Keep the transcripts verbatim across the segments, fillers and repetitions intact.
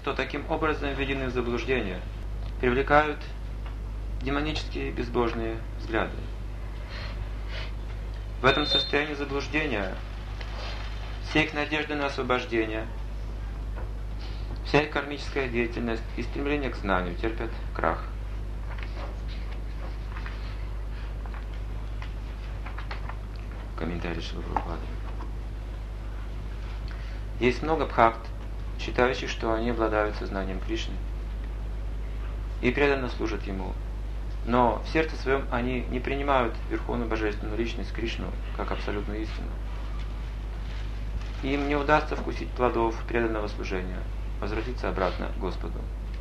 кто таким образом введены в заблуждение, привлекают демонические безбожные взгляды. В этом состоянии заблуждения все их надежды на освобождение, вся их кармическая деятельность и стремление к знанию терпят крах. Комментарий Шрила Прабхупады. Есть много бхакт, считающих, что они обладают сознанием Кришны и преданно служат Ему, но в сердце своем они не принимают Верховную Божественную Личность Кришну как абсолютную истину. Им не удастся вкусить плодов преданного служения, возвратиться обратно к Господу.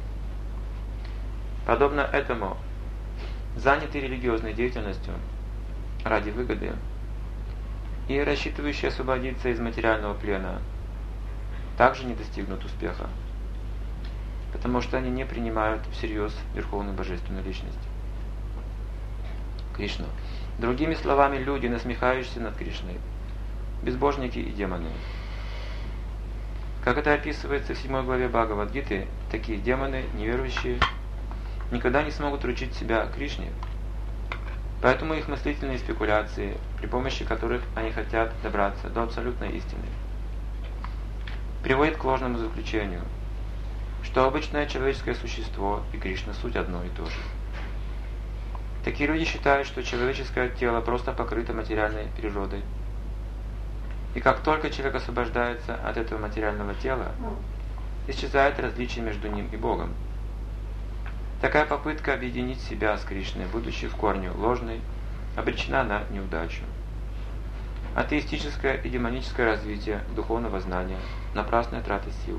Подобно этому, занятые религиозной деятельностью ради выгоды и рассчитывающие освободиться из материального плена также не достигнут успеха, потому что они не принимают всерьез Верховную Божественную Личность Кришну. Другими словами, люди, насмехающиеся над Кришной, безбожники и демоны. Как это описывается в седьмой главе Бхагавад-гиты, такие демоны, неверующие, никогда не смогут ручить себя Кришне. Поэтому их мыслительные спекуляции, при помощи которых они хотят добраться до абсолютной истины, приводят к ложному заключению, что обычное человеческое существо и Кришна суть одно и то же. Такие люди считают, что человеческое тело просто покрыто материальной природой. И как только человек освобождается от этого материального тела, исчезает различие между ним и Богом. Такая попытка объединить себя с Кришной, будучи в корне ложной, обречена на неудачу. Атеистическое и демоническое развитие духовного знания – напрасная трата сил.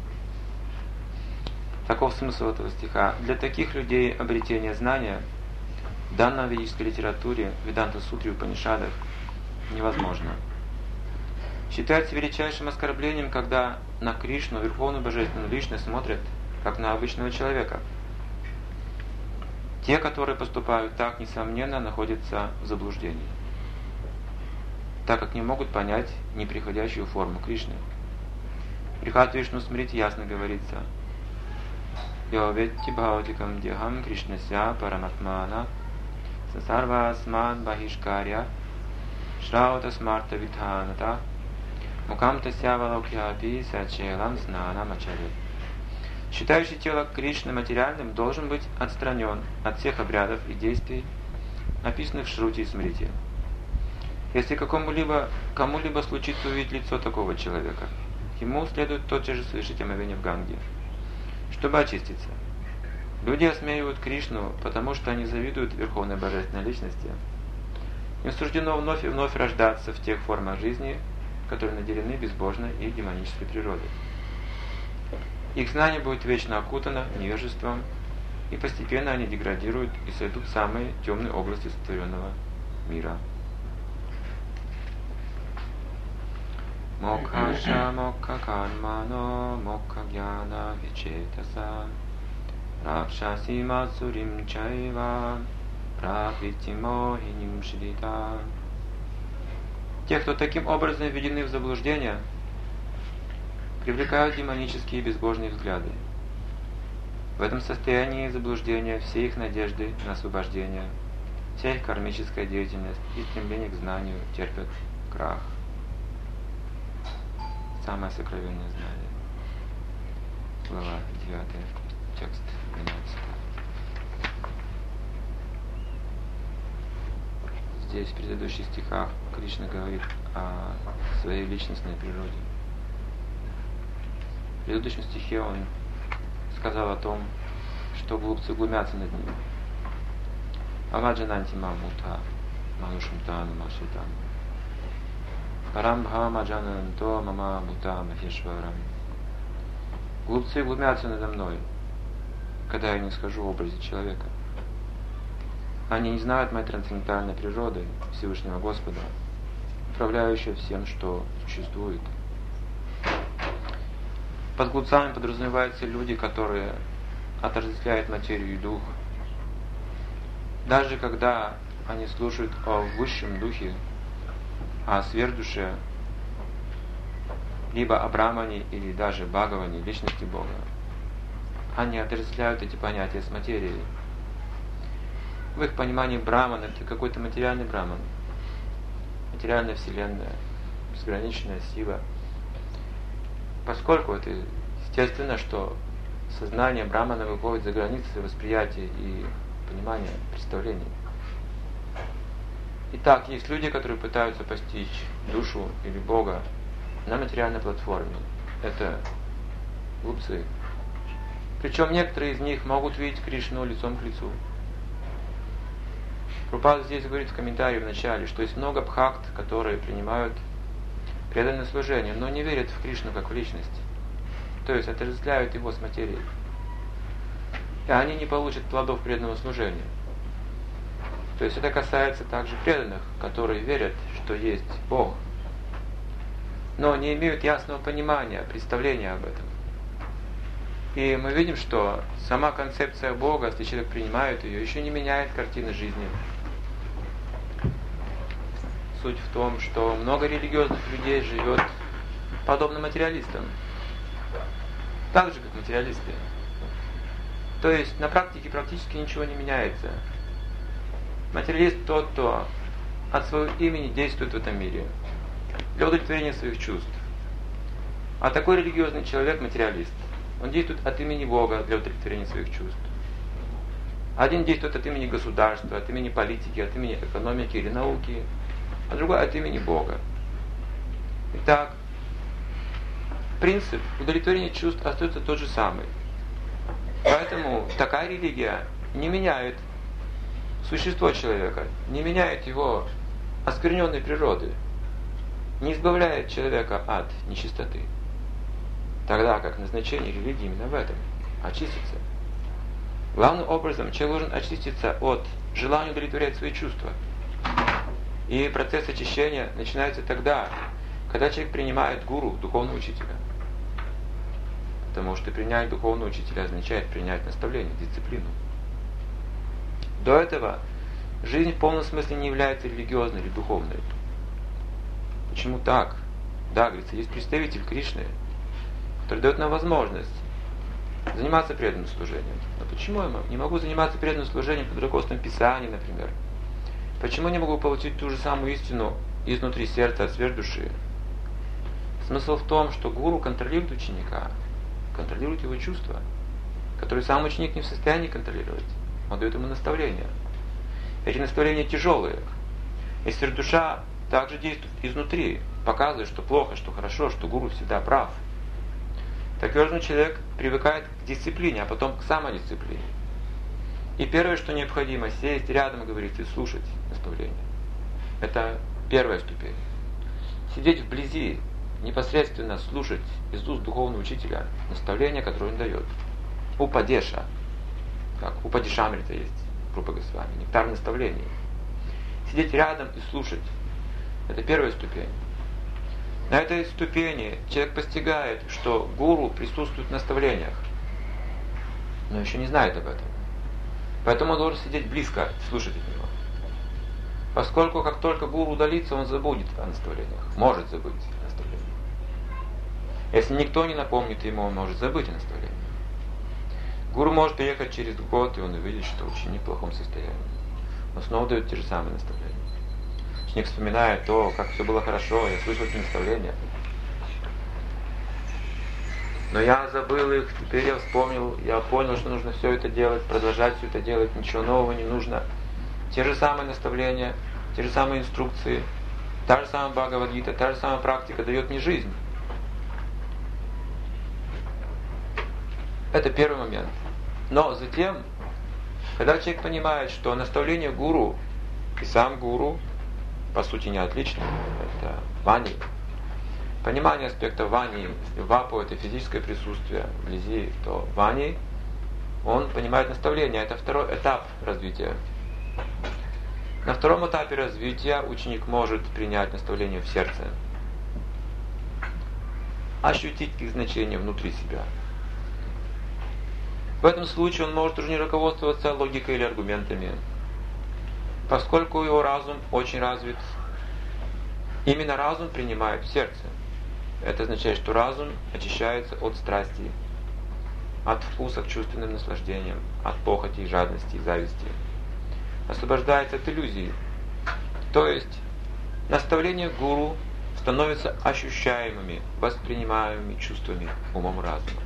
Таков смысл этого стиха. Для таких людей обретение знания в данной ведической литературе, Веданта-сутре и Упанишадах невозможно. Считается величайшим оскорблением, когда на Кришну, Верховную Божественную Личность, смотрят как на обычного человека. Те, которые поступают так, несомненно, находятся в заблуждении, так как не могут понять неприходящую форму Кришны. В Брихат Вишну Смрити ясно говорится: «Йо ветти бхаутикам дехам Кришнася параматмана сасарва асмад бахишкаря шраута смарта видханата мукам тасява локьяпи сачелам снана мачарит». Считающий тело Кришны материальным должен быть отстранен от всех обрядов и действий, описанных в Шрути и Смрити. Если какому-либо, кому-либо случится увидеть лицо такого человека, ему следует тотчас же совершить омовение в Ганге, чтобы очиститься. Люди осмеивают Кришну, потому что они завидуют Верховной Божественной Личности. Им суждено вновь и вновь рождаться в тех формах жизни, которые наделены безбожной и демонической природой. Их знание будет вечно окутано невежеством, и постепенно они деградируют и сойдут в самые темные области сотворенного мира. Мокха мокха кармано мокха гьяна вичетаса ракшаси мацурим чайва пракрити мохиним шрита. Те, кто таким образом введены в заблуждение, привлекают демонические и безбожные взгляды. В этом состоянии заблуждения все их надежды на освобождение, вся их кармическая деятельность и стремление к знанию терпят крах. Самое сокровенное знание. Глава девятая, текст двенадцатый. Здесь в предыдущих стихах Кришна говорит о своей личностной природе. В предыдущем стихе он сказал о том, что глупцы глумятся над ним. Амаджананти мамута манушмтану машитам парамбха маджананто мама бута махешварам. Глупцы глумятся надо мной, когда я не схожу в образе человека. Они не знают моей трансцендентальной природы, Всевышнего Господа, управляющего всем, что существует. Под глупцами подразумеваются люди, которые отождествляют материю и дух. Даже когда они слушают о высшем духе, о сверхдуше, либо о Брамане или даже Бхагаване, личности Бога, они отождествляют эти понятия с материей. В их понимании Браман — это какой-то материальный Браман, материальная вселенная, безграничная сила. Поскольку это естественно, что сознание Брамана выходит за границы восприятия и понимания, представлений. Итак, есть люди, которые пытаются постичь душу или Бога на материальной платформе. Это глупцы. Причем некоторые из них могут видеть Кришну лицом к лицу. Прабхупада здесь говорит в комментарии в начале, что есть много бхакт, которые принимают преданное служение, но не верят в Кришну как в личность. То есть отождествляют его с материей. И они не получат плодов преданного служения. То есть это касается также преданных, которые верят, что есть Бог, но не имеют ясного понимания, представления об этом. И мы видим, что сама концепция Бога, если человек принимает ее, еще не меняет картины жизни. Суть в том, что много религиозных людей живет подобно материалистам, так же, как материалисты. То есть на практике практически ничего не меняется. Материалист тот, кто от своего имени действует в этом мире для удовлетворения своих чувств. А такой религиозный человек, материалист, он действует от имени Бога для удовлетворения своих чувств. Один действует от имени государства, от имени политики, от имени экономики или науки, а другой от имени Бога. Итак, принцип удовлетворения чувств остается тот же самый. Поэтому такая религия не меняет существо человека, не меняет его оскверненной природы, не избавляет человека от нечистоты. Тогда как назначение религии именно в этом – очиститься. Главным образом человек должен очиститься от желания удовлетворять свои чувства. И процесс очищения начинается тогда, когда человек принимает гуру, духовного учителя. Потому что принять духовного учителя означает принять наставление, дисциплину. До этого жизнь в полном смысле не является религиозной или духовной. Почему так? Да, говорится, есть представитель Кришны, который дает нам возможность заниматься преданным служением. Но почему я не могу заниматься преданным служением под руководством Писания, например? Почему не могу получить ту же самую истину изнутри сердца, от сверх души? Смысл в том, что гуру контролирует ученика, контролирует его чувства, которые сам ученик не в состоянии контролировать. Он дает ему наставления. Эти наставления тяжелые. И сверхдуша также действует изнутри, показывает, что плохо, что хорошо, что гуру всегда прав. Такой же человек привыкает к дисциплине, а потом к самодисциплине. И первое, что необходимо, сесть рядом, говорить, и слушать наставления. Это первая ступень. Сидеть вблизи, непосредственно слушать из уст духовного учителя наставления, которые он дает. Упадеша. Как у Падишамрита есть группа Госвами, нектар наставлений. Сидеть рядом и слушать. Это первая ступень. На этой ступени человек постигает, что гуру присутствует в наставлениях, но еще не знает об этом. Поэтому он должен сидеть близко, слушать от него. Поскольку как только гуру удалится, он забудет о наставлениях. Может забыть о наставлениях. Если никто не напомнит ему, он может забыть о наставлениях. Гуру может приехать через год, и он увидит, что ученик в плохом состоянии. Он снова дает те же самые наставления. Ученик вспоминает то, как все было хорошо, я слышал эти наставления. Но я забыл их, теперь я вспомнил, я понял, что нужно все это делать, продолжать все это делать, ничего нового не нужно. Те же самые наставления, те же самые инструкции, та же самая Бхагавад-гита, та же самая практика дает мне жизнь. Это первый момент. Но затем, когда человек понимает, что наставление гуру и сам гуру, по сути, не отличны, это вани. Понимание аспекта вани, вапу — это физическое присутствие вблизи, то вани, он понимает наставление. Это второй этап развития. На втором этапе развития ученик может принять наставление в сердце, ощутить их значение внутри себя. В этом случае он может уже не руководствоваться логикой или аргументами, поскольку его разум очень развит. Именно разум принимает в сердце. Это означает, что разум очищается от страсти. от вкуса к чувственным наслаждениям, от похоти, жадности и зависти. Освобождается от иллюзий. То есть наставления гуру становятся ощущаемыми, воспринимаемыми чувствами, умом, разумом.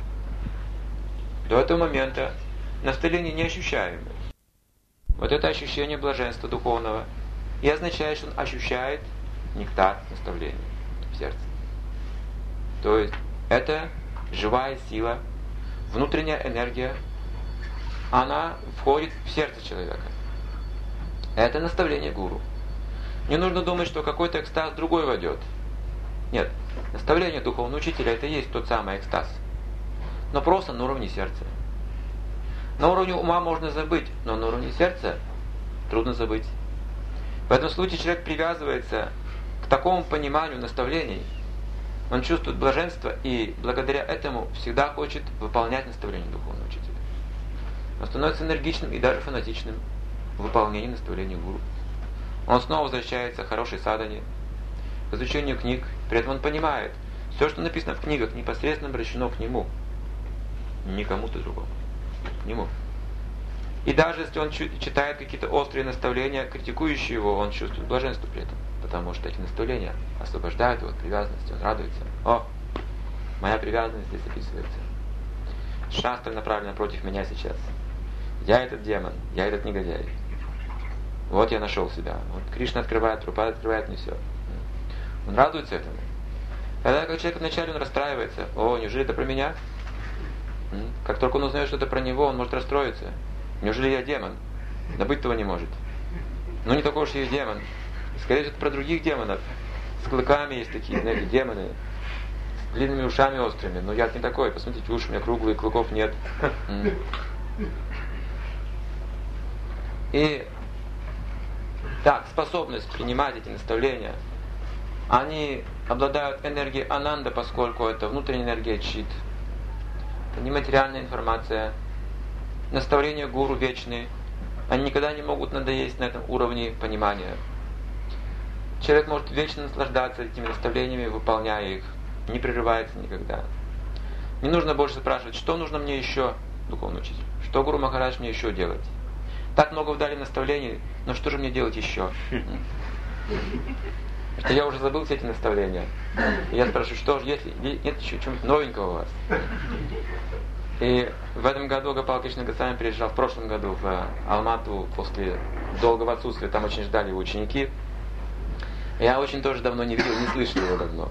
До этого момента наставления неощущаемы. Вот это ощущение блаженства духовного и означает, что он ощущает нектар наставления в сердце. То есть это живая сила, внутренняя энергия, она входит в сердце человека. Это наставление гуру. Не нужно думать, что какой-то экстаз другой войдет. Нет, наставление духовного учителя это и есть тот самый экстаз. Но просто на уровне сердца. На уровне ума можно забыть, но на уровне сердца трудно забыть. В этом случае человек привязывается к такому пониманию наставлений. Он чувствует блаженство и благодаря этому всегда хочет выполнять наставления духовного учителя. Он становится энергичным и даже фанатичным в выполнении наставлений гуру. Он снова возвращается к хорошей садхане, к изучению книг. При этом он понимает, все, что написано в книгах, непосредственно обращено к нему. Не кому-то другому. К нему. И даже если он читает какие-то острые наставления, критикующие его, он чувствует блаженство при этом. Потому что эти наставления освобождают его от привязанности, он радуется. О, моя привязанность здесь описывается. Шастра направлена против меня сейчас. Я этот демон, я этот негодяй. Вот я нашел себя. Вот Кришна открывает, Прабхупада открывает мне все. Он радуется этому. Когда как человек вначале он расстраивается. О, неужели это про меня? Как только он узнает, что это про него, он может расстроиться. Неужели я демон? Да быть того не может. Ну не такой уж я и демон. Скорее всего, это про других демонов. С клыками есть такие, знаете, демоны. С длинными ушами острыми. Но я не такой. Посмотрите, уши у меня круглые, клыков нет. И так, способность принимать эти наставления, они обладают энергией ананда, поскольку это внутренняя энергия чит. Это нематериальная информация. Наставления гуру вечные. Они никогда не могут надоесть на этом уровне понимания. Человек может вечно наслаждаться этими наставлениями, выполняя их. Не прерывается никогда. Не нужно больше спрашивать, что нужно мне еще, духовный учитель. Что Гуру Махарадж мне еще делать? Так много дали наставлений, но что же мне делать еще? Что я уже забыл все эти наставления. И я спрашиваю, что же, если нет еще чего-нибудь новенького у вас? И в этом году Гопал Кришна Госвами приезжал, в прошлом году в Алмату после долгого отсутствия, там очень ждали его ученики. Я очень тоже давно не видел, не слышал его давно.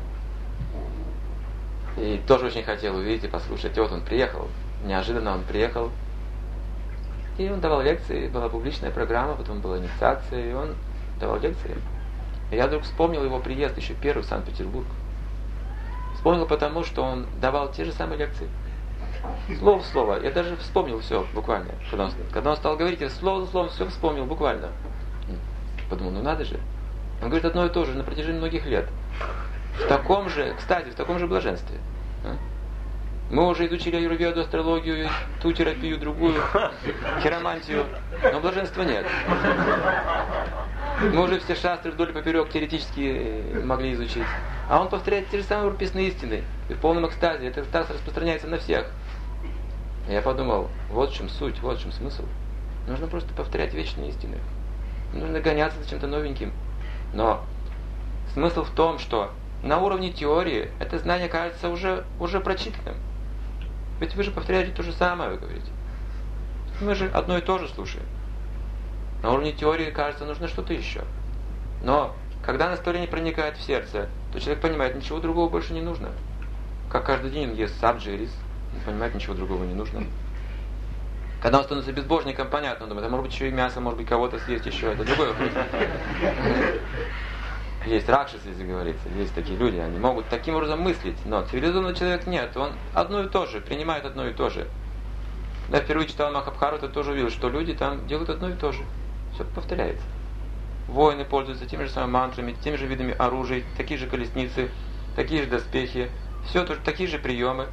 И тоже очень хотел увидеть и послушать. И вот он приехал, неожиданно он приехал. И он давал лекции, была публичная программа, потом была инициация, и он давал лекции. И я вдруг вспомнил его приезд, еще первый в Санкт-Петербург. Вспомнил потому, что он давал те же самые лекции. Слово в слово. Я даже вспомнил все буквально. Когда он, когда он стал говорить, я слово за словом все вспомнил буквально. Подумал, ну надо же. Он говорит одно и то же на протяжении многих лет. В таком же, кстати, в таком же блаженстве. Мы уже изучили аюрведу, астрологию, ту терапию, другую, хиромантию, но блаженства нет. Мы уже все шастры вдоль и поперек теоретически могли изучить. А он повторяет те же самые прописные истины. И в полном экстазе. Этот экстаз распространяется на всех. И я подумал, вот в чем суть, вот в чем смысл. Нужно просто повторять вечные истины. Нужно гоняться за чем-то новеньким. Но смысл в том, что на уровне теории это знание кажется уже, уже прочитанным. Ведь вы же повторяете то же самое, вы говорите. Мы же одно и то же слушаем. На уровне теории, кажется, нужно что-то еще. Но когда наставление проникает в сердце, то человек понимает, ничего другого больше не нужно. Как каждый день он ест сабджи и рис, он понимает, ничего другого не нужно. Когда он становится безбожником, понятно, он думает, а может быть еще и мясо, может быть кого-то съесть еще, это другой вопрос. Есть ракшасы, если говорится, есть такие люди, они могут таким образом мыслить, но цивилизованный человек нет, он одно и то же, принимает одно и то же. Когда я впервые читал Махабхарату, тоже увидел, что люди там делают одно и то же. Все повторяется. Воины пользуются теми же самыми мантрами, теми же видами оружия, такие же колесницы, такие же доспехи, все тоже, такие же приемы.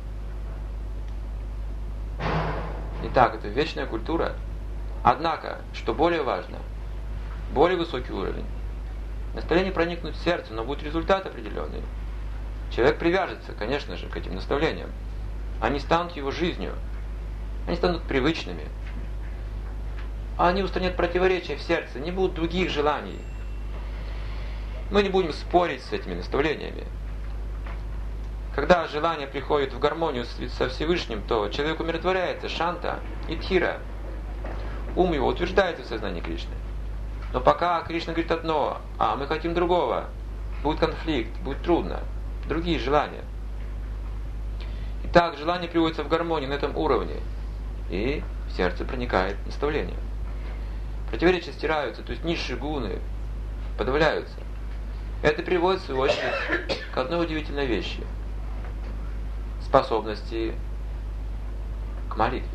Итак, это вечная культура. Однако, что более важно, более высокий уровень. Наставление проникнут в сердце, но будет результат определенный. Человек привяжется, конечно же, к этим наставлениям. они станут его жизнью, они станут привычными. Они устранят противоречия в сердце, не будут других желаний. Мы не будем спорить с этими наставлениями. Когда желание приходит в гармонию со Всевышним, то человек умиротворяется, шанта и дхира. Ум его утверждается в сознании Кришны. Но пока Кришна говорит одно, а мы хотим другого, будет конфликт, будет трудно, другие желания. Итак, желание приводится в гармонию на этом уровне, и в сердце проникает наставление. Противоречия стираются, то есть низшие гуны подавляются. Это приводит, в свою очередь, к одной удивительной вещи. Способности к молитве.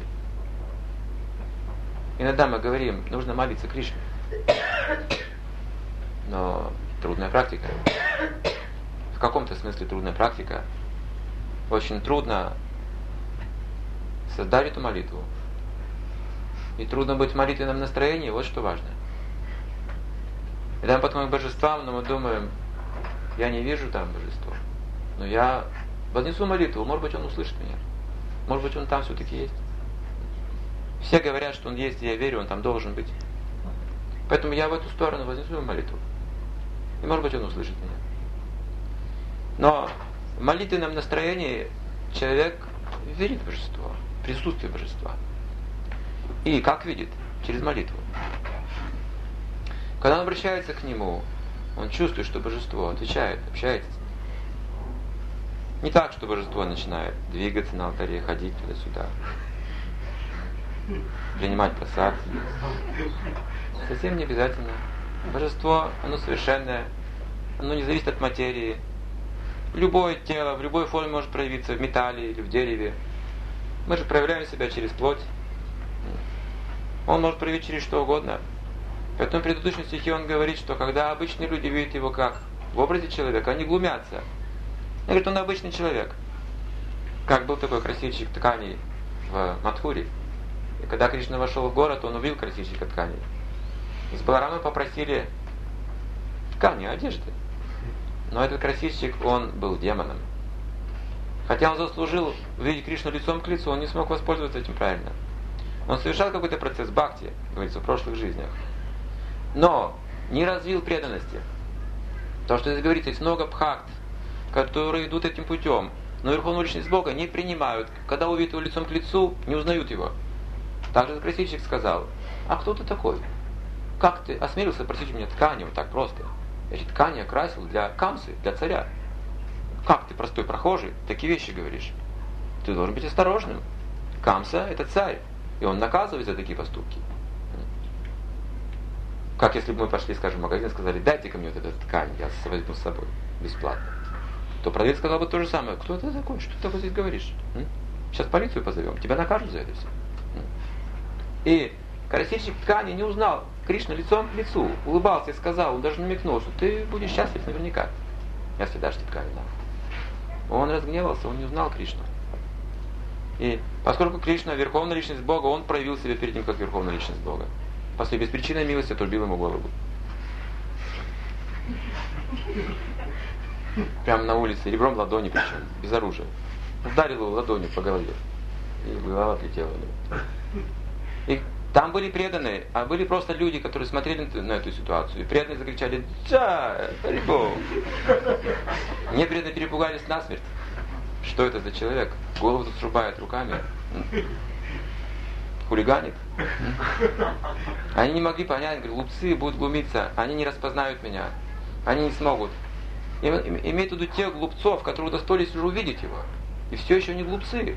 Иногда мы говорим, нужно молиться Кришне. Но трудная практика. В каком-то смысле трудная практика. Очень трудно создать эту молитву. И трудно быть в молитвенном настроении, вот что важно. Когда мы подходим к божествам, но мы думаем, я не вижу там божество, но я вознесу молитву, может быть, он услышит меня. Может быть, он там все-таки есть. Все говорят, что он есть, и я верю, он там должен быть. Поэтому я в эту сторону вознесу молитву. И может быть, он услышит меня. Но в молитвенном настроении человек верит в божество, в присутствие божества. И как видит? Через молитву. Когда он обращается к нему, он чувствует, что божество отвечает, общается с ним. Не так, что божество начинает двигаться на алтаре, ходить туда-сюда, принимать просад. Совсем не обязательно. Божество, оно совершенное, оно не зависит от материи. Любое тело в любой форме может проявиться в металле или в дереве. Мы же проявляем себя через плоть. Он может проявить через что угодно. Поэтому в предыдущем стихе он говорит, что когда обычные люди видят его как в образе человека, они глумятся. Он говорит, он обычный человек. Как был такой красильщик тканей в Мадхуре. И когда Кришна вошел в город, он увидел красильщика тканей. И с Баларамой попросили ткани, одежды. Но этот красильщик, он был демоном. Хотя он заслужил увидеть Кришну лицом к лицу, он не смог воспользоваться этим правильно. Он совершал какой-то процесс бхакти, говорится, в прошлых жизнях. Но не развил преданности. То, что здесь говорится, есть много бхакт, которые идут этим путем, но Верховную Личность Бога не принимают. Когда увидят его лицом к лицу, не узнают его. Также красильщик сказал, а кто ты такой? Как ты осмелился просить у меня ткани вот так просто? Я эти ткани окрасил для Камсы, для царя. Как ты, простой прохожий, такие вещи говоришь? Ты должен быть осторожным. Камса – это царь, и он наказывает за такие поступки. Как если бы мы пошли, скажем, в магазин и сказали, дайте ко мне вот эту ткань, я возьму с собой бесплатно. То продавец сказал бы то же самое. Кто ты такой? Что ты такое здесь говоришь? М? Сейчас полицию позовем, тебя накажут за это все. М? И красильщик ткани не узнал Кришну лицом к лицу, улыбался и сказал, он даже намекнул, что ты будешь счастлив наверняка, если дашь тебе ткань. Да. Он разгневался, он не узнал Кришну. И поскольку Кришна Верховная Личность Бога, он проявил себя перед ним как Верховная Личность Бога. По своей беспричинной милости отрубил ему голову. Прямо на улице, ребром ладони причем, без оружия. Ударил его ладонью по голове. И голова отлетела. И там были преданные, а были просто люди, которые смотрели на эту ситуацию. И преданные закричали «Джа! Харибо!». Непреданные перепугались насмерть. Что это за человек? Голову тут срубает руками. Хулиганит. Они не могли понять, говорят, глупцы будут глумиться, они не распознают меня, они не смогут. Имеют в виду тех глупцов, которые удостоились уже увидеть его. И все еще не глупцы.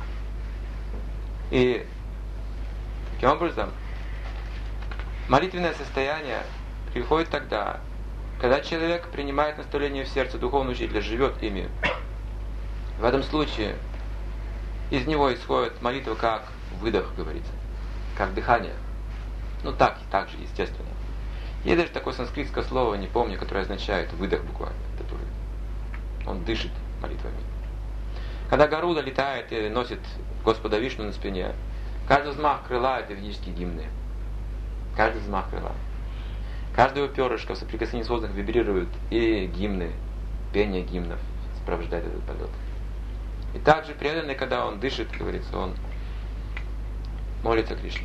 И таким образом, молитвенное состояние приходит тогда, когда человек принимает наставление в сердце духовного учителя, живет ими. В этом случае из него исходит молитва как выдох, говорится, как дыхание. Ну так, так же, естественно. Есть даже такое санскритское слово, не помню, которое означает выдох буквально. Который он дышит молитвами. Когда Гаруда летает и носит Господа Вишну на спине, каждый взмах крыла — это ведические гимны. Каждый взмах крыла. Каждое его перышко в соприкосновении с воздухом вибрирует, и гимны, пение гимнов сопровождает этот полет. И также преданный, когда он дышит, говорится, он молится Кришне.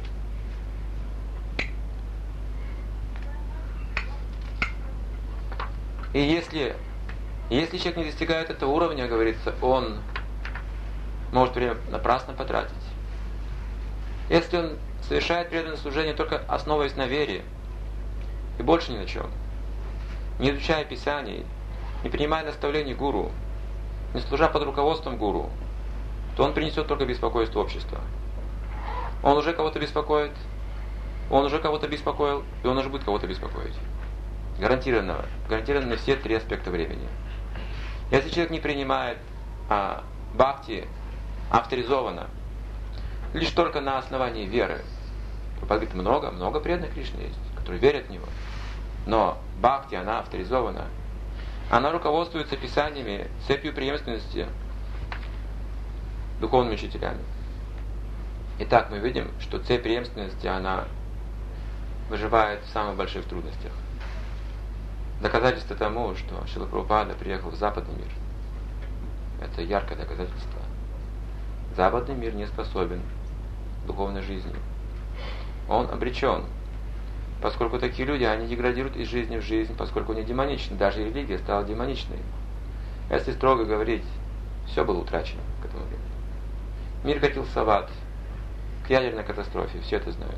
И если, если человек не достигает этого уровня, говорится, он может время напрасно потратить. Если он совершает преданное служение только основываясь на вере и больше ни на чем, не изучая Писаний, не принимая наставлений гуру, не служа под руководством гуру, то он принесет только беспокойство общества. Он уже кого-то беспокоит, он уже кого-то беспокоил, и он уже будет кого-то беспокоить. Гарантированно, гарантированно все три аспекта времени. Если человек не принимает а, бхакти авторизованно, лишь только на основании веры, говорит, много, много преданных Кришне есть, которые верят в него, но бхакти, она авторизована, она руководствуется писаниями, цепью преемственности, духовными учителями. Итак, мы видим, что цепь преемственности, она выживает в самых больших трудностях. Доказательство тому, что Шрила Прабхупада приехал в западный мир, это яркое доказательство. Западный мир не способен к духовной жизни. Он обречен, поскольку такие люди, они деградируют из жизни в жизнь, поскольку они демоничны. Даже религия стала демоничной. Если строго говорить, все было утрачено к этому времени. Мир катился в ад, к ядерной катастрофе, все это знают.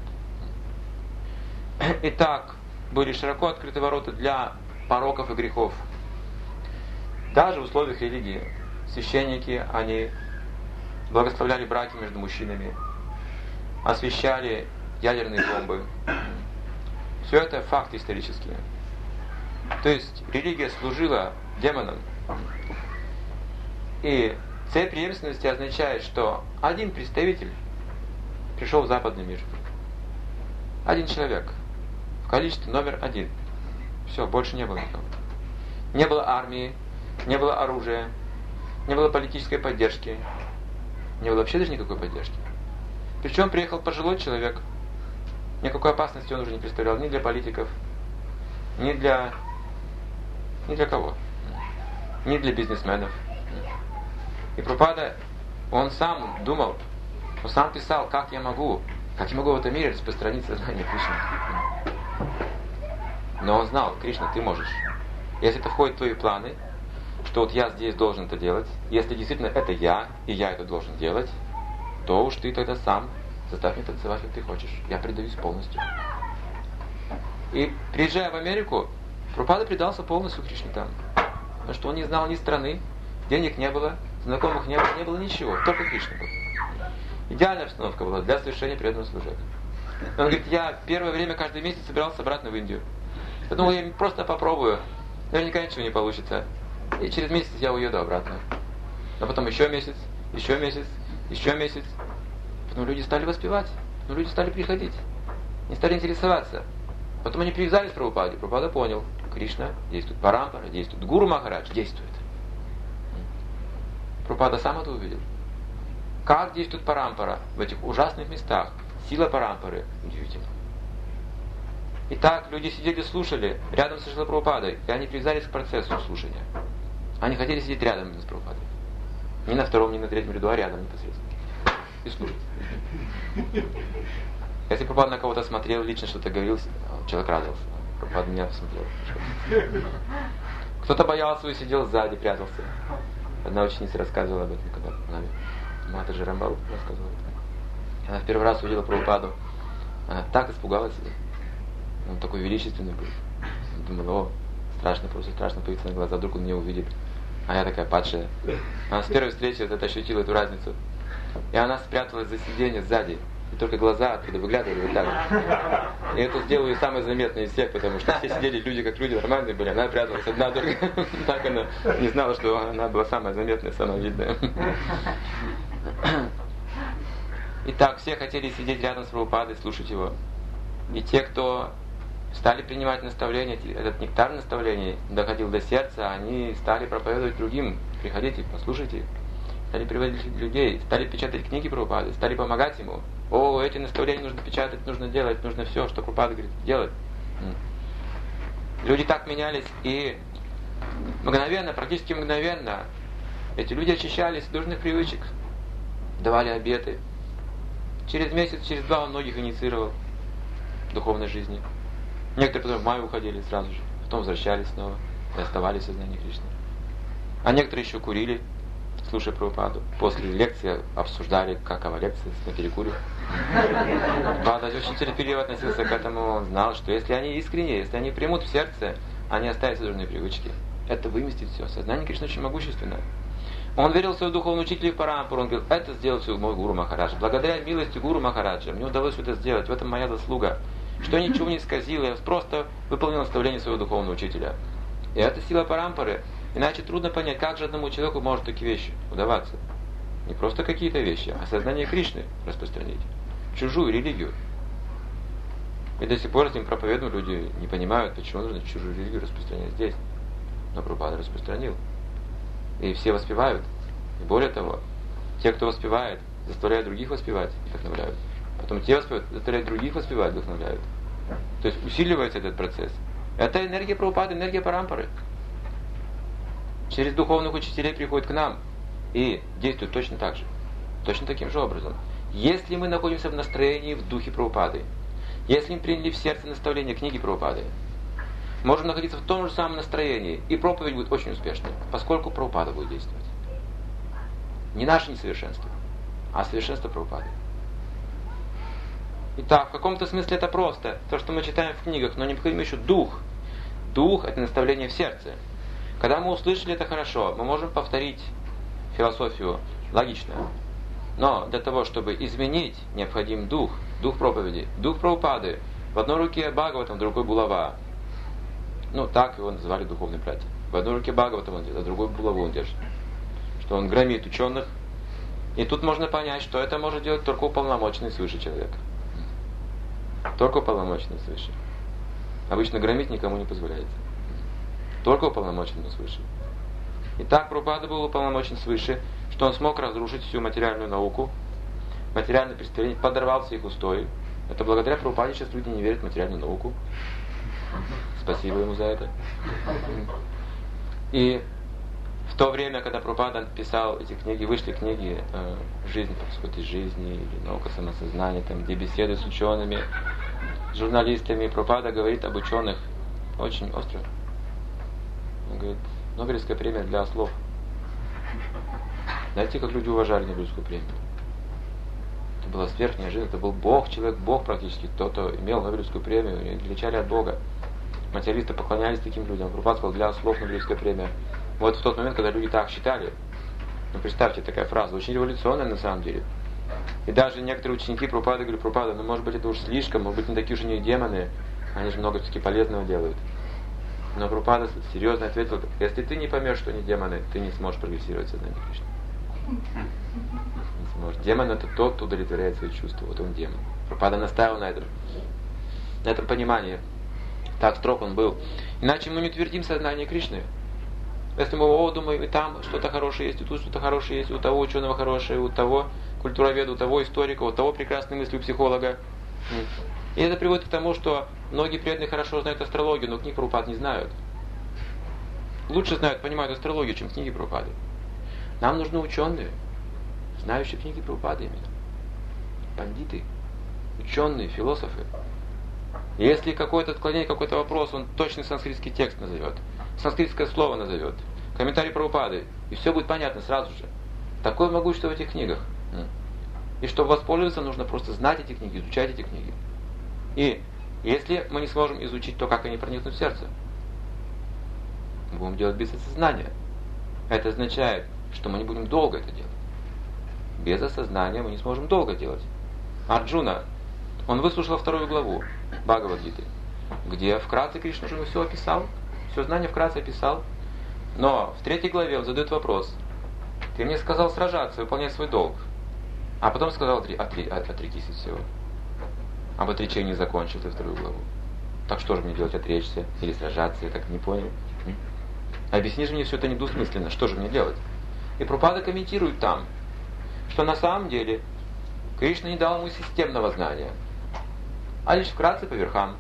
Итак, были широко открыты ворота для пороков и грехов. Даже в условиях религии священники, они благословляли браки между мужчинами, освещали ядерные бомбы. Все это факты исторические. То есть религия служила демонам. И цепь преемственности означает, что один представитель пришел в западный мир. Один человек. В количестве номер один. Все, больше не было никого. Не было армии, не было оружия, не было политической поддержки, не было вообще даже никакой поддержки. Причем приехал пожилой человек. Никакой опасности он уже не представлял ни для политиков, ни для, ни для кого, ни для бизнесменов. И Прабхупада, он сам думал, он сам писал, как я могу, как я могу в этом мире распространить сознание Кришны. Но он знал, Кришна, ты можешь. Если это входит в твои планы, что вот я здесь должен это делать, если действительно это я, и я это должен делать, то уж ты тогда сам заставь меня танцевать, как ты хочешь. Я предаюсь полностью. И приезжая в Америку, Прабхупада предался полностью Кришне там. Потому что он не знал ни страны, денег не было, знакомых не было, не было ничего, только Кришна был. Идеальная обстановка была для совершения преданного служения. Он говорит, я первое время каждый месяц собирался обратно в Индию. Я думал, я просто попробую, наверняка ничего не получится. И через месяц я уеду обратно. А потом еще месяц, еще месяц, еще месяц. Потом люди стали воспевать, потом люди стали приходить, не стали интересоваться. Потом они привязались к Прабхупаде. Прабхупада понял, Кришна действует, Парампара действует, Гуру Махарадж действует. Прабхупада сам это увидел. Как действует Парампара в этих ужасных местах? Сила Парампары удивительна. Итак, люди сидели, слушали рядом со Шрилой Прабхупадой, и они привязались к процессу слушания. Они хотели сидеть рядом с Прабхупадой. Не на втором, не на третьем ряду, а рядом непосредственно. И слушать. Если Прабхупада на кого-то смотрел, лично что-то говорил, человек радовался. Прабхупада меня посмотрел. Кто-то боялся и сидел сзади, прятался. Одна ученица рассказывала об этом, когда она, Матаджи Рамбару рассказывала. Она в первый раз увидела Прабхупаду. Она так испугалась. Он такой величественный был. Думала, о, страшно, просто страшно появиться на глаза, вдруг он меня увидит. А я такая падшая. Она с первой встречи вот это ощутила эту разницу. И она спряталась за сиденье сзади. И только глаза оттуда выглядывали вот так. И это сделала ее самой заметной из всех, потому что все сидели люди как люди нормальные были. Она пряталась одна только. Так она не знала, что она была самая заметная, самая видная. Итак, все хотели сидеть рядом с Прабхупадой, слушать его. И те, кто стали принимать наставления, этот нектар наставлений доходил до сердца, они стали проповедовать другим. Приходите, послушайте. Стали приводить людей, стали печатать книги Прабхупады, стали помогать ему. О, эти наставления нужно печатать, нужно делать, нужно все, что Прабхупада говорит, делать. Люди так менялись, и мгновенно, практически мгновенно Эти люди очищались от дурных привычек, давали обеты. Через месяц, через два он многих инициировал в духовной жизни. Некоторые потом в май уходили сразу же, потом возвращались снова и оставались в сознании Кришны. А некоторые еще курили, слушая Прабхупаду. После лекции обсуждали, какова лекция, на перекуре. Прабхупада очень терпеливо относился к этому. Он знал, что если они искренне, если они примут в сердце, они оставят дурные привычки. Это выместит все. Сознание Кришны очень могущественное. Он верил в своего духовного учителя в Парампуру. Он говорил, это сделал все мой Гуру Махарадж. Благодаря милости Гуру Махараджа мне удалось это сделать. В этом моя заслуга. Что я ничего не исказил, я просто выполнил наставление своего духовного учителя. И это сила Парампары. Иначе трудно понять, как же одному человеку может такие вещи удаваться. Не просто какие-то вещи, а сознание Кришны распространить. Чужую религию. И до сих пор этим проповедуем, люди не понимают, почему нужно чужую религию распространять здесь. Но Прабхупада распространил. И все воспевают. И более того, те, кто воспевает, заставляют других воспевать и вдохновляют. Потом те воспевают, заставляют других воспевать и вдохновляют. То есть усиливается этот процесс. Это энергия Прабхупады, энергия Парампары. Через духовных учителей приходит к нам и действует точно так же. Точно таким же образом. Если мы находимся в настроении в духе Прабхупады, если мы приняли в сердце наставление книги Прабхупады, можем находиться в том же самом настроении, и проповедь будет очень успешной, поскольку Прабхупада будет действовать. Не наше несовершенство, а совершенство Прабхупады. Итак, в каком-то смысле это просто, то, что мы читаем в книгах, но необходим еще дух. Дух – это наставление в сердце. Когда мы услышали это хорошо, мы можем повторить философию логично. Но для того, чтобы изменить, необходим дух, дух проповеди, дух Прабхупады. В одной руке Бхагаватам, в другой Булава. Ну, так его называли духовные братья. В одной руке Бхагаватам он держит, а в другой Булаву он держит. Что он громит ученых. И тут можно понять, что это может делать только уполномоченный свыше человек. Только уполномоченный свыше. Обычно громить никому не позволяется. Только уполномоченный свыше. Итак, Прабхупада был уполномочен свыше, что он смог разрушить всю материальную науку, материальное представление, подорвал все их устои. Это благодаря Прабхупаде сейчас люди не верят в материальную науку. Спасибо ему за это. И в то время, когда Прабхупада писал эти книги, вышли книги э, «Жизнь по сути жизни» или «Наука самосознания», там, где беседы с учеными, с журналистами, Прабхупада говорит об ученых очень остро. Он говорит, Нобелевская премия для ослов. Знаете, как люди уважали Нобелевскую премию? Это было сверхнеожиданно, это был Бог, человек, Бог практически. Кто-то имел Нобелевскую премию, и величали от Бога. Материалисты поклонялись таким людям. Прабхупада сказал, для ослов Нобелевская премия. Вот в тот момент, когда люди так считали, ну представьте, такая фраза, очень революционная на самом деле. И даже некоторые ученики Прабхупады говорят, Прабхупада, ну может быть это уж слишком, может быть не такие уж у них демоны, они же много все-таки полезного делают. Но Прабхупада серьезно ответил, если ты не поймешь, что они демоны, ты не сможешь прогрессировать в сознании Кришны. Не сможешь. Демон это тот, кто удовлетворяет свои чувства. Вот он демон. Прабхупада настаивал на этом, на этом понимании. Так строг он был. Иначе мы не утвердим сознание Кришны. Если мы, о, думаем, и там что-то хорошее есть, и тут что-то хорошее есть, у того ученого хорошее, у того культуроведа, у того историка, у того прекрасной мысли у психолога. И это приводит к тому, что многие преданные хорошо знают астрологию, но книг Прабхупады не знают. Лучше знают, понимают астрологию, чем книги Прабхупады. Нам нужны ученые, знающие книги Прабхупады именно. Пандиты, ученые, философы. Если какое-то отклонение, какой-то вопрос, он точный санскритский текст назовет, санскритское слово назовет, комментарий Прабхупады, и все будет понятно сразу же. Такое могущество в этих книгах. И чтобы воспользоваться, нужно просто знать эти книги, изучать эти книги. И если мы не сможем изучить то, как они проникнут в сердце, мы будем делать без осознания. Это означает, что мы не будем долго это делать. Без осознания мы не сможем долго делать. Арджуна, он выслушал вторую главу Бхагавад-гиты, где вкратце Кришна уже все описал, все знание вкратце описал. Но в третьей главе он задает вопрос. Ты мне сказал сражаться, выполнять свой долг. А потом сказал отри, отри, отрекись от всего. Об отречении закончил ты вторую главу. Так что же мне делать, отречься или сражаться? Я так не понял. Объясни же мне все это недвусмысленно, что же мне делать? И Прабхупада комментирует там, что на самом деле Кришна не дал ему системного знания, а лишь вкратце по верхам.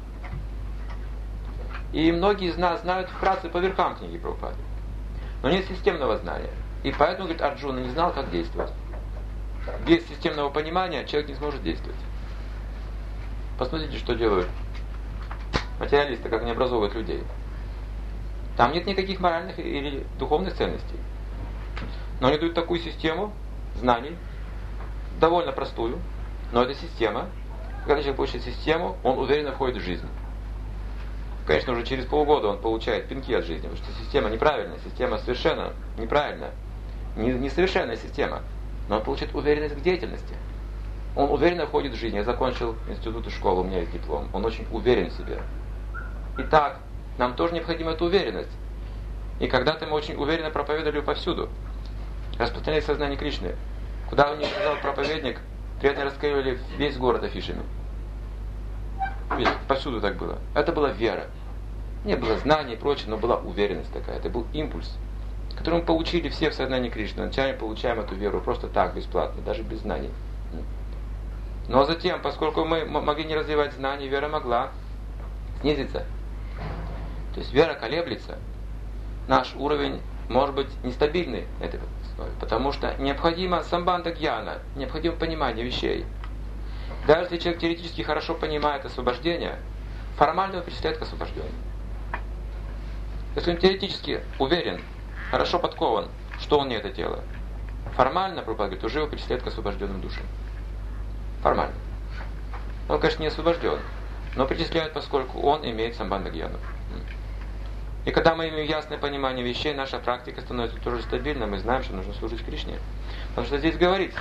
И многие из нас знают вкратце по верхам книги Прабхупады, но нет системного знания. И поэтому, говорит, Арджуна не знал, как действовать. Без системного понимания человек не сможет действовать. Посмотрите, что делают материалисты, как они образовывают людей. Там нет никаких моральных или духовных ценностей. Но они дают такую систему знаний, довольно простую, но это система. Когда человек получает систему, он уверенно входит в жизнь. Конечно, уже через полгода он получает пинки от жизни, потому что система неправильная, система совершенно неправильная, не, несовершенная система. Но он получает уверенность к деятельности. Он уверенно входит в жизнь. Я закончил институт и школу, у меня есть диплом. Он очень уверен в себе. Итак, нам тоже необходима эта уверенность. И когда-то мы очень уверенно проповедовали повсюду. Распространяли сознание Кришны. Куда бы ни сказал проповедник, приятно раскрыли весь город афишами. Ведь повсюду так было. Это была вера. Не было знаний и прочее, но была уверенность такая. Это был импульс, который мы получили все в сознании Кришны. Вначале получаем эту веру просто так, бесплатно, даже без знаний. Но затем, поскольку мы могли не развивать знания, вера могла снизиться. То есть вера колеблется. Наш уровень может быть нестабильный на этой основе, потому что необходимо самбанда гьяна, необходимо понимание вещей. Даже если человек теоретически хорошо понимает освобождение, формально его причисляют к освобождению. Если он теоретически уверен, хорошо подкован, что он не это тело, формально, Прабхупада говорит, уже его причисляют к освобожденным душам. Формально. Он, конечно, не освобожден, но причисляют, поскольку он имеет самбанда гьяну. И когда мы имеем ясное понимание вещей, наша практика становится тоже стабильной, мы знаем, что нужно служить Кришне. Потому что здесь говорится,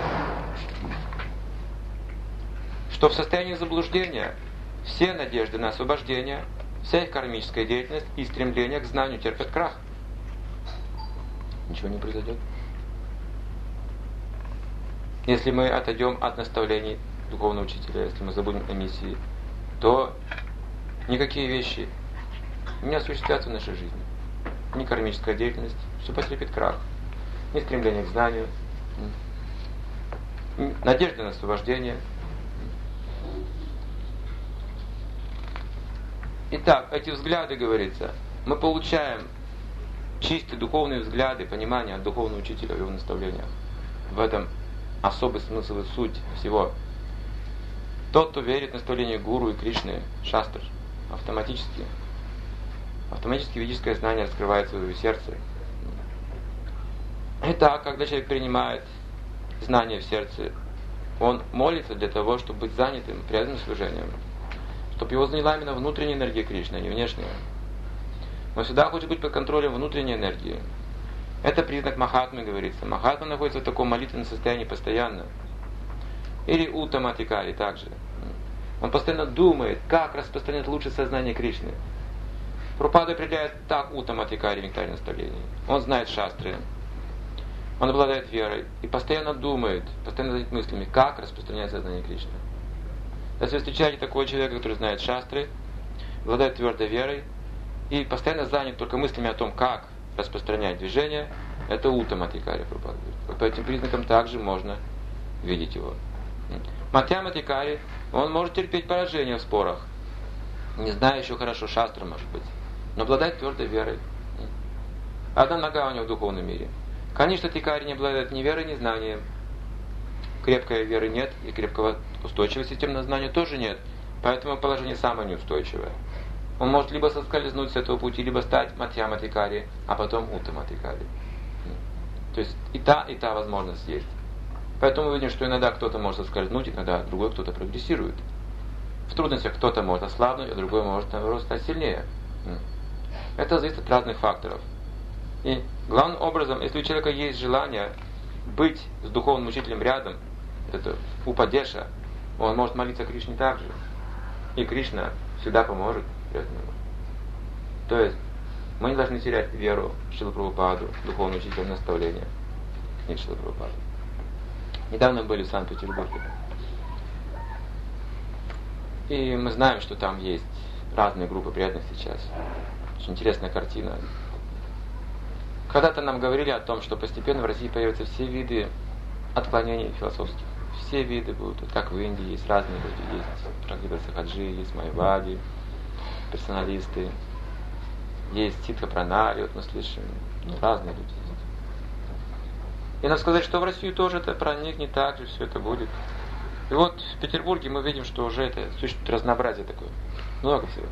что в состоянии заблуждения все надежды на освобождение, вся их кармическая деятельность и стремление к знанию терпят крах. Ничего не произойдет. Если мы отойдем от наставлений духовного учителя, если мы забудем о миссии, то никакие вещи не осуществятся в нашей жизни. Ни кармическая деятельность, все потерпит крах. Ни стремление к знанию, ни надежда на освобождение. Итак, эти взгляды, говорится, мы получаем чистые духовные взгляды, понимание от духовного учителя в его наставлениях. В этом особый смысл и суть всего. Тот, кто верит в наставление Гуру и Кришны, Шастр, автоматически, автоматически ведическое знание раскрывается в его сердце. Итак, когда человек принимает знание в сердце, он молится для того, чтобы быть занятым преданным служением, чтобы его заняла именно внутренняя энергия Кришны, а не внешняя. Но всегда хочет быть под контролем внутренней энергии. Это признак Махатмы, говорится. Махатма находится в таком молитвенном состоянии постоянно. Или Уттаматикари также. Он постоянно думает, как распространять лучше сознание Кришны. Прабхупада определяет так Уттаматикари в нектарном наставлении. Он знает шастры, он обладает верой и постоянно думает, постоянно задает мыслями, как распространять сознание Кришны. Если вы встречаете такого человека, который знает шастры, обладает твердой верой и постоянно занят только мыслями о том, как распространять движение, это Уттаматикари, Прабхупада говорит. По этим признакам также можно видеть его. Мадхьяматикари, он может терпеть поражение в спорах, не зная еще хорошо шастры, может быть, но обладает твердой верой. Одна нога у него в духовном мире. Конечно, тикари не обладает ни верой, ни знанием. Крепкой веры нет, и крепкого устойчивого системного знания тоже нет. Поэтому положение самое неустойчивое. Он может либо соскользнуть с этого пути, либо стать Мадхьяматикари, а потом Уттаматикари. То есть и та, и та возможность есть. Поэтому мы видим, что иногда кто-то может соскользнуть, иногда другой кто-то прогрессирует. В трудностях кто-то может ослабнуть, а другой может, наоборот, стать сильнее. Это зависит от разных факторов. И главным образом, если у человека есть желание быть с духовным учителем рядом, это упадеша, он может молиться Кришне также. И Кришна всегда поможет этому. То есть мы не должны терять веру в Шрилу Прабхупаду, духовного учителя наставления. Нет Шрилы Прабхупады. Недавно были в Санкт-Петербурге. И мы знаем, что там есть разные группы преданных сейчас. Очень интересная картина. Когда-то нам говорили о том, что постепенно в России появятся все виды отклонений философских. Все виды будут. Как в Индии есть разные люди. Есть Прагида Сахаджи, есть Майвади, персоналисты. Есть Ситха Пранари, вот мы слышим. Ну, разные люди есть. И надо сказать, что в Россию тоже это проникнет, так же все это будет. И вот в Петербурге мы видим, что уже это существует разнообразие такое. Много всего.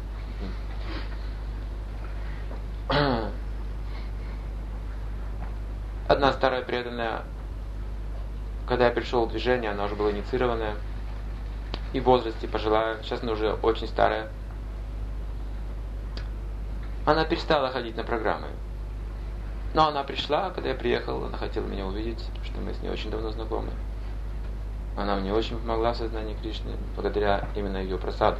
Одна старая преданная, когда я пришел в движение, она уже была инициированная. И в возрасте пожилая, сейчас она уже очень старая. Она перестала ходить на программы. Но она пришла, когда я приехал, она хотела меня увидеть, потому что мы с ней очень давно знакомы. Она мне очень помогла в сознании Кришны, благодаря именно ее просаду.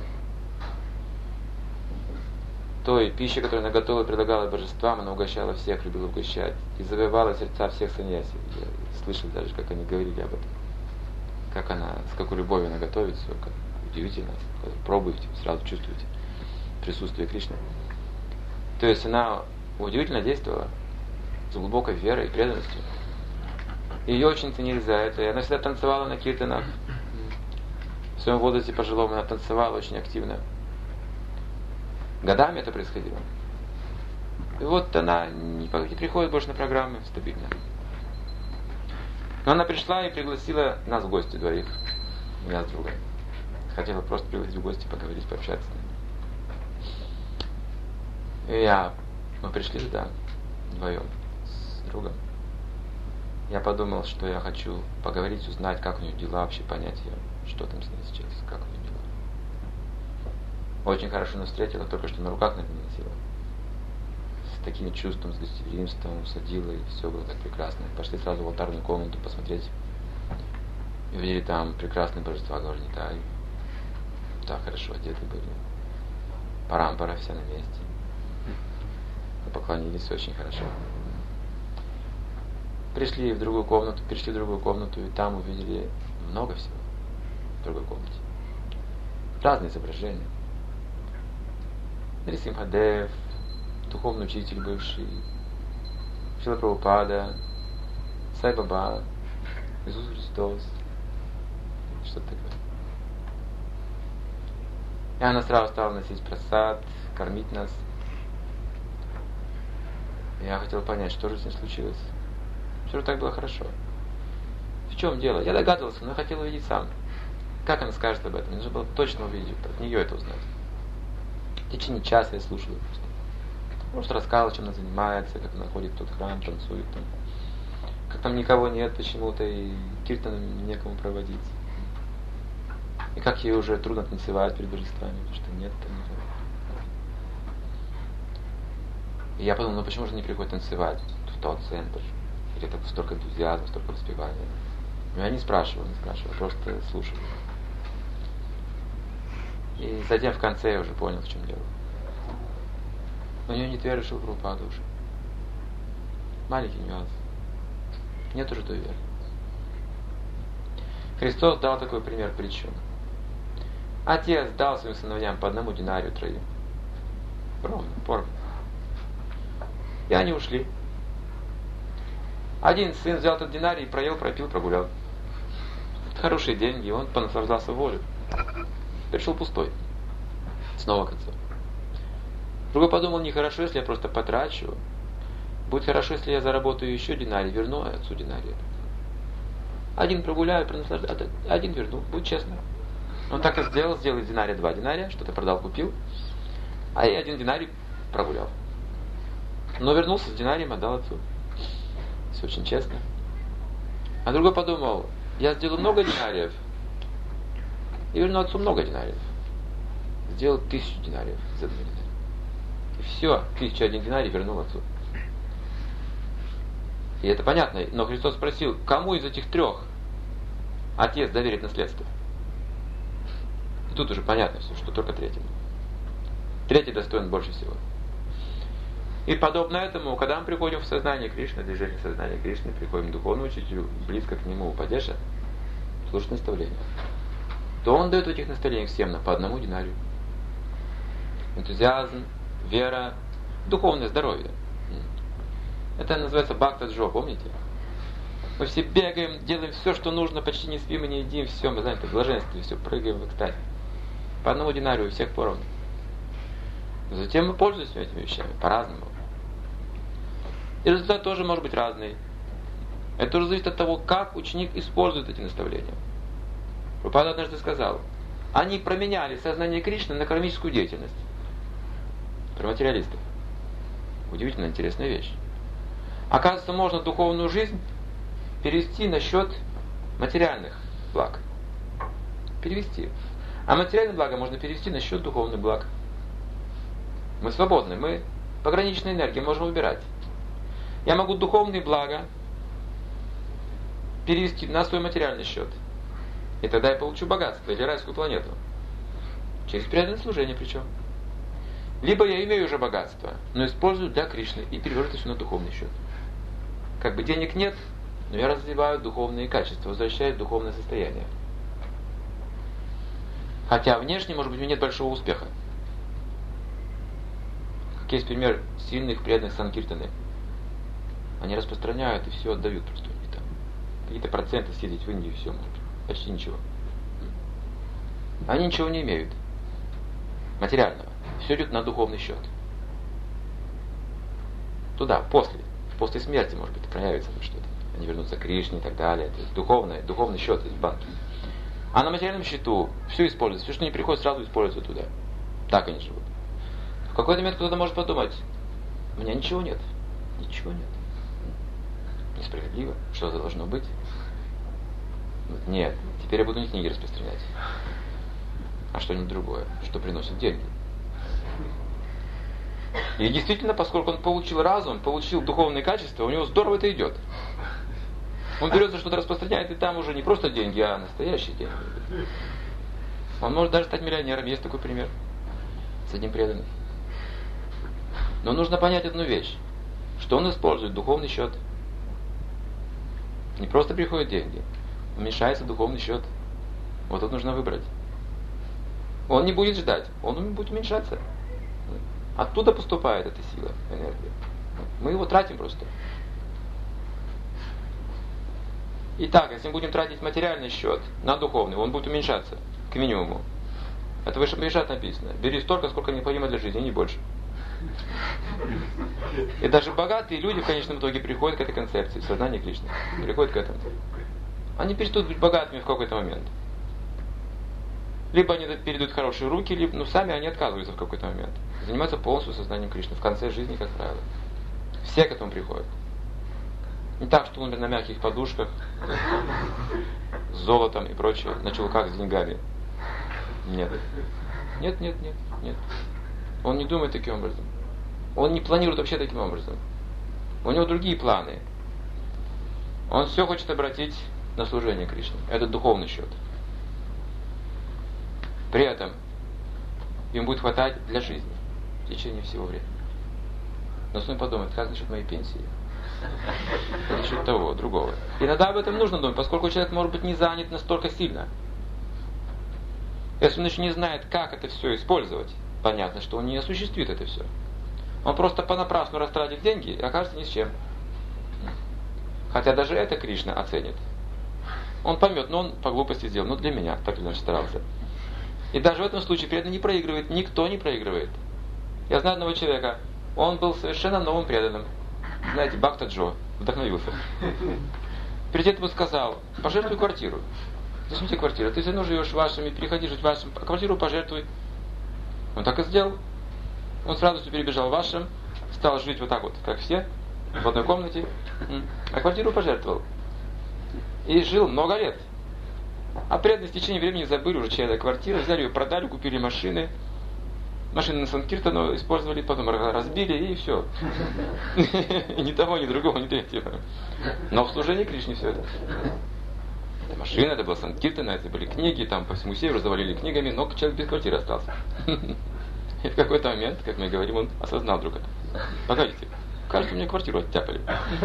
Той пищи, которую она готовила и предлагала божествам, она угощала всех, любила угощать. И завоевала сердца всех саньяси. Я слышал даже, как они говорили об этом. Как она, с какой любовью она готовит все, как удивительно. Когда пробуете, сразу чувствуете присутствие Кришны. То есть она удивительно действовала, с глубокой верой и преданностью. Ее очень ценили за это. И она всегда танцевала на киртанах. В своем возрасте пожилом она танцевала очень активно. Годами это происходило. И вот она никак не приходит больше на программы стабильно. Но она пришла и пригласила нас в гости двоих. Меня с другом. Хотела просто пригласить в гости, поговорить, пообщаться с нами. И я... Мы пришли туда вдвоем с другом. Я подумал, что я хочу поговорить, узнать, как у нее дела, вообще понять ее, что там с ней сейчас, как у нее дела. Очень хорошо нас встретила, только что на руках нас носила. С таким чувством, с гостеприимством усадила, и все было так прекрасно. Пошли сразу в алтарную комнату посмотреть. И увидели там прекрасные божества Гаурнитай. Так хорошо одеты были. Парампара вся на месте. Мы поклонились очень хорошо. Пришли в другую комнату, перешли в другую комнату, и там увидели много всего в другой комнате. Разные изображения. Нарисимхадев, духовный учитель бывший, Шрила Прабхупада, Сай Баба, Иисус Христос, что-то такое. И она сразу стала носить прасад, кормить нас. И я хотел понять, что же с ней случилось. Все же так было хорошо. В чем дело? Я догадывался, но я хотел увидеть сам. Как она скажет об этом? Нужно было точно увидеть, от нее это узнать. В течение часа я слушал ее просто. Просто рассказывал, чем она занимается, как она ходит в тот храм, танцует там. Как там никого нет почему-то, и киртаном некому проводить. И как ей уже трудно танцевать перед божествами, потому что нет там никого. И я подумал, ну почему же не приходит танцевать в тот центр? Или так столько энтузиазма, столько воспевания. Но я не спрашивал, не спрашивал, просто слушал. И затем в конце я уже понял, в чем дело. У нее нет веры, Шрила Прабхупада уже. Маленький нюанс. Нет уже той веры. Христос дал такой пример притчу. Отец дал своим сыновьям по одному динарию троим. Ровно, поровну. И они ушли. Один сын взял этот динарий, проел, пропил, прогулял. Хорошие деньги, он понаслаждался волей. Пришел пустой. Снова к отцу. Другой подумал, нехорошо, если я просто потрачу. Будет хорошо, если я заработаю еще динарий, верну отцу динарий. Один прогуляю, пронаслаждаюсь, один верну, будет честно. Он так и сделал, сделал из динария два динария, что-то продал, купил. А я один динарий прогулял. Но вернулся с динарием, отдал отцу. Все очень честно. А другой подумал, я сделал много динариев и верну отцу много динариев. Сделал тысячу динариев за одного динария. И все, тысяча один динарий вернул отцу. И это понятно. Но Христос спросил, кому из этих трех отец доверит наследство? И тут уже понятно все, что только третьему. Третий достоин больше всего. И подобно этому, когда мы приходим в сознание Кришны, движение сознания Кришны, приходим к духовному учителю, близко к нему, Упадеша, слушать наставления, то он дает в этих наставлениях всем по одному динарию. Энтузиазм, вера, духовное здоровье. Это называется бхакта-джо, помните? Мы все бегаем, делаем все, что нужно, почти не спим и не едим, все, мы заняты в блаженстве, все, прыгаем в экстазе. По одному динарию у всех поровну. Затем мы пользуемся этими вещами по-разному. И результат тоже может быть разный. Это тоже зависит от того, как ученик использует эти наставления. Прабхупада однажды сказал, они променяли сознание Кришны на кармическую деятельность. Про материалистов. Удивительно интересная вещь. Оказывается, можно духовную жизнь перевести на счет материальных благ. Перевести. А материальные блага можно перевести на счет духовных благ. Мы свободны, мы пограничной энергией можем выбирать. Я могу духовные блага перевести на свой материальный счет. И тогда я получу богатство или райскую планету. Через преданное служение причем. Либо я имею уже богатство, но использую для Кришны и перевожу это все на духовный счет. Как бы денег нет, но я развиваю духовные качества, возвращаю духовное состояние. Хотя внешне, может быть, у меня нет большого успеха. Как есть пример сильных преданных санкиртаны. Они распространяют и все отдают просто. Какие-то проценты съездить в Индию, все, может, почти ничего. Они ничего не имеют материального. Все идет на духовный счет. Туда, после. После смерти, может быть, проявится что-то. Они вернутся к Кришне и так далее. То есть духовный, духовный счет есть в банке. А на материальном счету все используется. Все, что не приходит, сразу используется туда. Так они живут. В какой-то момент кто-то может подумать, у меня ничего нет. Ничего нет. Несправедливо. Что это должно быть? Нет, теперь я буду не книги распространять, а что-нибудь другое, что приносит деньги. И действительно, поскольку он получил разум, получил духовные качества, у него здорово это идет. Он берется что-то распространяет, и там уже не просто деньги, а настоящие деньги. Он может даже стать миллионером, есть такой пример с одним преданным. Но нужно понять одну вещь, что он использует духовный счет. Не просто приходят деньги, уменьшается духовный счет. Вот тут нужно выбрать. Он не будет ждать, он будет уменьшаться. Оттуда поступает эта сила, энергия. Мы его тратим просто. Итак, если мы будем тратить материальный счет на духовный, он будет уменьшаться к минимуму. Это выше Вишат написано. Бери столько, сколько необходимо для жизни, не больше. И даже богатые люди в конечном итоге приходят к этой концепции, в сознании Кришны. Приходят к этому. Они перестают быть богатыми в какой-то момент. Либо они перейдут в хорошие руки, либо ну, сами они отказываются в какой-то момент. Занимаются полностью сознанием Кришны. В конце жизни, как правило. Все к этому приходят. Не так, что он умер на мягких подушках, с золотом и прочее, на чулках с деньгами. Нет. Нет, нет, нет, нет. Он не думает таким образом. Он не планирует вообще таким образом. У него другие планы. Он все хочет обратить на служение Кришне. Это духовный счет. При этом ему будет хватать для жизни в течение всего времени. Но сын подумает, как насчет моей пенсии? Как насчет того, другого. Иногда об этом нужно думать, поскольку человек может быть не занят настолько сильно. Если он еще не знает, как это все использовать, понятно, что он не осуществит это все. Он просто понапрасну растратит деньги и окажется ни с чем. Хотя даже это Кришна оценит. Он поймет, но он по глупости сделал, ну для меня, так или иначе старался. И даже в этом случае преданный не проигрывает, никто не проигрывает. Я знаю одного человека, он был совершенно новым преданным. Знаете, Бхакта Джо, вдохновился. Перед этим сказал, пожертвуй квартиру. Зачем тебе квартира? Ты все равно живешь вашими, переходи жить вашим, а квартиру пожертвуй. Он так и сделал. Он сразу перебежал вашим, стал жить вот так вот, как все, в одной комнате, а квартиру пожертвовал. И жил много лет. А преданные в течение времени забыли уже, чья это квартира, взяли ее, продали, купили машины. Машины на Санкиртану использовали, потом разбили и все. И ни того, ни другого, ни третьего. Но в служении Кришне все это. Это машина, это был Санкиртана, это были книги, там по всему северу завалили книгами, но человек без квартиры остался. И в какой-то момент, как мы говорим, он осознал вдруг это. Погодите, кажется, мне квартиру оттяпали.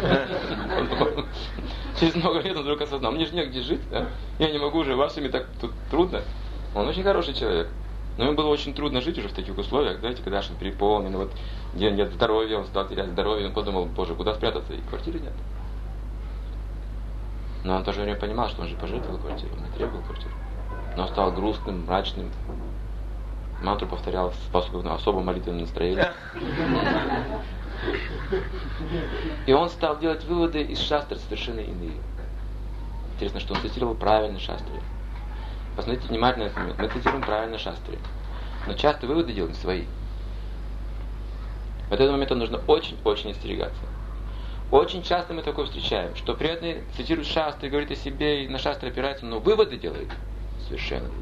Через много лет он вдруг осознал, мне же негде жить, да? Я не могу уже, вашими так тут трудно. Он очень хороший человек. Но ему было очень трудно жить уже в таких условиях, знаете, когда он переполнен, вот, где нет здоровья, он стал терять здоровье, он подумал, боже, куда спрятаться, и квартиры нет. Но он в то же время понимал, что он же пожертвовал квартиру, он не требовал квартиру. Но он стал грустным, мрачным, мантру повторял в особом молитвенном настроении. И он стал делать выводы из шастр совершенно иные. Интересно, что он цитировал правильно шастры. Посмотрите внимательно на этот момент. Мы цитируем правильно шастры. Но часто выводы делаем свои. В этот момент нужно очень-очень остерегаться. Очень часто мы такое встречаем, что преданный цитирует шастры, говорит о себе и на шастры опирается, но выводы делает совершенно другие.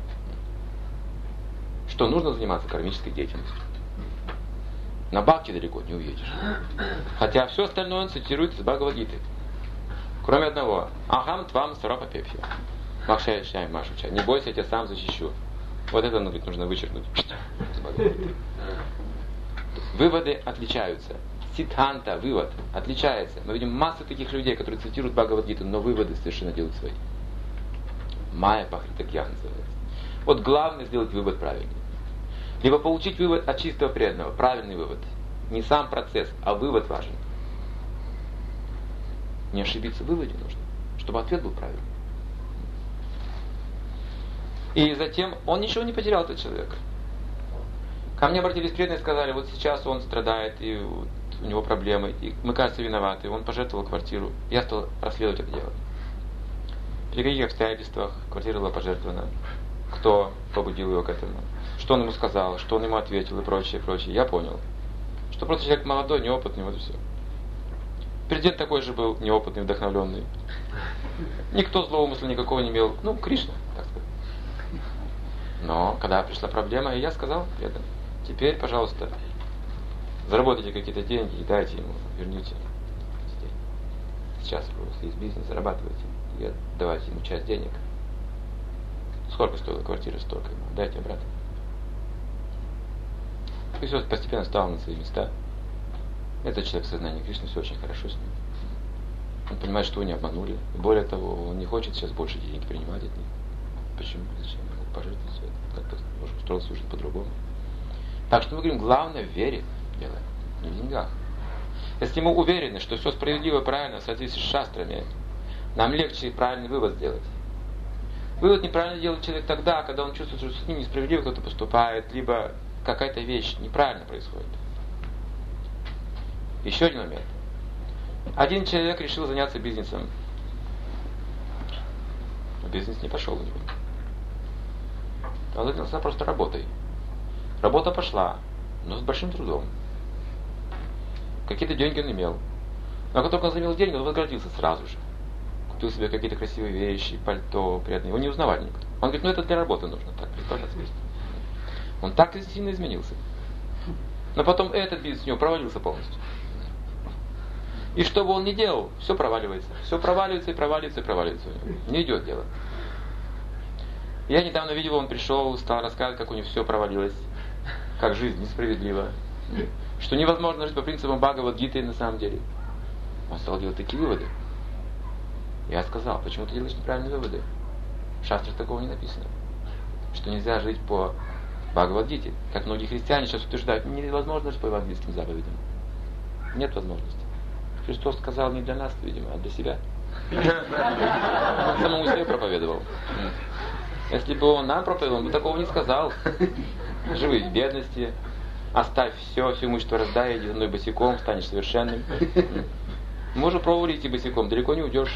Что нужно заниматься кармической деятельностью. На бхакти далеко не уедешь. Хотя все остальное он цитирует из Бхагавад-гиты. Кроме одного. Ахам твам сарапа пепхи. Махшай шай машуча. Не бойся, я тебя сам защищу. Вот это, говорит, нужно вычеркнуть из Бхагавад-гиты. Выводы отличаются. Сиддханта, вывод, отличается. Мы видим массу таких людей, которые цитируют Бхагавад-гиту, но выводы совершенно делают свои. Майя пахритакья называется. Вот главное сделать вывод правильный. Либо получить вывод от чистого преданного, правильный вывод. Не сам процесс, а вывод важен. Не ошибиться в выводе нужно, чтобы ответ был правильный. И затем он ничего не потерял, этот человек. Ко мне обратились преданные и сказали, вот сейчас он страдает, и вот у него проблемы, и мы, кажется, виноваты, он пожертвовал квартиру. Я стал расследовать это дело. При каких обстоятельствах квартира была пожертвована, кто побудил его к этому, что он ему сказал, что он ему ответил и прочее, прочее. Я понял, что просто человек молодой, неопытный, вот и все. Президент такой же был неопытный, вдохновленный. Никто злого умысла никакого не имел. Ну, Кришна, так сказать. Но когда пришла проблема, я сказал преданным, теперь, пожалуйста, заработайте какие-то деньги и дайте ему, верните. Сейчас у вас есть бизнес, зарабатывайте и отдавайте ему часть денег. Сколько стоила квартира, столько ему, дайте обратно. И все постепенно стало на свои места. Этот человек в сознании Кришны, все очень хорошо с ним. Он понимает, что его не обманули. И более того, он не хочет сейчас больше денег принимать от них. Почему? Зачем? Он мог пожертвовать все это. Как-то может устроил свою жизнь по-другому. Так что мы говорим, главное в вере дело, не в деньгах. Если мы уверены, что все справедливо и правильно в соответствии с шастрами, нам легче правильный вывод сделать. Вывод неправильно делает человек тогда, когда он чувствует, что с ним несправедливо кто-то поступает, либо какая-то вещь неправильно происходит. Еще один момент. Один человек решил заняться бизнесом. Но бизнес не пошел у него. Он занялся просто работой. Работа пошла, но с большим трудом. Какие-то деньги он имел. Но как только он занял деньги, он возгордился сразу же. Купил себе какие-то красивые вещи, пальто, приятные. Его не узнавали никто. Он говорит, ну это для работы нужно, так представляться вместе. Он так сильно изменился. Но потом этот бизнес у него провалился полностью. И что бы он ни делал, все проваливается. Все проваливается и проваливается и проваливается у него. Не идет дело. Я недавно видел, он пришел, стал рассказывать, как у него все провалилось. Как жизнь несправедлива. Что невозможно жить по принципам Бхагавад-гиты на самом деле. Он стал делать такие выводы. Я сказал, почему ты делаешь неправильные выводы? В шастрах такого не написано. Что нельзя жить по Бхагавад-гите. Как многие христиане сейчас утверждают, невозможно жить по евангельским заповедям. Нет возможности. Христос сказал не для нас, видимо, а для себя. Он самому себе проповедовал. Если бы он нам проповедовал, он бы такого не сказал. Живи в бедности, оставь все, все имущество раздай, иди за мной босиком, станешь совершенным. Мы уже пробовали идти босиком, далеко не уйдешь.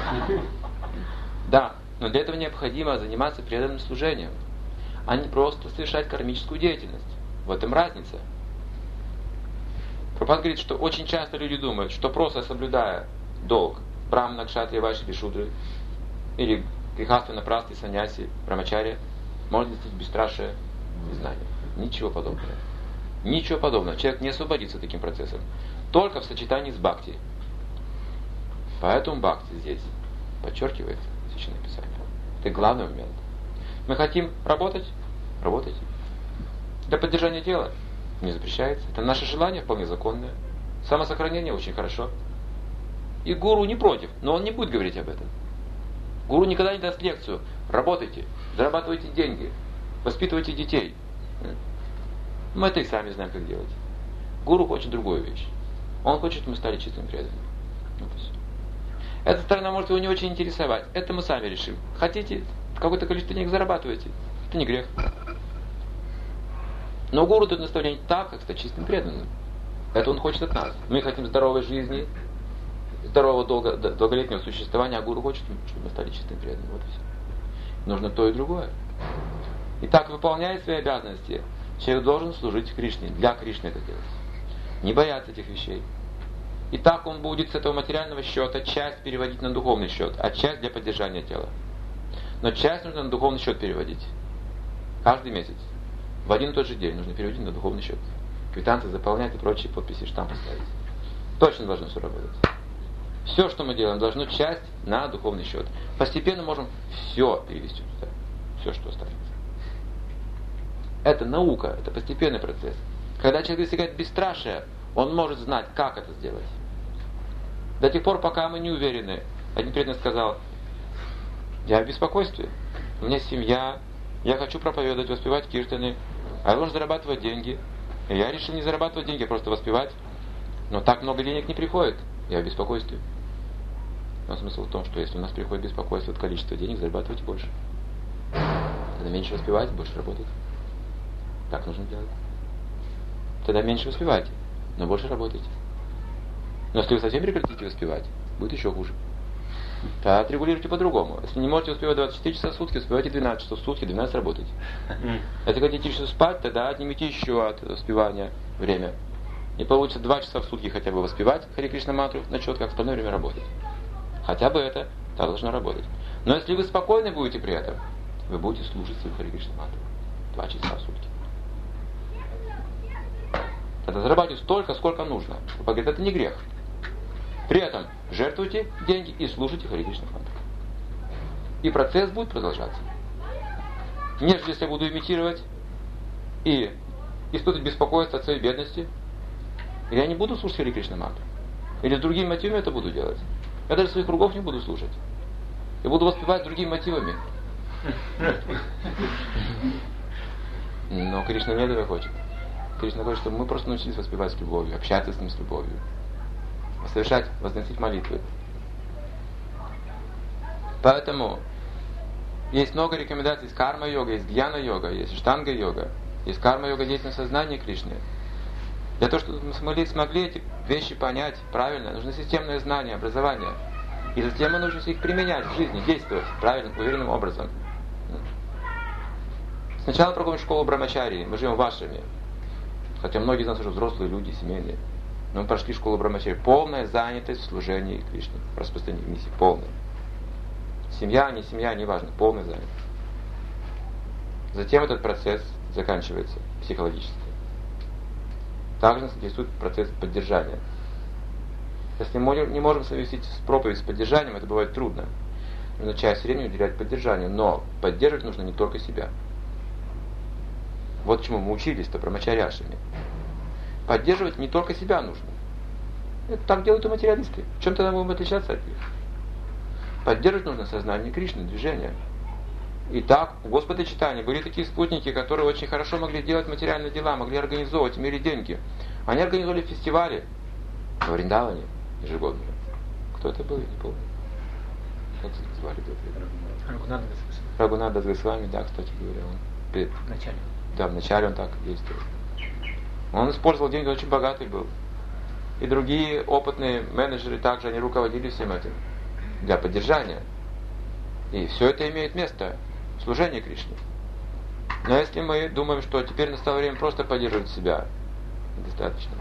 Да, но для этого необходимо заниматься преданным служением, а не просто совершать кармическую деятельность. В этом разница. Прабхупада говорит, что очень часто люди думают, что просто соблюдая долг брамана, кшатрия, вайши или шудры, или грехаственно прасты, саньяси, брамачария, можно достичь бесстрашия и знания. Ничего подобного. Ничего подобного. Человек не освободится таким процессом. Только в сочетании с бхакти. Поэтому бхакти здесь подчеркивает Священное Писание. Это главный момент. Мы хотим работать? Работайте. Для поддержания дела не запрещается. Это наше желание вполне законное. Самосохранение очень хорошо. И гуру не против, но он не будет говорить об этом. Гуру никогда не даст лекцию. Работайте, зарабатывайте деньги, воспитывайте детей. Мы это и сами знаем, как делать. Гуру хочет другую вещь. Он хочет, чтобы мы стали чистыми преданными. Вот и все. Эта сторона может его не очень интересовать. Это мы сами решим. Хотите какое-то количество денег зарабатывайте. Это не грех. Но гуру дает наставление так, как стать чистым преданным. Это он хочет от нас. Мы хотим здоровой жизни, здорового долго, долголетнего существования, а гуру хочет, чтобы мы стали чистым преданным. Вот и все. Нужно то и другое. Итак, выполняя свои обязанности, человек должен служить Кришне, для Кришны это делать. Не бояться этих вещей. И так он будет с этого материального счета часть переводить на духовный счет, а часть для поддержания тела. Но часть нужно на духовный счет переводить. Каждый месяц. В один и тот же день нужно переводить на духовный счет. Квитанции заполнять и прочие подписи, штампы ставить. Точно должно все работать. Все, что мы делаем, должно часть на духовный счет. Постепенно можем все перевести туда. Все, что останется. Это наука, это постепенный процесс. Когда человек достигает бесстрашия, он может знать, как это сделать. До тех пор, пока мы не уверены. Один преданный сказал: я в беспокойстве, у меня семья, я хочу проповедовать, воспевать киртаны, а я должен зарабатывать деньги. И я решил не зарабатывать деньги, а просто воспевать. Но так много денег не приходит, я в беспокойстве. Но смысл в том, что если у нас приходит беспокойство от количества денег, зарабатывайте больше. Тогда меньше воспевать, больше работать. Так нужно делать. Тогда меньше воспевайте, но больше работайте. Но если вы совсем прекратите воспевать, будет еще хуже. Тогда отрегулируйте по-другому. Если не можете успевать двадцать четыре часа в сутки, успевайте двенадцать часов в сутки, двенадцать работайте. Если хотите еще спать, тогда отнимите еще от воспевания время. И получится два часа в сутки хотя бы воспевать Харе Кришна мантру на четко, как остальное время работать. Хотя бы это так должно работать. Но если вы спокойны будете при этом, вы будете слушать свою Харе Кришна мантру два часа в сутки. Тогда зарабатывайте столько, сколько нужно. Папа говорит, это не грех. При этом жертвуйте деньги и слушайте Харе Кришна мантру. И процесс будет продолжаться. Нежели если я буду имитировать и испытывать беспокойство от своей бедности, я не буду слушать Харе Кришна мантру. Или с другими мотивами это буду делать. Я даже своих кругов не буду слушать. Я буду воспевать другими мотивами. Но Кришна не этого хочет. Кришна хочет, чтобы мы просто научились воспевать с любовью, общаться с Ним с любовью, совершать, возносить молитвы. Поэтому есть много рекомендаций из карма-йога, есть гьяна-йога, есть штанга-йога, есть карма-йога деятельность сознания Кришны. Для того, чтобы мы смогли, смогли эти вещи понять правильно, нужно системное знание, образование. И затем мы научимся их применять в жизни, действовать правильным, уверенным образом. Сначала проходим школу Брамачарии, мы живем в ашраме. Хотя многие из нас уже взрослые люди, семейные. Но мы прошли школу Брамачарии. Полная занятость в служении Кришне, в распространении миссии. Полная. Семья, не семья, не важно. Полная занятость. Затем этот процесс заканчивается психологически. Также нас интересует процесс поддержания. Если мы не можем совместить проповедь с поддержанием, это бывает трудно. Нужно часть времени уделять поддержанию. Но поддерживать нужно не только себя. Вот чему мы учились-то брамачаряшами. Поддерживать не только себя нужно. Это так делают и материалисты. В чем тогда мы будем отличаться от них? Поддерживать нужно сознание Кришны, движение. И так, у Господа читания были такие спутники, которые очень хорошо могли делать материальные дела, могли организовывать, имели деньги. Они организовали фестивали в Вриндаване ежегодно. Кто это был, я не помню. Как звали этого? Рагунада Дас. Рагунада Дас Госвами, да, кстати говоря. Он... В начале. Да, вначале он так действовал. Он использовал деньги, очень богатый был. И другие опытные менеджеры также, они руководили всем этим для поддержания. И все это имеет место в служении Кришне. Но если мы думаем, что теперь настало время просто поддерживать себя, недостаточно.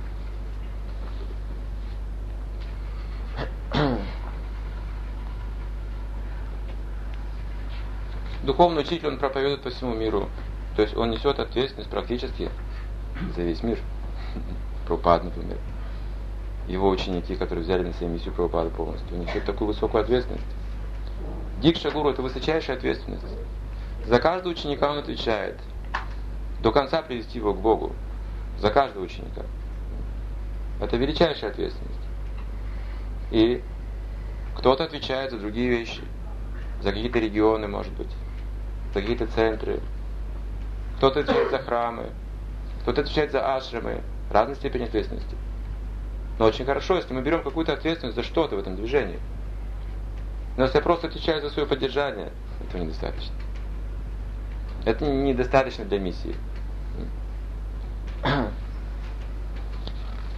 Духовный учитель, он проповедует по всему миру. То есть он несет ответственность практически за весь мир. Прабхупада, например. Его ученики, которые взяли на себя миссию Прабхупады полностью, несут такую высокую ответственность. Дикша Гуру — это высочайшая ответственность. За каждого ученика он отвечает. До конца привести его к Богу. За каждого ученика. Это величайшая ответственность. И кто-то отвечает за другие вещи. За какие-то регионы, может быть. За какие-то центры. Кто-то отвечает за храмы. Кто-то отвечает за ашрамы. Разной степени ответственности. Но очень хорошо, если мы берем какую-то ответственность за что-то в этом движении. Но если я просто отвечаю за свое поддержание, этого недостаточно. Это недостаточно для миссии.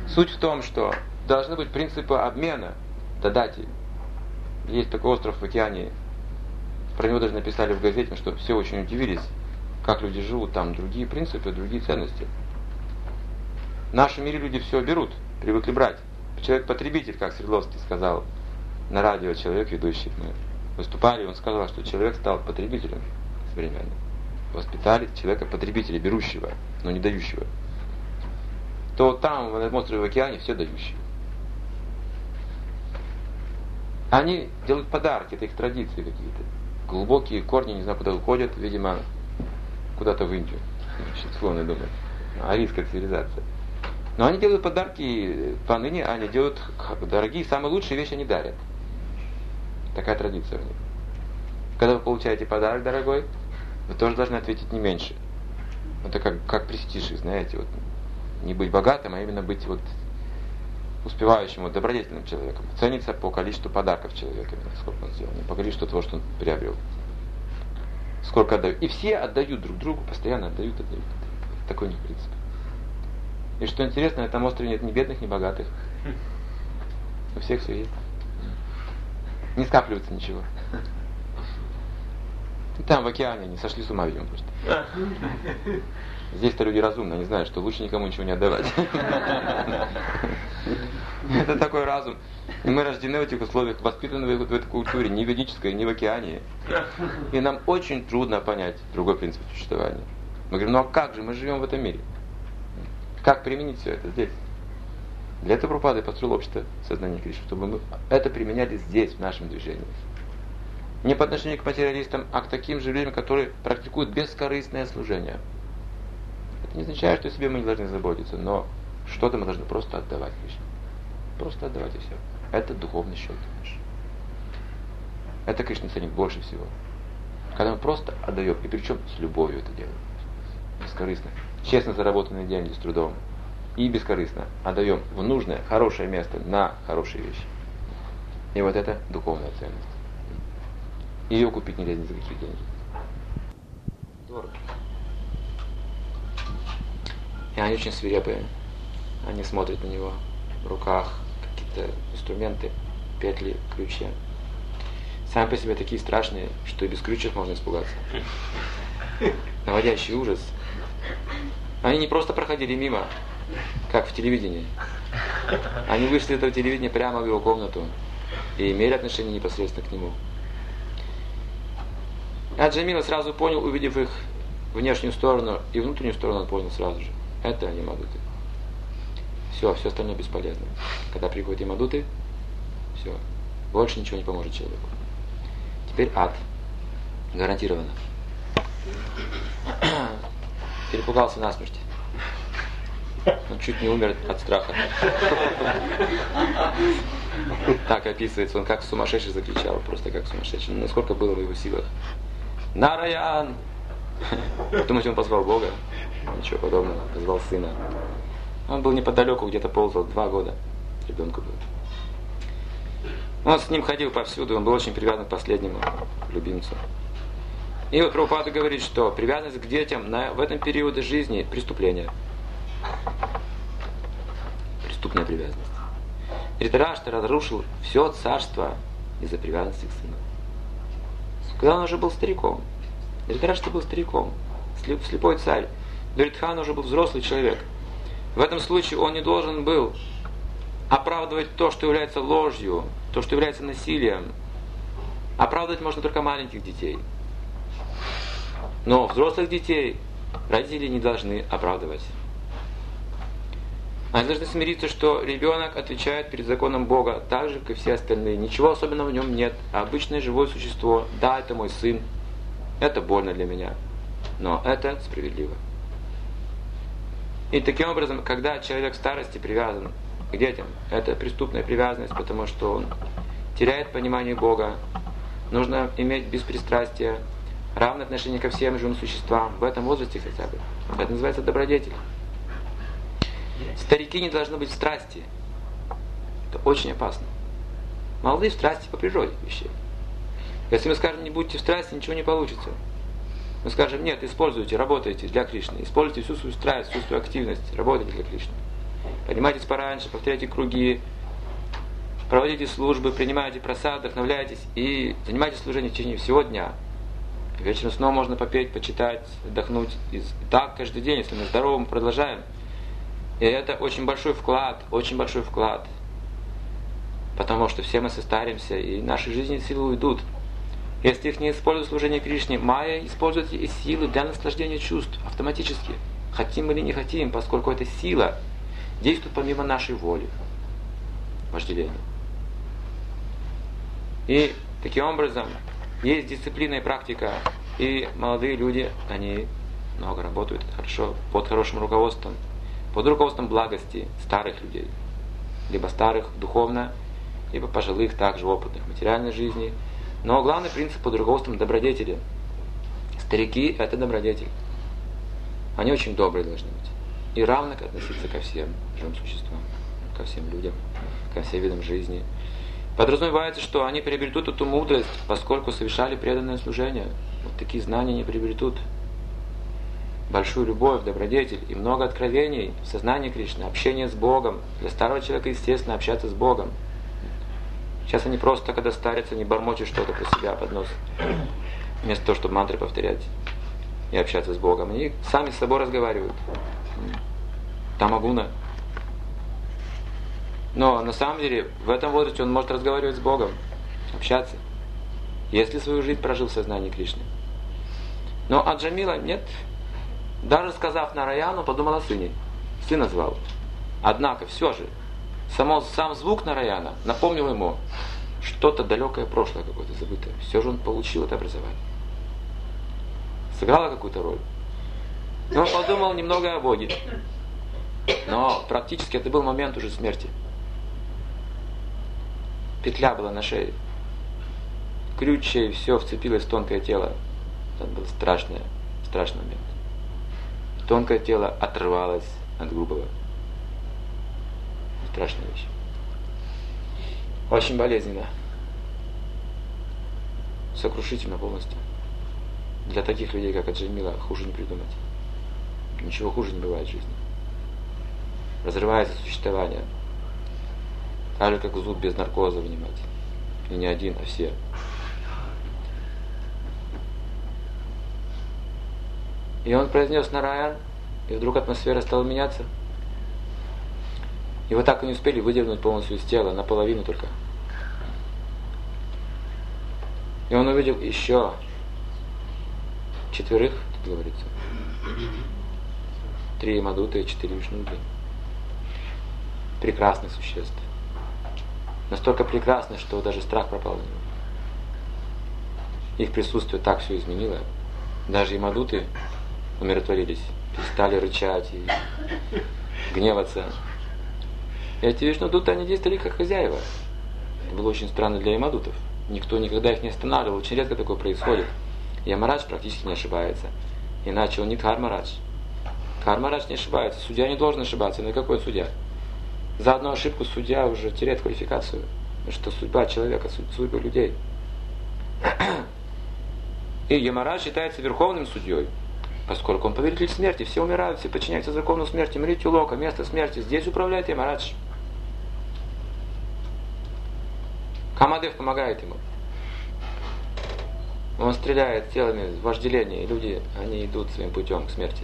Суть в том, что должны быть принципы обмена, дадати. Есть такой остров в океане, про него даже написали в газете, что все очень удивились, как люди живут там, другие принципы, другие ценности. В нашем мире люди все берут, привыкли брать. Человек-потребитель, как Свердловский сказал на радио, человек ведущий. Мы выступали, он сказал, что человек стал потребителем современным. Воспитали человека-потребителя, берущего, но не дающего. То там, на этом острове в океане, все дающие. Они делают подарки, это их традиции какие-то. Глубокие корни, не знаю, куда уходят, видимо, куда-то в Индию. Склонны думать. Арийская цивилизация. Но они делают подарки, поныне они делают дорогие, самые лучшие вещи они дарят. Такая традиция у них. Когда вы получаете подарок дорогой, вы тоже должны ответить не меньше. Это как, как престиж, знаете, вот, не быть богатым, а именно быть вот успевающим, вот, добродетельным человеком. Ценится по количеству подарков человека, сколько он сделал, не по количеству того, что он приобрел. Сколько отдают. И все отдают друг другу, постоянно отдают, отдают. Такой у них принцип. И что интересно, на этом острове нет ни бедных, ни богатых. У всех все есть. Не скапливается ничего. И там в океане они сошли с ума, видимо, просто. Здесь-то люди разумные, они знают, что лучше никому ничего не отдавать. Это такой разум. И мы рождены в этих условиях, воспитаны в этой культуре, ни ведической, ни в океане. И нам очень трудно понять другой принцип существования. Мы говорим, ну а как же, мы живем в этом мире. Как применить все это здесь? Для этого Прабхупада и построил общество сознания Кришны, чтобы мы это применяли здесь, в нашем движении. Не по отношению к материалистам, а к таким же людям, которые практикуют бескорыстное служение. Это не означает, что о себе мы не должны заботиться, но что-то мы должны просто отдавать Кришне. Просто отдавать и все. Это духовный счет наш. Это Кришна ценит больше всего. Когда мы просто отдаем, и причем с любовью это делаем. Бескорыстно. Честно заработанные деньги с трудом. И бескорыстно отдаем в нужное, хорошее место на хорошие вещи. И вот это духовная ценность. Ее купить нельзя ни за какие деньги. Дорого. И они очень свирепые. Они смотрят на него. В руках какие-то инструменты, петли, крючья. Сами по себе такие страшные, что и без крючев можно испугаться. Наводящий ужас. Они не просто проходили мимо, как в телевидении. Они вышли из этого телевидения прямо в его комнату и имели отношение непосредственно к нему. А Джамила сразу понял, увидев их внешнюю сторону и внутреннюю сторону, он понял сразу же. Это они мадуты. Все, все остальное бесполезно. Когда приходят и мадуты, все. Больше ничего не поможет человеку. Теперь ад. Гарантированно. Перепугался насмерть. Он чуть не умер от страха. Так описывается, он как сумасшедший закричал, просто как сумасшедший. Ну, насколько было в его силах. Нараян! Думаете, он позвал Бога? Ничего подобного, позвал сына. Он был неподалеку, где-то ползал, два года ребенку был. Он с ним ходил повсюду, он был очень привязан к последнему любимцу. И вот Прабхупада говорит, что привязанность к детям на, в этом периоде жизни – преступление. Преступная привязанность. Дритараштра разрушил все царство из-за привязанности к сыну. Когда он уже был стариком. Дритараштра был стариком, слепой царь. Дуридхан уже был взрослый человек. В этом случае он не должен был оправдывать то, что является ложью, то, что является насилием. Оправдывать можно только маленьких детей. Но взрослых детей родители не должны оправдывать. Они должны смириться, что ребенок отвечает перед законом Бога так же, как и все остальные. Ничего особенного в нем нет. Обычное живое существо. Да, это мой сын. Это больно для меня. Но это справедливо. И таким образом, когда человек в старости привязан к детям, это преступная привязанность, потому что он теряет понимание Бога. Нужно иметь беспристрастие, равное отношение ко всем живым существам, в этом возрасте хотя бы. Это называется добродетель. Старики не должны быть в страсти. Это очень опасно. Молодые в страсти по природе вещей. Если мы скажем, не будьте в страсти, ничего не получится. Мы скажем, нет, используйте, работайте для Кришны. Используйте всю свою страсть, всю свою активность, работайте для Кришны. поднимайтесь пораньше, повторяйте круги, проводите службы, принимайте просад, вдохновляйтесь и занимайтесь служением в течение всего дня. Вечером снова можно попеть, почитать, отдохнуть. И так каждый день, если мы здоровы, мы продолжаем. И это очень большой вклад, очень большой вклад. Потому что все мы состаримся, и наши жизни силы уйдут. Если их не используют в служении Кришне, майя использует эти силы для наслаждения чувств автоматически. Хотим или не хотим, поскольку эта сила действует помимо нашей воли. Вожделение. И таким образом есть дисциплина и практика. И молодые люди, они много работают хорошо, под хорошим руководством. Под руководством благости старых людей. Либо старых духовно, либо пожилых, также опытных в материальной жизни. Но главный принцип под руководством добродетели. Старики – это добродетель. Они очень добрые должны быть. И равно относиться ко всем живым существам, ко всем людям, ко всем видам жизни. Подразумевается, что они приобретут эту мудрость, поскольку совершали преданное служение. Вот такие знания не приобретут. Большую любовь, добродетель и много откровений в сознании Кришны, общение с Богом. Для старого человека, естественно, общаться с Богом. Сейчас они просто, когда старятся, не бормочут что-то про себя под нос, вместо того, чтобы мантры повторять и общаться с Богом. Они сами с собой разговаривают. Тамагуна. Но на самом деле в этом возрасте он может разговаривать с Богом, общаться, если свою жизнь прожил в сознании Кришны. Но а Джамила нет. Даже сказав Нараяну, подумал о сыне. Сына звал. Однако все же Само, сам звук Нараяна напомнил ему что-то далекое прошлое какое-то забытое. Все же он получил это образование. Сыграло какую-то роль. И он подумал немного о Боге. Но практически это был момент уже смерти. Петля была на шее. Крючья и все вцепилось в тонкое тело. Это был страшный, страшный момент. Тонкое тело отрывалось от грубого. Страшная вещь. Очень болезненно. Сокрушительно полностью. Для таких людей, как Аджамила, хуже не придумать. Ничего хуже не бывает в жизни. Разрывается существование. Так же, как зуб без наркоза вынимать. И не один, а все. И он произнес Нараян, и вдруг атмосфера стала меняться. Его так и не успели выдернуть полностью из тела, наполовину только. И он увидел еще четверых, тут говорится. Три Мадуты и четыре Вишнуды. Прекрасных существ. Настолько прекрасных, что даже страх пропал на него. Их присутствие так все изменило. Даже и Мадуты умиротворились, перестали рычать и гневаться. И эти Вишнудуты, они действовали как хозяева. Это было очень странно для Ямадутов. Никто никогда их не останавливал. Очень редко такое происходит. Ямарадж практически не ошибается. Иначе он не Дхармарадж. Дхармарадж не ошибается. Судья не должен ошибаться. Но какой судья? За одну ошибку судья уже теряет квалификацию. Потому что судьба человека, судьба людей. И Ямарадж считается верховным судьей. Поскольку он повелитель смерти. Все умирают, все подчиняются закону смерти. Мритюлока, место смерти. Здесь управляет Ямарадж. Камадев помогает ему. Он стреляет телами в вожделение, и люди, они идут своим путем к смерти.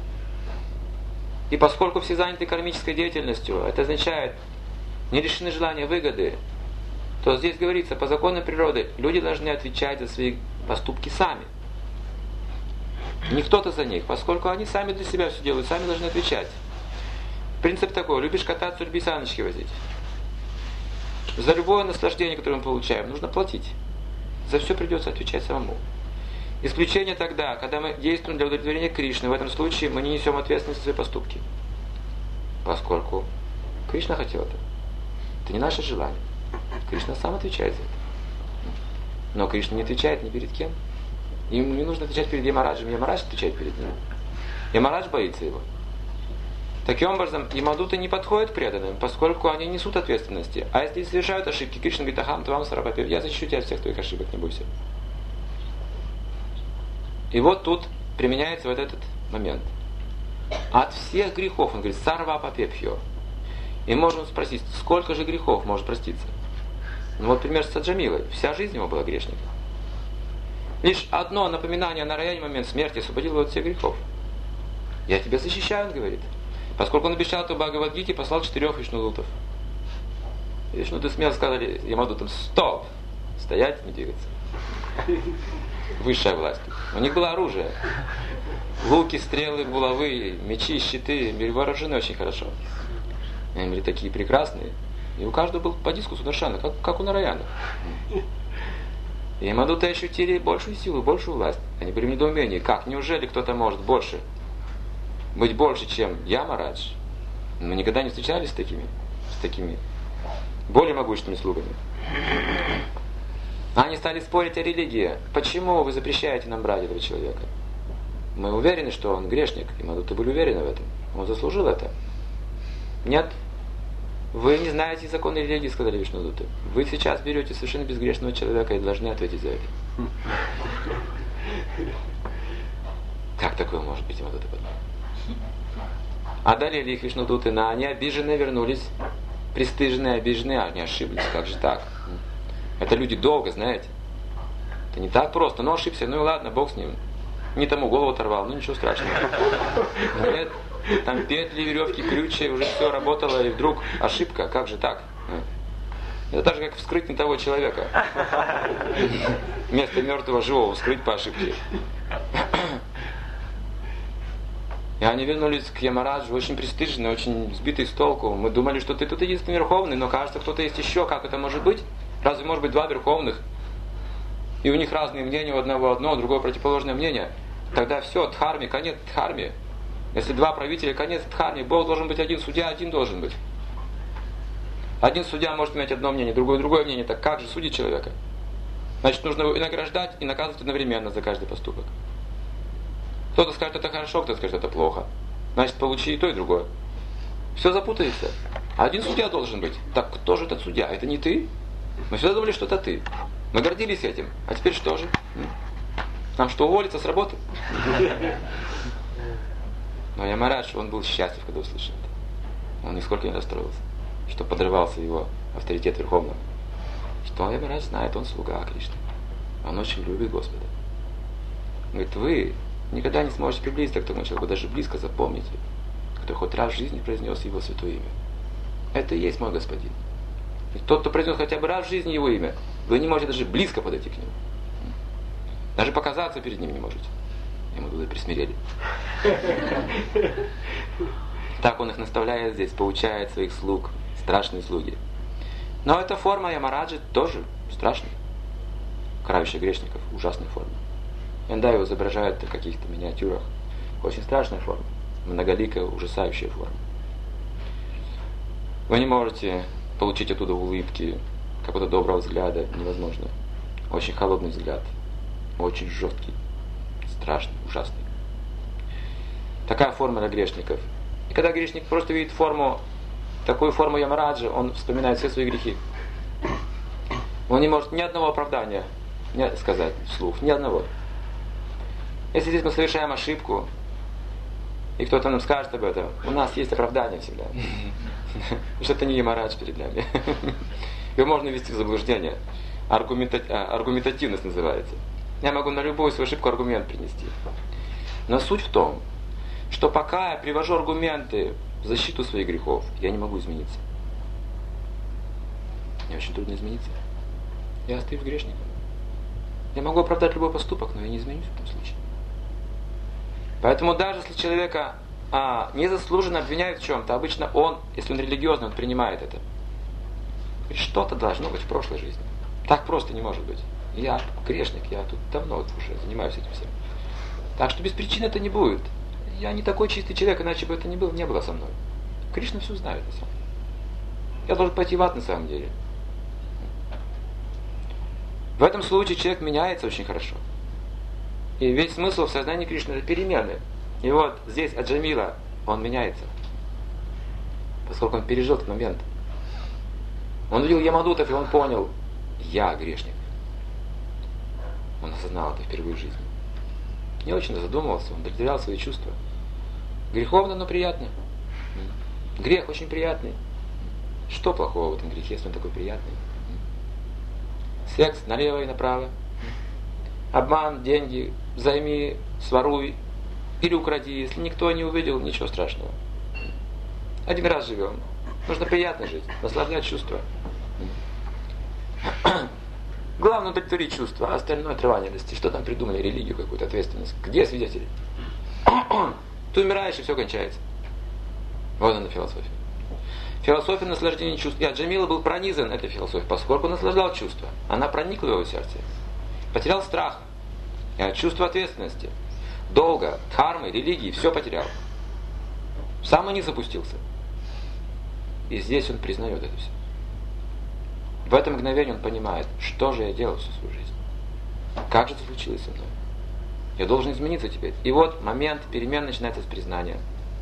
И поскольку все заняты кармической деятельностью, это означает, не лишены желания выгоды, то здесь говорится, по законам природы, люди должны отвечать за свои поступки сами. Не кто-то за них, поскольку они сами для себя все делают, сами должны отвечать. Принцип такой, любишь кататься, люби саночки возить. За любое наслаждение, которое мы получаем, нужно платить. За все придется отвечать самому. Исключение тогда, когда мы действуем для удовлетворения Кришны. В этом случае мы не несем ответственность за свои поступки. Поскольку Кришна хотел это. Это не наше желание. Кришна сам отвечает за это. Но Кришна не отвечает ни перед кем. Ему не нужно отвечать перед Ямараджем. Ямарадж отвечает перед ним. Ямарадж боится его. Таким образом, Ямадуты не подходят к преданным, поскольку они несут ответственности. А если совершают ошибки, Кришна говорит, ахам, твам, сарапапир, я защищу тебя от всех твоих ошибок, не бойся. И вот тут применяется вот этот момент. От всех грехов, он говорит, сарва папепхьо. И можем спросить, сколько же грехов может проститься? Ну вот пример с Аджамилой. Вся жизнь его была грешником. Лишь одно напоминание на районе момент смерти освободило его от всех грехов. Я тебя защищаю, он говорит. Поскольку он обещал это в Бхагавад-гите, послал четырех вишнудутов. И вишнудуты смело сказали ямадутам: стоп! Стоять, не двигаться. Высшая власть. У них было оружие. Луки, стрелы, булавы, мечи, щиты. Были вооружены очень хорошо. Они были такие прекрасные. И у каждого был по диску Сударшана, как, как у Нараяна. И ямадуты ощутили большую силу, большую власть. Они были в недоумении. Как? Неужели кто-то может больше? Быть больше, чем Ямарадж? Мы никогда не встречались с такими, с такими более могущественными слугами. Они стали спорить о религии. Почему вы запрещаете нам брать этого человека? Мы уверены, что он грешник. И Ямадуты были уверены в этом. Он заслужил это. Нет. Вы не знаете законы религии, сказали вишнудуты. Вы сейчас берете совершенно безгрешного человека и должны ответить за это. Как такое может быть, Ямадуты подумали? Одолели их вишнудуты, но они обиженные вернулись. Пристыженные, обиженные, они ошиблись. Как же так? Это люди долго, знаете. Это не так просто. Ну, ошибся, ну и ладно, Бог с ним. Не тому голову оторвал, ну ничего страшного. Нет, там петли, веревки, крючья, уже все работало, и вдруг ошибка, как же так? Это так же, как вскрыть не того человека. Вместо мертвого живого вскрыть по ошибке. И они вернулись к Ямараджу очень пристыженные, очень сбитые с толку. Мы думали, что ты тут единственный верховный, но кажется, кто-то есть еще. Как это может быть? Разве может быть два верховных? И у них разные мнения, у одного одно, у другого противоположное мнение. Тогда все, дхарме, конец дхарме. Если два правителя, конец дхарме. Бог должен быть один, судья один должен быть. Один судья может иметь одно мнение, другой другое мнение. Так как же судить человека? Значит, нужно и награждать, и наказывать одновременно за каждый поступок. Кто-то скажет, это хорошо, кто-то скажет, это плохо. Значит, получи и то, и другое. Все запутается. А один судья должен быть. Так кто же этот судья? Это не ты? Мы всегда думали, что это ты. Мы гордились этим. А теперь что же? Нам что, уволиться с работы? Но Ямарадж, он был счастлив, когда услышал это. Он нисколько не расстроился, что подрывался его авторитет Верховного. Что Ямарадж знает, он слуга Кришны. Он очень любит Господа. Он говорит, вы никогда не сможете приблизиться к тому человеку, даже близко запомните, кто хоть раз в жизни произнес его святое имя. Это и есть мой господин. И тот, кто произнес хотя бы раз в жизни его имя, вы не можете даже близко подойти к нему. Даже показаться перед ним не можете. Ему туда присмирели. Так он их наставляет здесь, поучает своих слуг, страшные слуги. Но эта форма Ямараджи тоже страшная. Карающая грешников, ужасная форма. Иногда его изображают в каких-то миниатюрах. Очень страшная форма. Многоликая, ужасающая форма. Вы не можете получить оттуда улыбки, какого-то доброго взгляда. Невозможно. Очень холодный взгляд. Очень жесткий. Страшный, ужасный. Такая форма для грешников. И когда грешник просто видит форму, такую форму Ямараджи, он вспоминает все свои грехи. Он не может ни одного оправдания не сказать вслух. Ни одного. Если здесь мы совершаем ошибку, и кто-то нам скажет об этом, у нас есть оправдание всегда. Что это не Ямарадж перед нами. Его можно ввести в заблуждение. Аргументативность называется. Я могу на любую свою ошибку аргумент принести. Но суть в том, что пока я привожу аргументы в защиту своих грехов, я не могу измениться. Мне очень трудно измениться. Я остаюсь грешником. Я могу оправдать любой поступок, но я не изменюсь в этом случае. Поэтому даже если человека а, незаслуженно обвиняют в чем-то, обычно он, если он религиозный, он принимает это. Что-то должно быть в прошлой жизни. Так просто не может быть. Я грешник, я тут давно уже занимаюсь этим всем. Так что без причины это не будет. Я не такой чистый человек, иначе бы это не было, не было со мной. Кришна все знает на самом деле. Я должен пойти в ад на самом деле. В этом случае человек меняется очень хорошо. И весь смысл в сознании Кришны — это перемены. И вот здесь Аджамила, он меняется. Поскольку он пережил этот момент. Он увидел Ямадутов, и он понял, я грешник. Он осознал это впервые в жизни. Не очень задумывался, он удовлетворял свои чувства. Греховно, но приятно. Грех очень приятный. Что плохого в этом грехе, если он такой приятный? Секс налево и направо. Обман, деньги, займи, своруй или укради. Если никто не увидел, ничего страшного. Один раз живем. Нужно приятно жить, наслаждать чувства. Главное удовлетворить чувства, а остальное тревожности. Что там придумали? Религию какую-то, ответственность. Где свидетели? Ты умираешь, и все кончается. Вот она философия. Философия наслаждения чувств. Я Джамила был пронизан этой философией, поскольку наслаждал чувства. Она проникла в его сердце. Потерял страх, чувство ответственности, долга, дхармы, религии, все потерял. В самый низ опустился. И здесь он признает это все. В это мгновение он понимает, что же я делал всю свою жизнь. Как же это случилось со мной? Я должен измениться теперь. И вот момент перемен начинается с признания.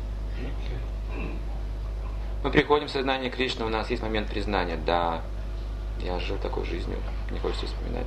Мы приходим в сознание Кришны, у нас есть момент признания. Да, я жил такой жизнью, не хочется вспоминать.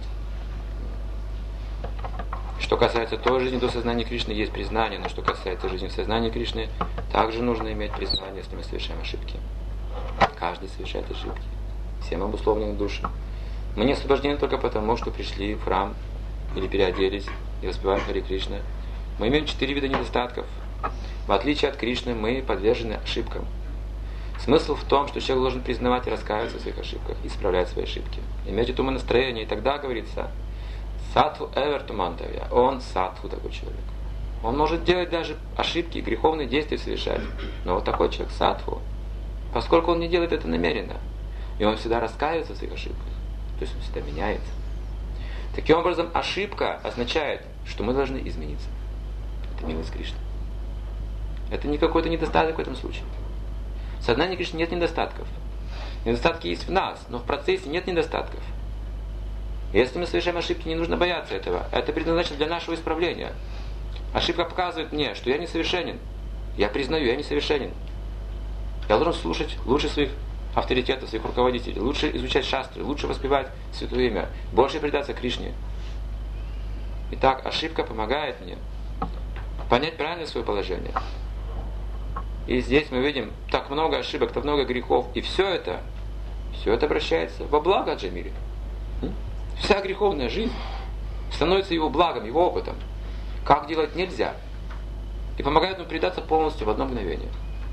Что касается той жизни до сознания Кришны, есть признание, но что касается жизни в сознании Кришны, также нужно иметь признание, если мы совершаем ошибки. Каждый совершает ошибки. Всем обусловлены души. Мы не освобождены только потому, что пришли в храм или переоделись и воспеваем Харе Кришна. Мы имеем четыре вида недостатков. В отличие от Кришны, мы подвержены ошибкам. Смысл в том, что человек должен признавать и раскаиваться в своих ошибках, и исправлять свои ошибки. Иметь это умонастроение, и тогда, говорится, саттву эверту мантавья. Он саттву такой человек. Он может делать даже ошибки, греховные действия совершать. Но вот такой человек саттву. Поскольку он не делает это намеренно. И он всегда раскаивается в своих ошибках. То есть он всегда меняется. Таким образом, ошибка означает, что мы должны измениться. Это милость Кришны. Это не какой-то недостаток в этом случае. В сознании Кришны нет недостатков. Недостатки есть в нас, но в процессе нет недостатков. Если мы совершаем ошибки, не нужно бояться этого. Это предназначено для нашего исправления. Ошибка показывает мне, что я несовершенен. Я признаю, я несовершенен. Я должен слушать лучше своих авторитетов, своих руководителей, лучше изучать шастры, лучше воспевать Святое Имя, больше предаться Кришне. Итак, ошибка помогает мне понять правильное свое положение. И здесь мы видим так много ошибок, так много грехов, и все это, все это обращается во благо Джамиле. Вся греховная жизнь становится его благом, его опытом. Как делать нельзя. И помогает ему предаться полностью в одно мгновение.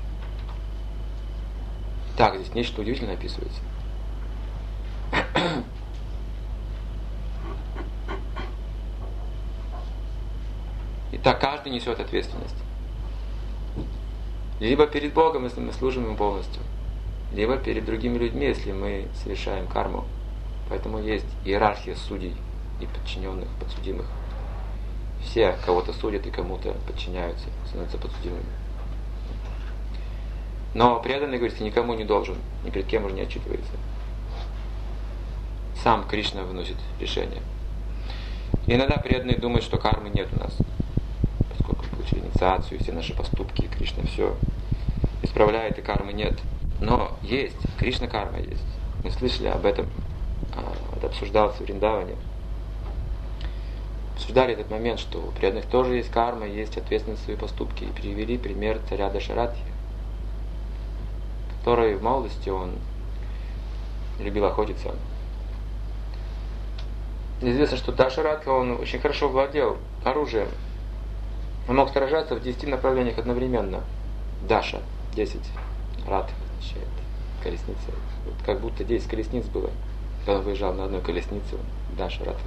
Так, здесь нечто удивительное описывается. Итак, каждый несет ответственность. Либо перед Богом, если мы служим Ему полностью, либо перед другими людьми, если мы совершаем карму. Поэтому есть иерархия судей и подчиненных, подсудимых. Все кого-то судят и кому-то подчиняются, становятся подсудимыми. Но преданный, говорится, никому не должен, ни перед кем уже не отчитывается. Сам Кришна выносит решение. И иногда преданные думают, что кармы нет у нас. Поскольку мы получили инициацию, все наши поступки, Кришна все исправляет, и кармы нет. Но есть, Кришна карма есть. Мы слышали об этом, это обсуждалось в Вриндаване. Обсуждали этот момент, что у преданных тоже есть карма, есть ответственность за свои поступки. И привели пример царя Дашаратхи, который в молодости он любил охотиться. Известно, что Дашаратха, он очень хорошо владел оружием. Он мог сражаться в десяти направлениях одновременно. Даша, десять. Радха означает колесница. Вот как будто десять колесниц было. Когда он выезжал на одной колеснице, Даша Радха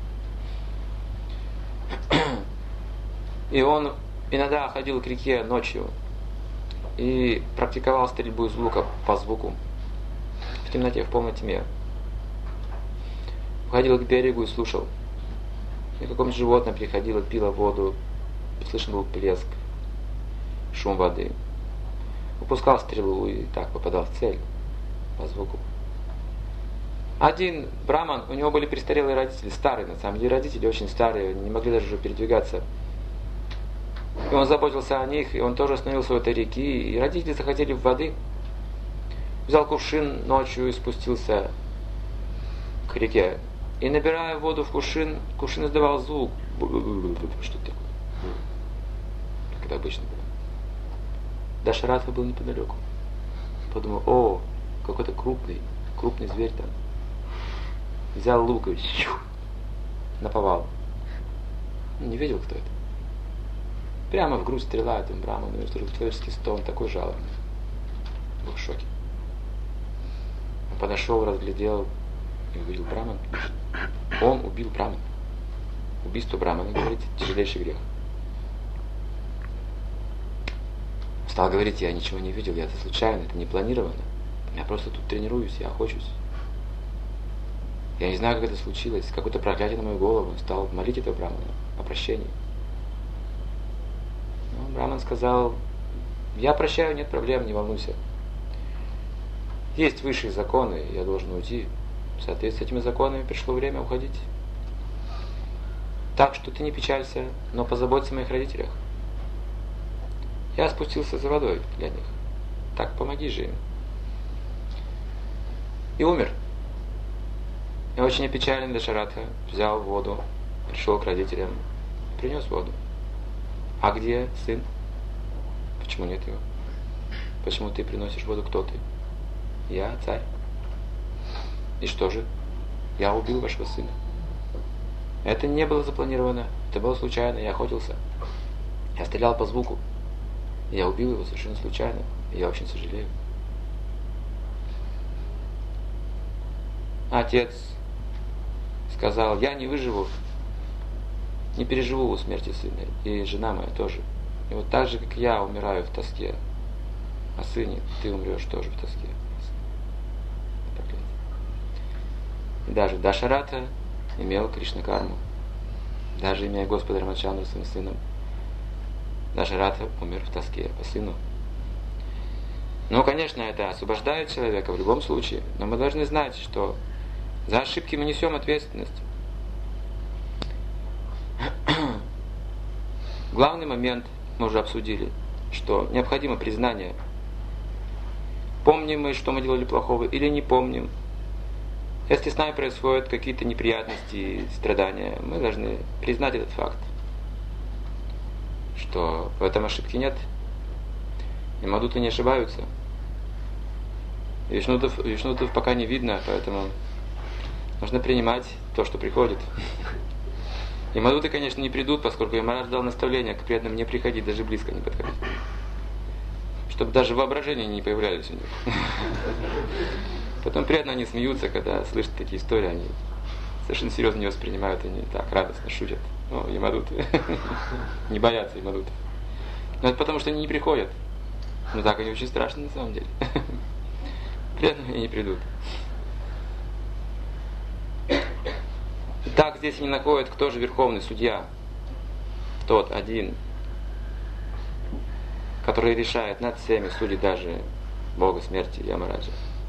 был. И он иногда ходил к реке ночью и практиковал стрельбу из лука по звуку. В темноте, в полной тьме. Ходил к берегу и слушал. И какое-нибудь животное приходило, пило воду. Слышен был плеск, шум воды. Выпускал стрелу и так попадал в цель по звуку. Один браман, у него были престарелые родители, старые на самом деле родители, очень старые, не могли даже уже передвигаться. И он заботился о них, и он тоже остановился у этой реки, и родители захотели в воды. Взял кувшин ночью и спустился к реке. И набирая воду в кувшин, кувшин издавал звук. Что такое? Как это обычно было. Дашаратха был неподалеку. Подумал, о, какой-то крупный, крупный зверь там. Взял лук и наповал. Не видел, кто это. Прямо в грудь стрела этому браману, и вдруг человеческий стон такой жалобный. Был в шоке. Он подошел, разглядел и увидел браман. Он убил брамана. Убийство брамана, говорит, тяжелейший грех. Стал говорить, я ничего не видел, я это случайно, это не планировано. Я просто тут тренируюсь, я охочусь. Я не знаю, как это случилось. Какое-то проклятие на мою голову. Стал молить этого брамана о прощении. Ну, браман сказал, я прощаю, нет проблем, не волнуйся. Есть высшие законы, я должен уйти. В соответствии с этими законами пришло время уходить. Так что ты не печалься, но позаботься о моих родителях. Я спустился за водой для них. Так помоги же им. И умер. И очень опечаленный Дашаратха взял воду, пришел к родителям, принес воду. А где сын? Почему нет его? Почему ты приносишь воду? Кто ты? Я царь. И что же? Я убил вашего сына. Это не было запланировано, это было случайно, я охотился. Я стрелял по звуку. Я убил его совершенно случайно. И я очень сожалею. Отец сказал, я не выживу, не переживу смерти сына. И жена моя тоже. И вот так же, как я умираю в тоске, о сыне ты умрешь тоже в тоске. И даже Дашаратха имел Кришна-карму. Даже имея Господа Рамачандру своим сыном, Дашаратха умер в тоске по сыну. Ну, конечно, это освобождает человека в любом случае, но мы должны знать, что за ошибки мы несем ответственность. Главный момент мы уже обсудили, что необходимо признание. Помним мы, что мы делали плохого, или не помним. Если с нами происходят какие-то неприятности, страдания, мы должны признать этот факт, что в этом ошибки нет. И мадуты не ошибаются. Вишнутов, вишнутов пока не видно, поэтому нужно принимать то, что приходит. И мадуты, конечно, не придут, поскольку Ямарадж дал наставление к преданным не приходить, даже близко не подходить. Чтобы даже воображения не появлялись у них. Потом преданно они смеются, когда слышат такие истории, они совершенно серьезно не воспринимают, они так радостно шутят. Ну, ямадуты. Не боятся ямадутов. Но это потому, что они не приходят. Ну так, они очень страшны на самом деле. Преданные не придут. Так здесь они находят, кто же верховный судья. Тот один, который решает над всеми, судит даже Бога смерти Ямараджа.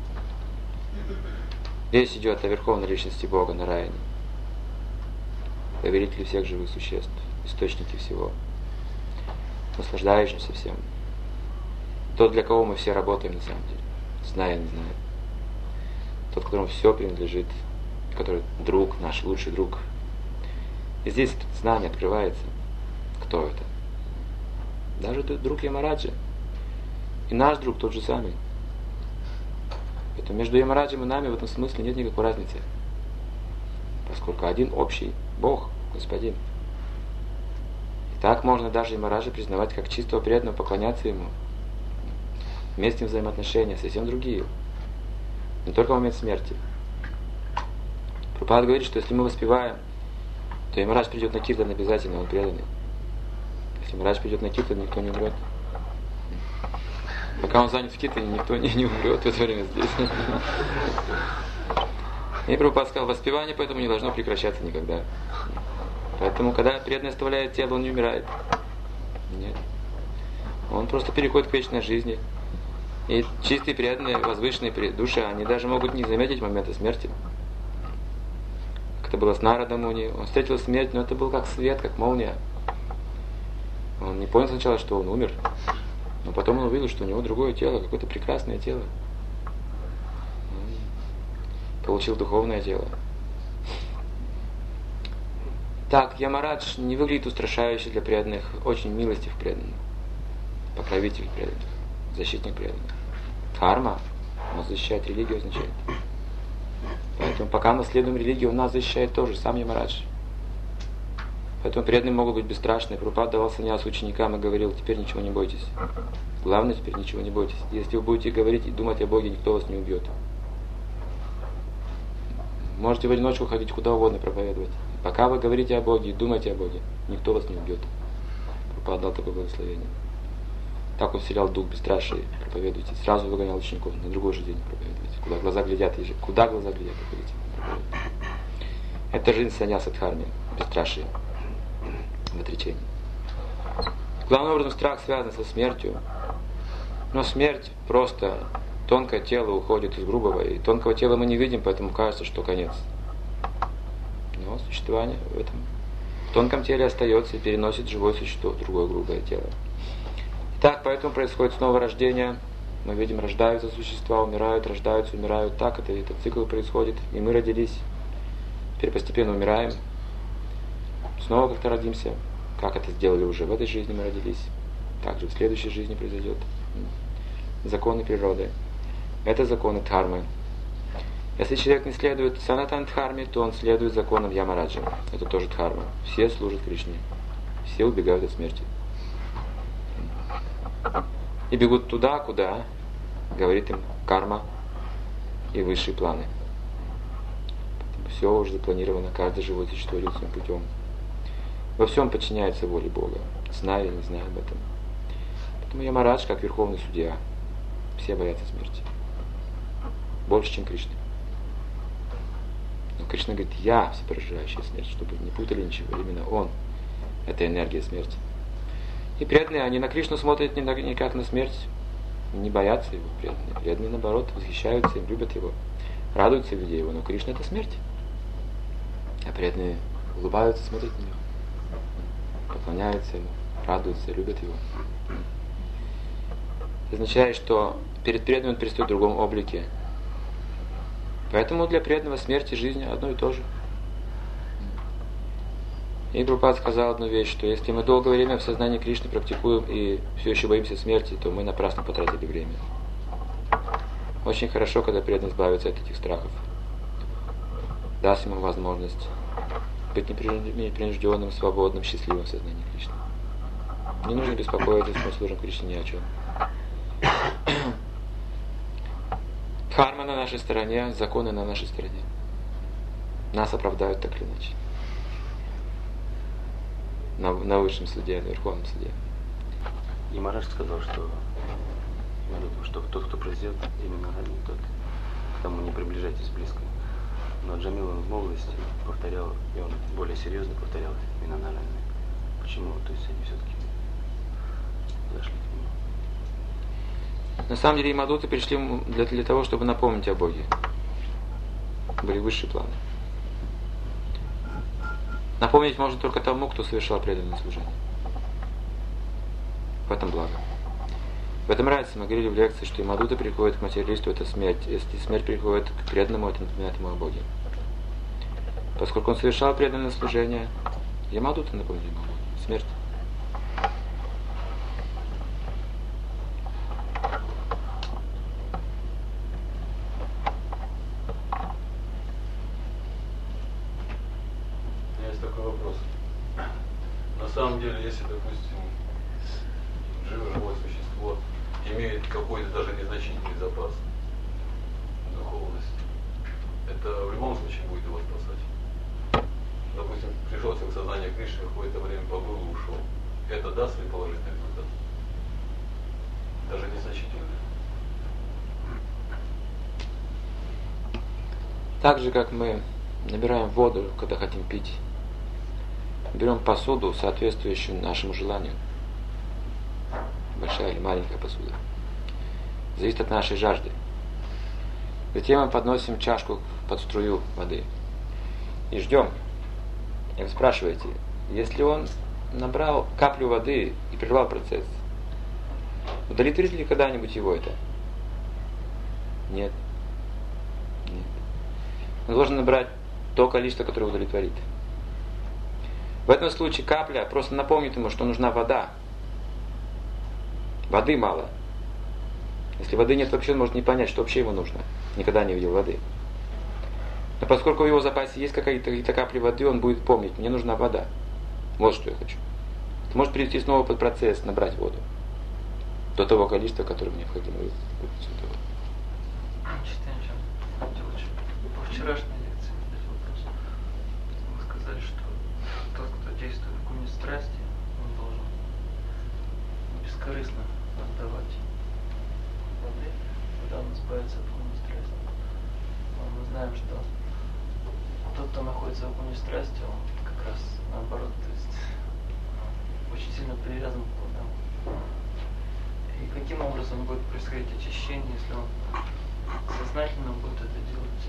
Речь идет о верховной личности Бога Нараяне, повелителе всех живых существ, источнике всего, наслаждающимся всем. Тот, для кого мы все работаем на самом деле, зная, не зная. Тот, которому все принадлежит, который друг, наш лучший друг. И здесь знание открывается, кто это. Даже друг Ямараджа. И наш друг тот же самый. Поэтому между Ямараджем и нами в этом смысле нет никакой разницы. Поскольку один общий Бог, Господин. И так можно даже Ямараджа признавать как чистого преданного, поклоняться Ему. Вместе взаимоотношения совсем другие. Не только в момент смерти. Прабхупада говорит, что если мы воспеваем, то Ямарадж придет на киртан обязательно, он преданный. Если Ямарадж придет на киртан, никто не умрет. Пока он занят в киртане, никто не, не умрет в это время здесь. И Прабхупада сказал, воспевание поэтому не должно прекращаться никогда. Поэтому, когда преданный оставляет тело, он не умирает. Нет. Он просто переходит к вечной жизни. И чистые, преданные, возвышенные души, они даже могут не заметить момента смерти. Как это было с Нарадой Муни. Он встретил смерть, но это был как свет, как молния. Он не понял сначала, что он умер. Но потом он увидел, что у него другое тело, какое-то прекрасное тело. Он получил духовное тело. Так, Ямарадж не выглядит устрашающе для преданных, очень милостив преданных, покровитель преданных, защитник преданных. Карма, Он защищает религию, означает. Поэтому пока мы следуем религии, он нас защищает тоже, сам Ямарадж. Поэтому преданные могут быть бесстрашны. Прабхупада давал саньясу ученикам и говорил: теперь ничего не бойтесь. Главное, теперь ничего не бойтесь. Если вы будете говорить и думать о Боге, никто вас не убьет. Можете в одиночку ходить куда угодно проповедовать. Пока вы говорите о Боге и думаете о Боге, никто вас не убьет. Прабхупада дал такое благословение. Так он вселял дух бесстрашия, проповедуйте. Сразу выгонял учеников, на другой же день проповедуйте. Куда глаза глядят, ежи. Куда глаза глядят, проповедуйте. Это жизнь саньяса дхарми, бесстрашие в отречении. Главным образом страх связан со смертью. Но смерть просто тонкое тело уходит из грубого, и тонкого тела мы не видим, поэтому кажется, что конец. Но существование в этом в тонком теле остается и переносит живое существо в другое грубое тело. Так, поэтому происходит снова рождение. Мы видим, рождаются существа, умирают, рождаются, умирают. Так это, этот цикл происходит. И мы родились, теперь постепенно умираем. Снова как-то родимся. Как это сделали уже в этой жизни мы родились. Так же в следующей жизни произойдет. Законы природы. Это законы дхармы. Если человек не следует санатан дхарме, то он следует законам Ямараджа. Это тоже дхарма. Все служат Кришне. Все убегают от смерти. И бегут туда, куда говорит им карма и высшие планы. Все уже запланировано, каждое живое существо идет своим путем. Во всем подчиняется воле Бога, зная или не зная об этом. Поэтому Ямарадж, как верховный судья, все боятся смерти. Больше, чем Кришна. Но Кришна говорит: я всепоражающая смерть, чтобы не путали ничего. Именно Он – это энергия смерти. И преданные, они на Кришну смотрят не, на, не как на смерть, не боятся его преданные. Преданные, наоборот, восхищаются им, любят его, радуются, видя его. Но Кришна – это смерть. А преданные улыбаются, смотрят на него, поклоняются ему, радуются, любят его. Это означает, что перед преданным он предстает в другом облике. Поэтому для преданного смерть и жизнь одно и то же. И Прабхупада сказал одну вещь, что если мы долгое время в сознании Кришны практикуем и все еще боимся смерти, то мы напрасно потратили время. Очень хорошо, когда преданный избавится от этих страхов. Даст ему возможность быть непринужденным, свободным, счастливым в сознании Кришны. Не нужно беспокоиться, если мы служим Кришне ни о чем. Дхарма на нашей стороне, законы на нашей стороне. Нас оправдают так или иначе. На, на высшем суде, на верховном суде. И Ямарадж сказал, что, что тот, кто произойдет, именно один тот, к тому не приближайтесь близко. Но Джамил он в молодости повторял, и он более серьезно повторял именно на ранее. Почему? То есть они все-таки подошли к нему. На самом деле Имадуты пришли для, для того, чтобы напомнить о Боге. Были высшие планы. Напомнить можно только тому, кто совершал преданное служение. В этом благо. В этом разница. Мы говорили в лекции, что Имадута приходит к материалисту, это смерть. Если смерть приходит к преданному, это напоминает ему о Боге. Поскольку он совершал преданное служение, Ямадута напомнили ему о Боге. Смерть. На самом деле, если, допустим, живое существо имеет какой-то даже незначительный запас духовности, это в любом случае будет его спасать. Допустим, пришел к сознанию Кришны, какое-то время побыл и ушел. Это даст ли положительный результат? Даже незначительный. Так же, как мы набираем воду, когда хотим пить, берем посуду, соответствующую нашему желанию. Большая или маленькая посуда. Зависит от нашей жажды. Затем мы подносим чашку под струю воды. И ждем. И вы спрашиваете, если он набрал каплю воды и прервал процесс, удовлетворит ли когда-нибудь его это? Нет. Нет. Он должен набрать то количество, которое удовлетворит. В этом случае капля просто напомнит ему, что нужна вода. Воды мало. Если воды нет вообще, он может не понять, что вообще ему нужно. Никогда не видел воды. Но поскольку в его запасе есть какая-то, какие-то капли воды, он будет помнить, мне нужна вода. Вот что я хочу. Это может привести снова под процесс, набрать воду. До того количества, которое необходимо выпить. По вчерашней лекции вопрос. Вы сказали, что тот, кто действует в гуне страсти, он должен бескорыстно отдавать воды, когда он избавится от гуни страсти. Но мы знаем, что тот, кто находится в гуне страсти, он как раз наоборот, то есть очень сильно привязан к плодам. И каким образом будет происходить очищение, если он сознательно будет это делать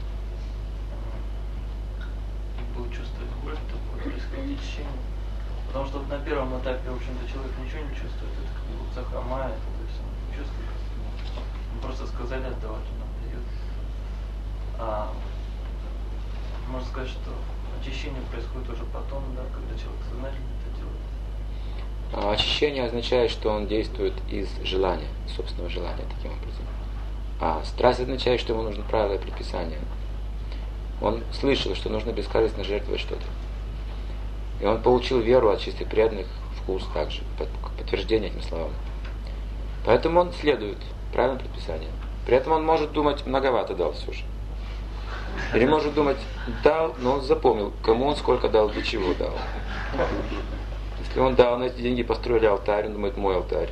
и будет чувствовать боль, то будет происходить очищение. Потому что вот на первом этапе, в общем-то, человек ничего не чувствует, это как бы захромает, то есть он не чувствует. Он просто сказали отдавать, он отдает. А можно сказать, что очищение происходит уже потом, да, когда человек сознательно это делает. Очищение означает, что он действует из желания, собственного желания таким образом. А страсть означает, что ему нужно правила и предписания. Он слышал, что нужно бескорыстно жертвовать что-то. И он получил веру от чистых преданных, вкус также, подтверждение этим словам. Поэтому он следует правилам предписания. При этом он может думать, многовато дал все же. Или может думать, дал, но он запомнил, кому он сколько дал, для чего дал. Если он дал на эти деньги, построили алтарь, он думает, мой алтарь.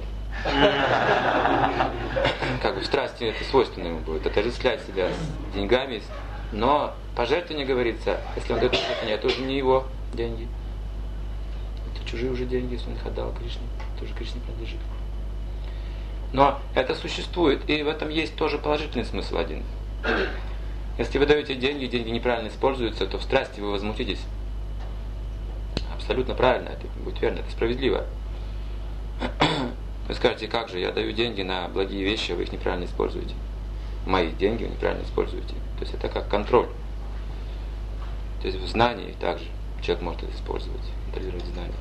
Как бы в страсти это свойственно ему будет, отождествлять себя с деньгами. Но пожертвование, говорится, если он дает пожертвование, это уже не его деньги. Это чужие уже деньги, если он их отдал Кришне, тоже Кришне принадлежит. Но это существует, и в этом есть тоже положительный смысл один. Если вы даете деньги, деньги неправильно используются, то в страсти вы возмутитесь. Абсолютно правильно, это будет верно, это справедливо. Вы скажете, как же, я даю деньги на благие вещи, а вы их неправильно используете. Мои деньги вы неправильно используете. То есть это как контроль. То есть в знании также человек может это использовать, контролировать знания.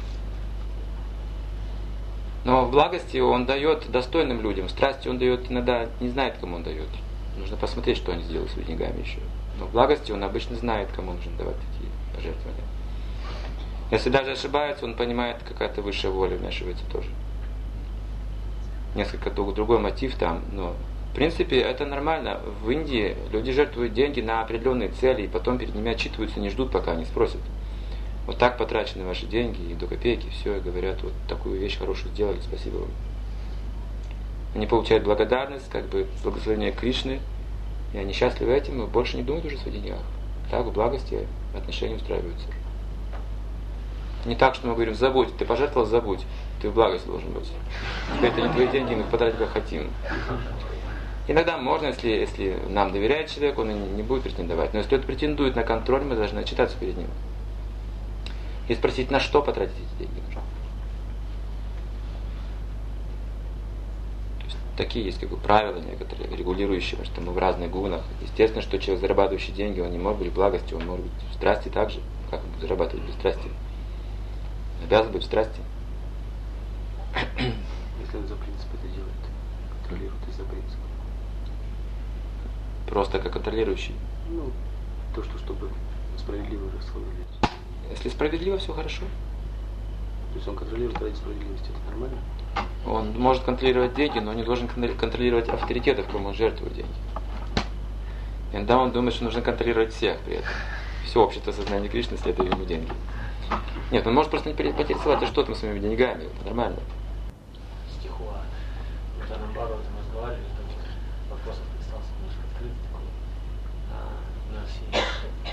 Но в благости он дает достойным людям, в страсти он дает иногда, не знает, кому он дает. Нужно посмотреть, что они сделают с своими деньгами еще. Но в благости он обычно знает, кому нужно давать такие пожертвования. Если даже ошибается, он понимает, какая-то высшая воля вмешивается тоже. Несколько другой мотив там, но в принципе это нормально. В Индии люди жертвуют деньги на определенные цели, и потом перед ними отчитываются, не ждут, пока они спросят. Вот так потрачены ваши деньги, и до копейки, все, и говорят, вот такую вещь хорошую сделали, спасибо вам. Они получают благодарность, как бы благословение Кришны, и они счастливы этим, и больше не думают уже о своих деньгах. Так, в благости отношения устраиваются. Не так, что мы говорим, забудь, ты пожертвовал, забудь, ты в благости должен быть. Теперь это не твои деньги, мы их потратить как хотим. Иногда можно, если, если нам доверяет человек, он и не будет претендовать. Но если он претендует на контроль, мы должны отчитаться перед ним. И спросить, на что потратить эти деньги нужно. То есть, такие есть как бы правила некоторые, регулирующие, потому что мы в разных гунах. Естественно, что человек, зарабатывающий деньги, он не может быть в благости, он может быть в страсти так же, как он будет зарабатывать без страсти. Обязан быть в страсти. Если он за принцип это делает, контролирует из-за принципа. Просто как контролирующий. Ну, то, что чтобы справедливо распределить. Если справедливо, все хорошо. То есть он контролирует ради справедливости, это нормально? Он может контролировать деньги, но не должен контролировать авторитетов, кому он жертвует деньги. Иногда он думает, что нужно контролировать всех при этом. Все общество сознания Кришны следует ему деньги. Нет, он может просто не поинтересоваться, что там с моими деньгами, это нормально. Стиху, а когда наоборот мы разговаривали, то вопрос остался немножко открытый такой. А, у нас есть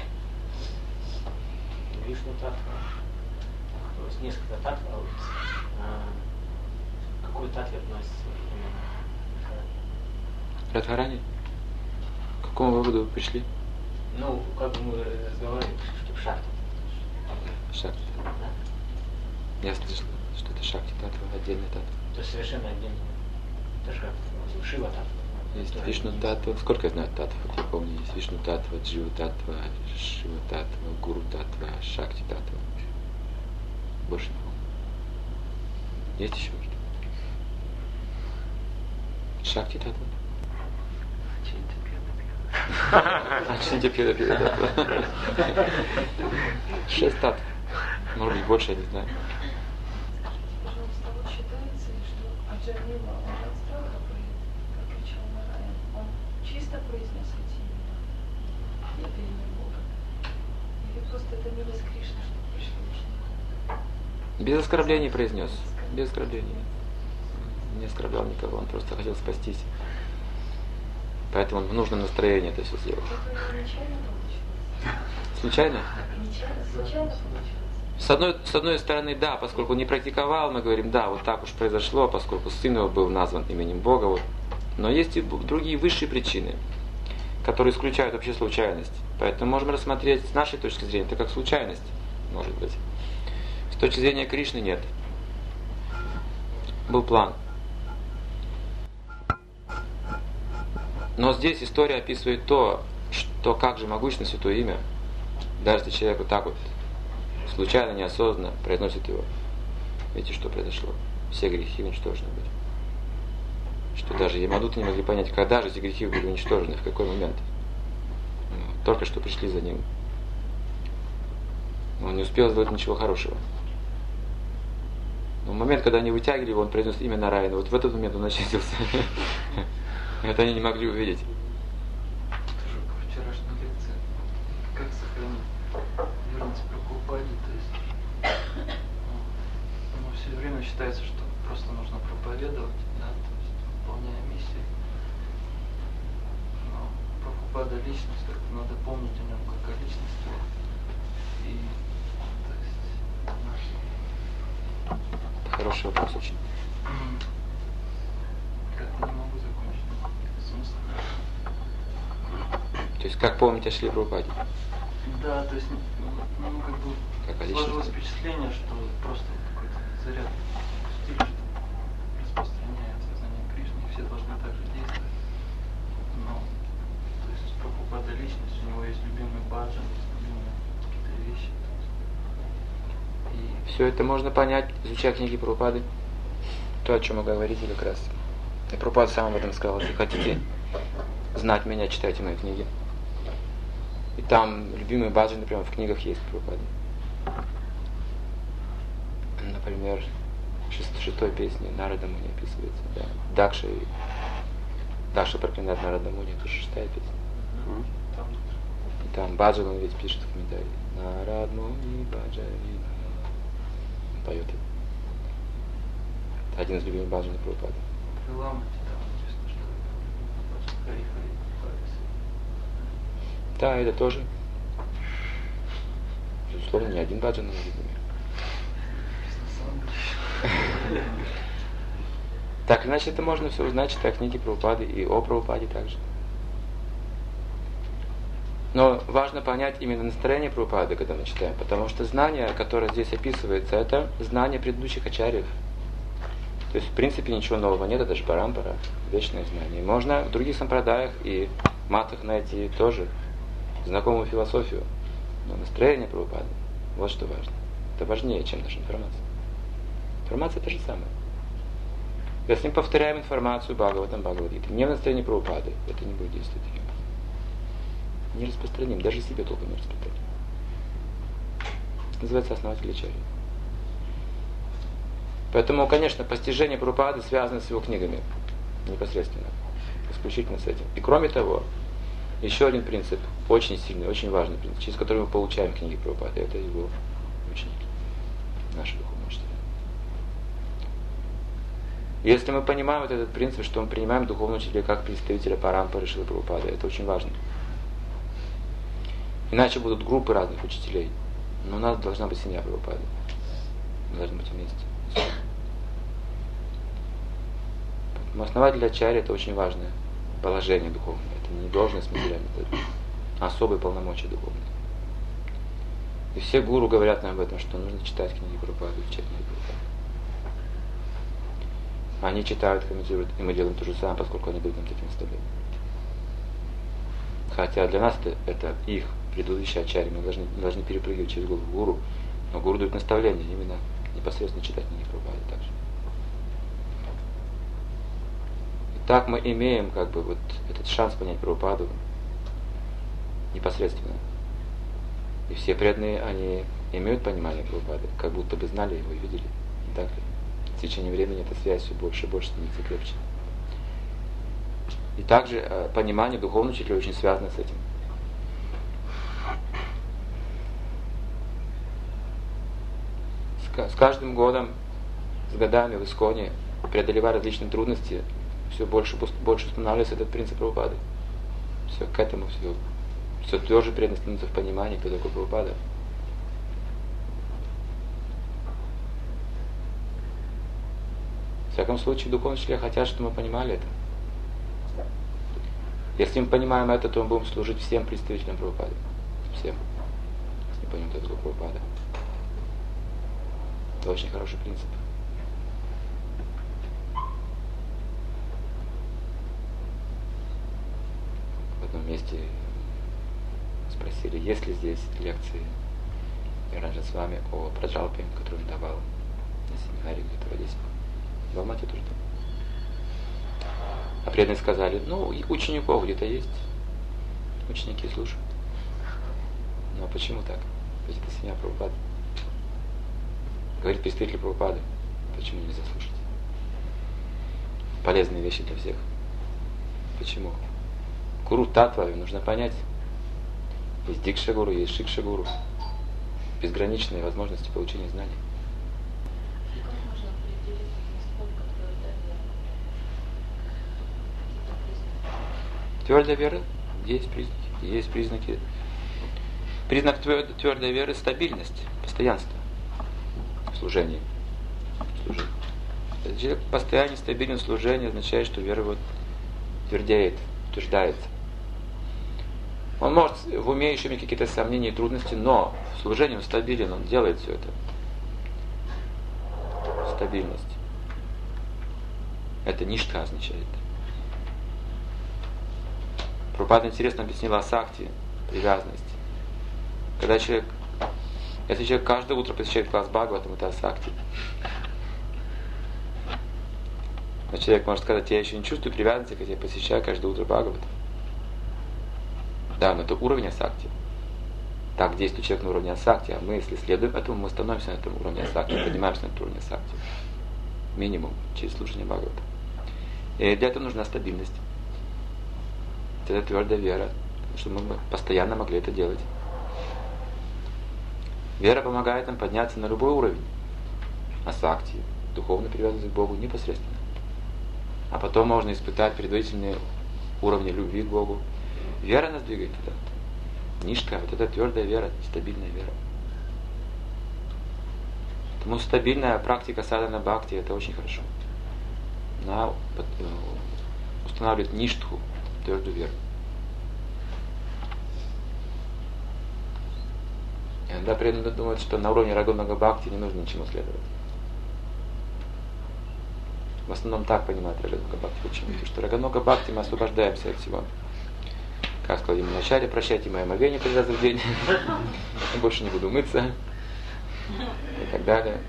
Вишну Татва, то есть несколько татв, а вот а, какой татве относится именно Радхарани? К какому выводу вы пришли? Ну, как бы мы разговаривали, что в шахте. Шакти. Я слышал, что это Шакти Татва, отдельный Татва. То есть совершенно отдельно. Это же как Шива Татва. Есть Вишну Татва. Сколько я знаю Татв? Я помню, есть Вишну Татва, Джива Татва, Шива Татва, Гуру Татва, Шакти Татва. Больше не помню. Есть еще что-то? Шакти Татва? Начните передать. Шесть тат. Может быть больше, я не знаю. Пожалуйста, вот считается ли, что Аджамила, он от страха прокричал Нараян, он чисто произнес эти имена, это имя Бога? Или просто это милость Кришны, что пришло ученику? Без оскорблений произнес. Без оскорблений. Не оскорблял никого, он просто хотел спастись. Поэтому он в нужном настроении это все сделал. Это нечаянно получилось? Случайно? Нечаянно, случайно получилось? С одной, с одной стороны, да, поскольку он не практиковал, мы говорим, да, вот так уж произошло, поскольку сын его был назван именем Бога. Вот. Но есть и другие высшие причины, которые исключают вообще случайность. Поэтому можем рассмотреть с нашей точки зрения это как случайность, может быть. С точки зрения Кришны нет. Был план. Но здесь история описывает то, что как же могущественно святое имя, даже если человек вот так вот случайно, неосознанно произносит его. Видите, что произошло? Все грехи уничтожены были. Что даже ямадуты не могли понять, когда же эти грехи были уничтожены, в какой момент. Только что пришли за ним. Он не успел сделать ничего хорошего. Но в момент, когда они вытягивали его, он произнес имя Нараяна. Вот в этот момент он очистился. Это они не могли увидеть. Тоже по вчерашней лекции. Как сохранить верность Прабхупаде, то есть ну, все время считается, что просто нужно проповедовать, да, то есть выполняя миссию. Но Прабхупада личность, как надо помнить о нем как о личности. И то есть наш. Хороший вопрос очень. Как-то не могу закончить. Смысл. То есть как помнить о Шри Прабхупаде? Да, то есть, ну, ну как бы Как о сложилось личности. впечатление, что просто какой-то заряд пустили, что распространяет сознание Кришны, и все должны так же действовать. Но, то есть, Прабхупада личность, у него есть любимый баджан, есть любимые какие-то вещи. И Все это можно понять, изучая книги Прабхупады. То, о чем мы говорили как раз. И Прабхупада сам об этом сказал. Если хотите знать меня, читайте мои книги. И там любимые баджаны прямо в книгах есть Прабхупады. Например, в шест- шестой песне Нарада Муни описывается. Да. Дакша и Дакша проклинает Нарада Муни, это шестая песня. там И там баджан он ведь пишет в комментарии. Нарад Муни баджани. Он поет это. Это один из любимых баджанов Прабхупады. Приламати, там написано, что баджан Хари Хари Харис. Да, это тоже. Безусловно, не один баджан, но любимый. Так, иначе это можно все узнать, читая книги Прабхупады и о Прабхупаде также. Но важно понять именно настроение Прабхупады, когда мы читаем, потому что знание, которое здесь описывается, это знание предыдущих ачарьев. То есть, в принципе, ничего нового нет, это же парампара, вечное знание. Можно в других сампрадаях и матах найти тоже знакомую философию, но настроение Прабхупады, вот что важно. Это важнее, чем наша информация. Информация то же самое. Если мы повторяем информацию Бхагаватам, Бхагавадгиты, не в настроении Прабхупады, это не будет действовать. Не распространим, даже себе толком не распространим. Называется основатель ачарьи. Поэтому, конечно, постижение Прабхупады связано с его книгами непосредственно, исключительно с этим. И кроме того, еще один принцип, очень сильный, очень важный принцип, через который мы получаем книги Прабхупады, это его ученики, наши духовные учителя. Если мы понимаем вот этот принцип, что мы принимаем духовного учителя как представителя парампары Шрилы Прабхупады, это очень важно. Иначе будут группы разных учителей, но у нас должна быть семья Прабхупады. Мы должны быть вместе. Поэтому основатель ачарьи это очень важное положение духовное. Это не должность материальная, это особые полномочия духовные. И все гуру говорят нам об этом, что нужно читать книги Прабхупады, изучать книги Прабхупады. Они читают, комментируют, и мы делаем то же самое, поскольку они дают нам такие наставления. Хотя для нас это, это их предыдущие ачарьи, мы должны, мы должны перепрыгивать через голову гуру, но гуру дают наставления, именно непосредственно читать книги Прабхупады также. И так мы имеем как бы вот этот шанс понять Прабхупаду непосредственно. И все преданные, они имеют понимание Прабхупады, как будто бы знали его и видели. Не так ли? В течение времени эта связь все больше и больше становится крепче. И также э, понимание духовного учителя очень связано с этим. С, с каждым годом, с годами в Исконе, преодолевая различные трудности, все больше, больше устанавливается этот принцип Прабхупады. Все к этому все. Все тверже преданно становится в понимании, кто такой Прабхупада. В всяком случае, духовные учителя хотят, чтобы мы понимали это. Если мы понимаем это, то мы будем служить всем представителям Прабхупады. Всем. Если не поймем, кто такой Прабхупада. Это очень хороший принцип. В одном месте спросили, есть ли здесь лекции Ниранджан с вами о Праджалпе, который он давал на семинаре где-то в Одессе. В Алмате тоже там. А преданные сказали, ну, учеников где-то есть. Ученики слушают. Ну а почему так? Ведь это семья Прабхупады. Говорит представитель Прабхупады. Почему нельзя слушать? Полезные вещи для всех. Почему? Гуру Татва нужно понять. Есть Дикша Гуру, есть Шикша Гуру. Безграничные возможности получения знаний. Как можно определить, насколько твердая вера? Твердая вера, есть признаки. Есть признаки. Признак твердой, твердой веры – стабильность, постоянство в служении. служении. Если человек постоянно стабилен в служении, означает, что вера вот твердеет, утверждается. Он может в уме еще иметь какие-то сомнения и трудности, но в служении он стабилен, он делает все это. Стабильность. Это ништха означает. Прабхупада интересно объяснила асакти, привязанность. Когда человек, если человек каждое утро посещает класс Бхагаватам, это асакти. Но человек может сказать, я еще не чувствую привязанности, когда я посещаю каждое утро Бхагаватам. Да, но это уровень асакти. Так действует человек на уровне асакти, а мы, если следуем этому, мы становимся на этом уровне асакти, поднимаемся на этот уровень асакти. Минимум, через слушание Бхагавата. И для этого нужна стабильность. Это твердая вера, чтобы мы постоянно могли это делать. Вера помогает нам подняться на любой уровень асакти, духовной привязанности к Богу непосредственно. А потом можно испытать предварительные уровни любви к Богу. Вера нас двигает туда. Нишка, вот это твердая вера, стабильная вера. Поэтому стабильная практика садхана бхакти это очень хорошо. Она устанавливает ништху, твердую веру. И иногда преданные думают, что на уровне Рагануга бхакти не нужно ничему следовать. В основном так понимают Рагануга бхакти. Почему? Потому что Рагануга бхакти мы освобождаемся от всего. Как сказал ему вначале, прощайте мои омовения три раза в день, я больше не буду мыться и так далее.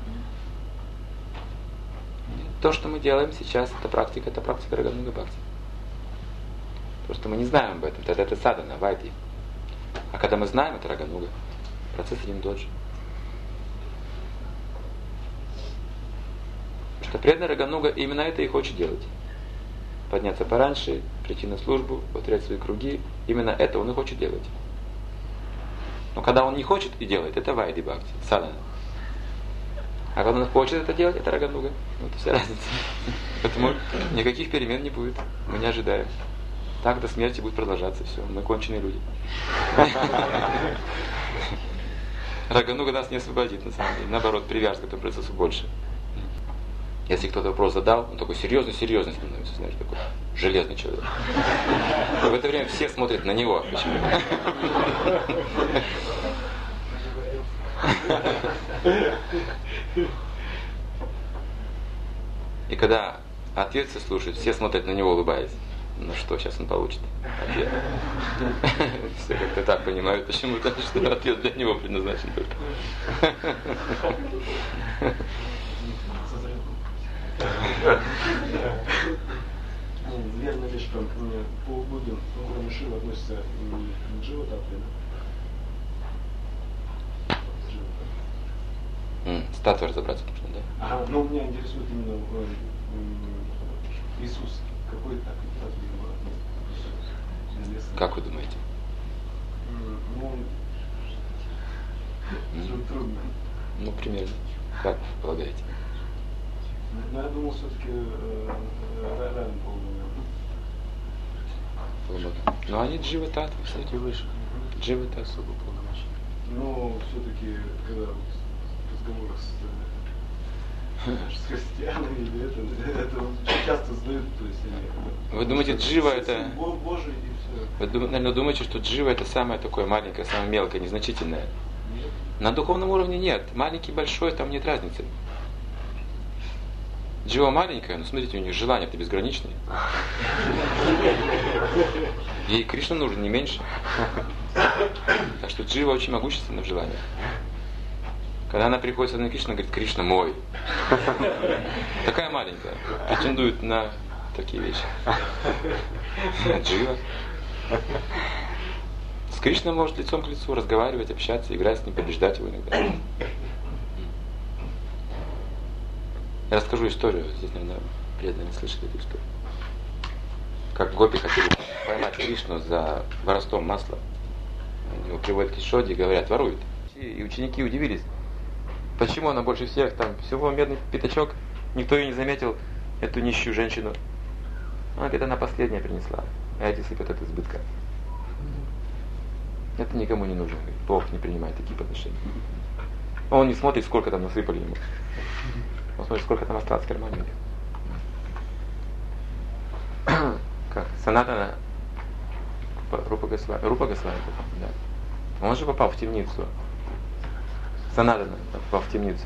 То, что мы делаем сейчас, это практика, это практика Рагануга бхакти. Просто мы не знаем об этом, это, это садхана, вайди. А когда мы знаем, это Рагануга. Процесс один и тот же. Потому что преданный Рагануга именно это и хочет делать. Подняться пораньше, прийти на службу, повторять свои круги. Именно это он и хочет делать. Но когда он не хочет и делает, это вайди бхакти, садхана. А когда он хочет это делать, это Рагануга. Вот и вся разница. Поэтому никаких перемен не будет. Мы не ожидаем. Так до смерти будет продолжаться все. Мы конченые люди. Рагануга нас не освободит, на самом деле. Наоборот, привязка к этому процессу больше. Если кто-то вопрос задал, он такой серьезный-серьезный становится, знаешь, такой железный человек. И в это время все смотрят на него. Почему? И когда ответ все слушают, все смотрят на него, улыбаясь. Ну что, сейчас он получит ответ. Все как-то так понимают почему-то, что ответ для него предназначен только. верно ли, что э, по угодам, кроме Шива, относится не к Дживататве, да? Mm, статую разобраться нужно, да? Ага, но меня интересует именно э, э, Иисус. Какой так ему относится? Как вы думаете? Mm, ну, Mm. трудно. Ну, примерно. Как вы полагаете? Но я думал, все-таки э, э, равен полный. Ну, они джива татвы, кстати, выше. Джива татвы. Особо полномочия. Но все-таки, когда вот разговоры с, с христианами, или это, это часто задают, то есть они... Вы думаете, джива это... Божий и все. Вы, наверное, думаете, что джива это самое такое маленькое, самое мелкое, незначительное? Нет. На духовном уровне нет. Маленький, большой, там нет разницы. Джива маленькая, но смотрите, у них желания-то безграничные. Ей Кришна нужен не меньше. Так что джива очень могущественна в желаниях. Когда она приходит с одной Кришной, говорит: Кришна мой. Такая маленькая. Претендует на такие вещи. Джива. С Кришной может лицом к лицу разговаривать, общаться, играть с ним, побеждать его иногда. Я расскажу историю. Здесь, наверное, преданные не слышали эту историю. Как гопи хотели поймать Кришну за воровством масла. Его приводят к Ишоде и говорят: ворует. И ученики удивились. Почему она больше всех? Там всего медный пятачок. Никто ее не заметил, эту нищую женщину. Она говорит, она последняя принесла. А эти сыпят от избытка. Это никому не нужно. Бог не принимает такие подношения. Он не смотрит, сколько там насыпали ему. Он смотрит, сколько там осталось в кармане. Как? Санатана Рупа Госвами. Рупа Госвами попал, да. Он же попал в темницу. Санатана попал в темницу.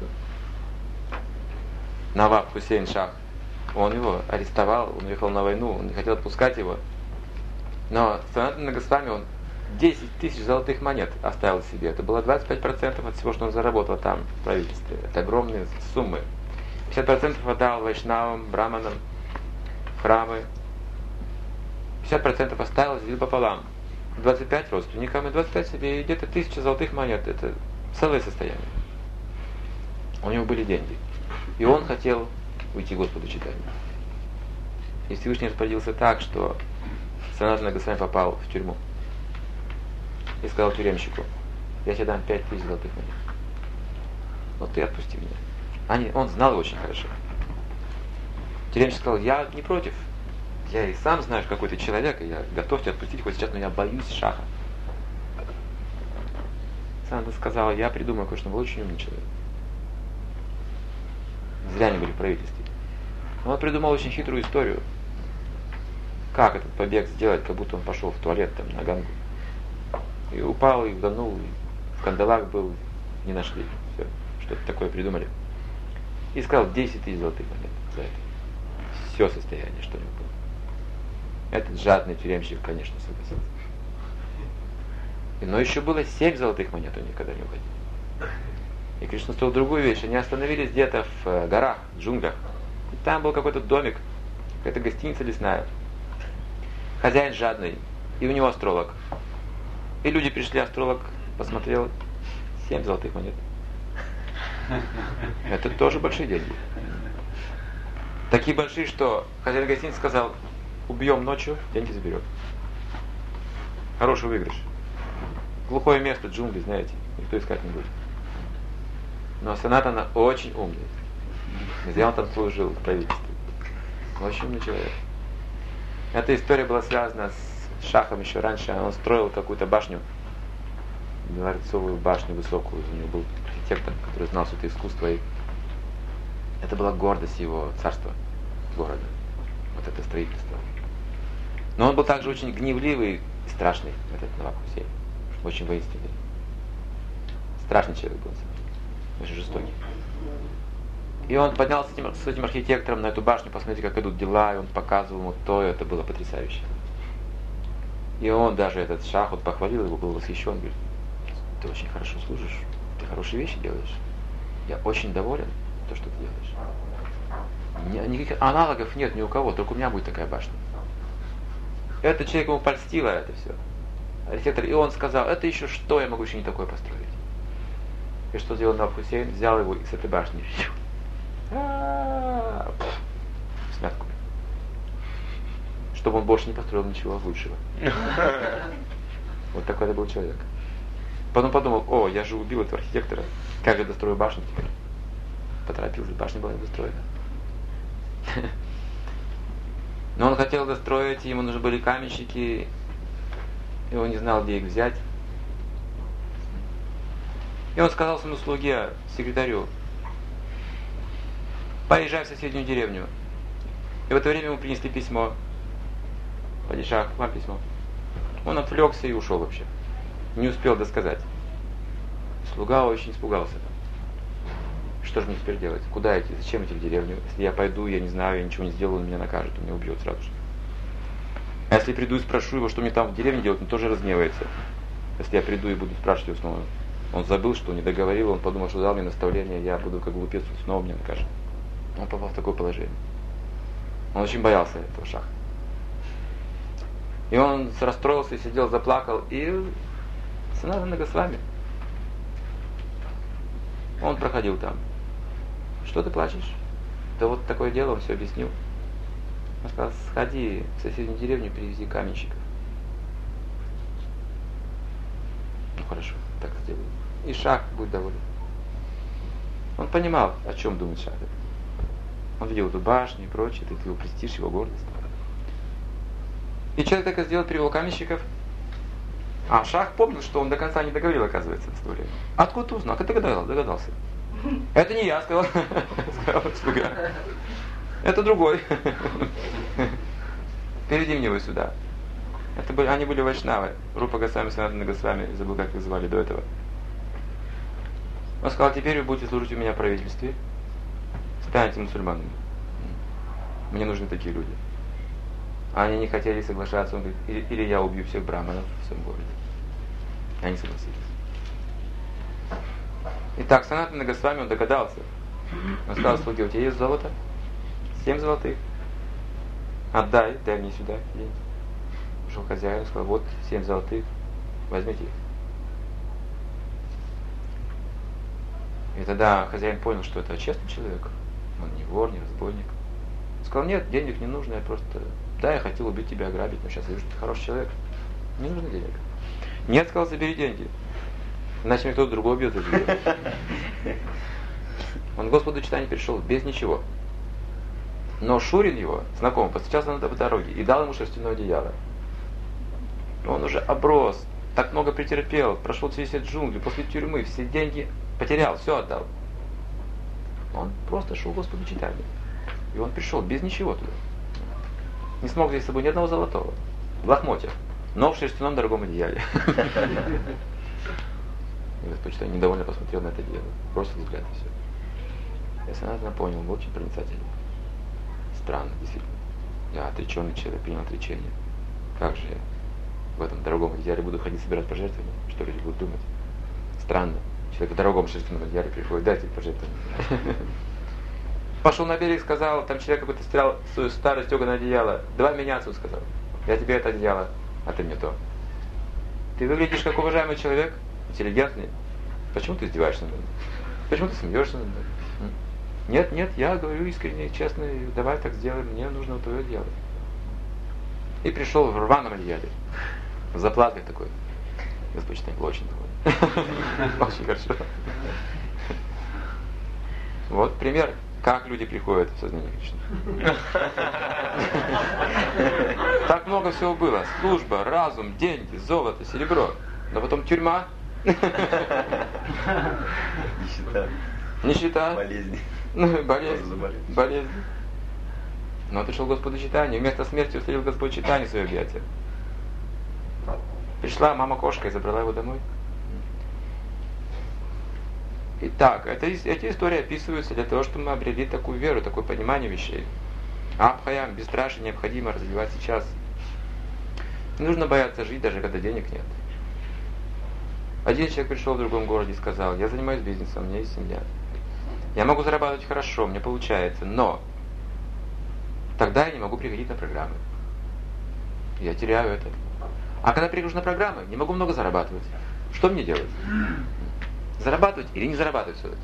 Наваб Хусейн Шах. Он его арестовал, он уехал на войну, он не хотел отпускать его. Но Санатана Госвами, он десять тысяч золотых монет оставил себе. Это было двадцать пять процентов от всего, что он заработал там, в правительстве. Это огромные суммы. пятьдесят процентов отдал вайшнавам, браманам, храмы. пятьдесят процентов оставил, разделил пополам. двадцать пять родственникам и двадцать пять себе. И где-то тысяча золотых монет. Это целое состояние. У него были деньги. И он хотел уйти Господу читания. И Всевышний распорядился так, что Санатана Госвами попал в тюрьму. И сказал тюремщику: я тебе дам пять тысяч золотых монет. Вот ты отпусти меня. Они, он знал его очень хорошо. Тюремщик сказал: я не против. Я и сам знаю, какой ты человек, и я готов тебя отпустить хоть сейчас, но я боюсь Шаха. Санатана сказал: я придумаю кое-что, был очень умный человек. Зря они были в правительстве. Но он придумал очень хитрую историю. Как этот побег сделать, как будто он пошел в туалет там на Гангу. И упал, и утонул, и в кандалах был, не нашли. Все, что-то такое придумали. И сказал десять тысяч золотых монет за это. Все состояние, что у него было. Этот жадный тюремщик, конечно, согласился. Но еще было семь золотых монет, он никогда не уходил. И Кришна сказал другую вещь. Они остановились где-то в горах, в джунглях. И там был какой-то домик, какая-то гостиница лесная. Хозяин жадный, и у него астролог. И люди пришли, астролог посмотрел, семь золотых монет. Это тоже большие деньги. Такие большие, что хозяин гостиницы сказал: убьем ночью, деньги заберем. Хороший выигрыш. Глухое место, джунгли, знаете, никто искать не будет. Но Санатана очень умный. Не зря он там служил в правительстве. Очень умный человек. Эта история была связана с Шахом еще раньше. Он строил какую-то башню, дворцовую башню высокую. У него был архитектор, который знал все это искусство. И это была гордость его царства, города. Вот это строительство. Но он был также очень гневливый и страшный, этот Наваб Хусейн. Очень воинственный. Страшный человек был. Очень жестокий. И он поднялся с этим, с этим архитектором на эту башню, посмотрите, как идут дела, и он показывал ему то, и это было потрясающе. И он даже, этот Шах, он похвалил его, был восхищен, говорит: ты очень хорошо служишь, ты хорошие вещи делаешь. Я очень доволен, то, что ты делаешь. Никаких аналогов нет ни у кого, только у меня будет такая башня. Этот человек ему польстило это все. Архитектор, и он сказал, это еще что, я могу еще не такое построить. И что сделал Наваб Хусейн? Взял его и с этой башни. В смятку. Чтобы он больше не построил ничего лучшего. Вот такой это был человек. Потом подумал, о, я же убил этого архитектора, как же дострою башню теперь? Поторопился, башня была не достроена. Но он хотел достроить, ему нужны были каменщики, и он не знал, где их взять. И он сказал своему слуге, секретарю, поезжай в соседнюю деревню. И в это время ему принесли письмо. Падишах, вам письмо. Он отвлекся и ушел вообще. Не успел досказать. Слуга очень испугался. Что же мне теперь делать? Куда идти? Зачем идти в деревню? Если я пойду, я не знаю, я ничего не сделаю, он меня накажет, он меня убьет сразу же. А если приду и спрошу его, что мне там в деревне делать, он тоже разгневается. Если я приду и буду спрашивать его снова. Он забыл, что не договорил, он подумал, что дал мне наставление, я буду как глупец, он снова меня накажет. Он попал в такое положение. Он очень боялся этого шаха. И он расстроился, и сидел, заплакал, и Санатана Госвами. Он проходил там. Что ты плачешь? Да вот такое дело, он все объяснил. Он сказал, сходи в соседнюю деревню, привези каменщиков. Ну хорошо, так сделаю. И шах будет доволен. Он понимал, о чем думает шах. Он видел эту башню и прочее, это его престиж, его гордость. И человек так и сделал, привел каменщиков. А шах помнил, что он до конца не договорил, оказывается, историю. Откуда ты узнал? Как ты догадался? догадался? Это не я, сказал, сказал слуга. Это другой. Переведи мне его сюда. Это были, они были вайшнавы. Рупа Госвами, Санатана Госвами, забыл, как их звали до этого. Он сказал, теперь вы будете служить у меня в правительстве. Станете мусульманами. Мне нужны такие люди. А они не хотели соглашаться. Он говорит, или, или я убью всех браманов в своем городе. И они согласились. Итак, Санатана Госвами, он догадался. Он сказал слуге, у тебя есть золото? Семь золотых. Отдай, дай мне сюда. Пришел хозяин, сказал, вот семь золотых, возьмите их. И тогда хозяин понял, что это честный человек. Он не вор, не разбойник. Он сказал, нет, денег не нужно, я просто... Да, я хотел убить тебя, ограбить, но сейчас я вижу, что ты хороший человек. Не нужно денег. Нет, сказал, забери деньги. Иначе мне кто-то другой убьет. Он к Господу читания пришел без ничего. Но Шурин его, знакомый, повстречался на дороге и дал ему шерстяное одеяло. Он уже оброс, так много претерпел, прошел через все джунгли, после тюрьмы, все деньги потерял, все отдал. Он просто шел к Господу читания. И он пришел без ничего туда. Не смог взять с собой ни одного золотого. В лохмотьях, но в шерстяном дорогом одеяле. И Господь читания недовольно посмотрел на это дело. Бросил взгляд и все. Я Санатана понял, он был очень проницательный. Странно, действительно. Я отреченный человек, принял отречение. Как же я в этом дорогом одеяле буду ходить собирать пожертвования? Что люди будут думать? Странно. Человек в дорогом шерстяном одеяле приходит, дайте пожертвования. Пошел на берег, сказал, там человек какой-то стрелял свое старое стеганое одеяло. Давай меняться, сказал. Я тебе это одеяло, а ты мне то. Ты выглядишь как уважаемый человек, интеллигентный. Почему ты издеваешься над мной? Почему ты смеешься над мной? Нет, нет, я говорю искренне, честно, давай так сделаем, мне нужно вот твое дело. И пришел в рваном одеяле, в заплатках такой. Господь читание был очень доволен. Очень хорошо. Вот пример, как люди приходят в сознание Кришны. Так много всего было. Служба, разум, деньги, золото, серебро. Но потом тюрьма. Нищета. Нищета. Болезни. Болезнь. Болезнь. Но он пришел к Господу читанию. Вместо смерти встретил Господь читание в свои объятия. Пришла мама-кошка и забрала его домой. Итак, это, эти истории описываются для того, чтобы мы обрели такую веру, такое понимание вещей. Абхаям, бесстрашие необходимо развивать сейчас. Не нужно бояться жить, даже когда денег нет. Один человек пришел в другом городе и сказал, я занимаюсь бизнесом, у меня есть семья. Я могу зарабатывать хорошо, мне получается, но тогда я не могу приходить на программы. Я теряю это. А когда перехожу на программы, не могу много зарабатывать. Что мне делать? Зарабатывать или не зарабатывать все-таки?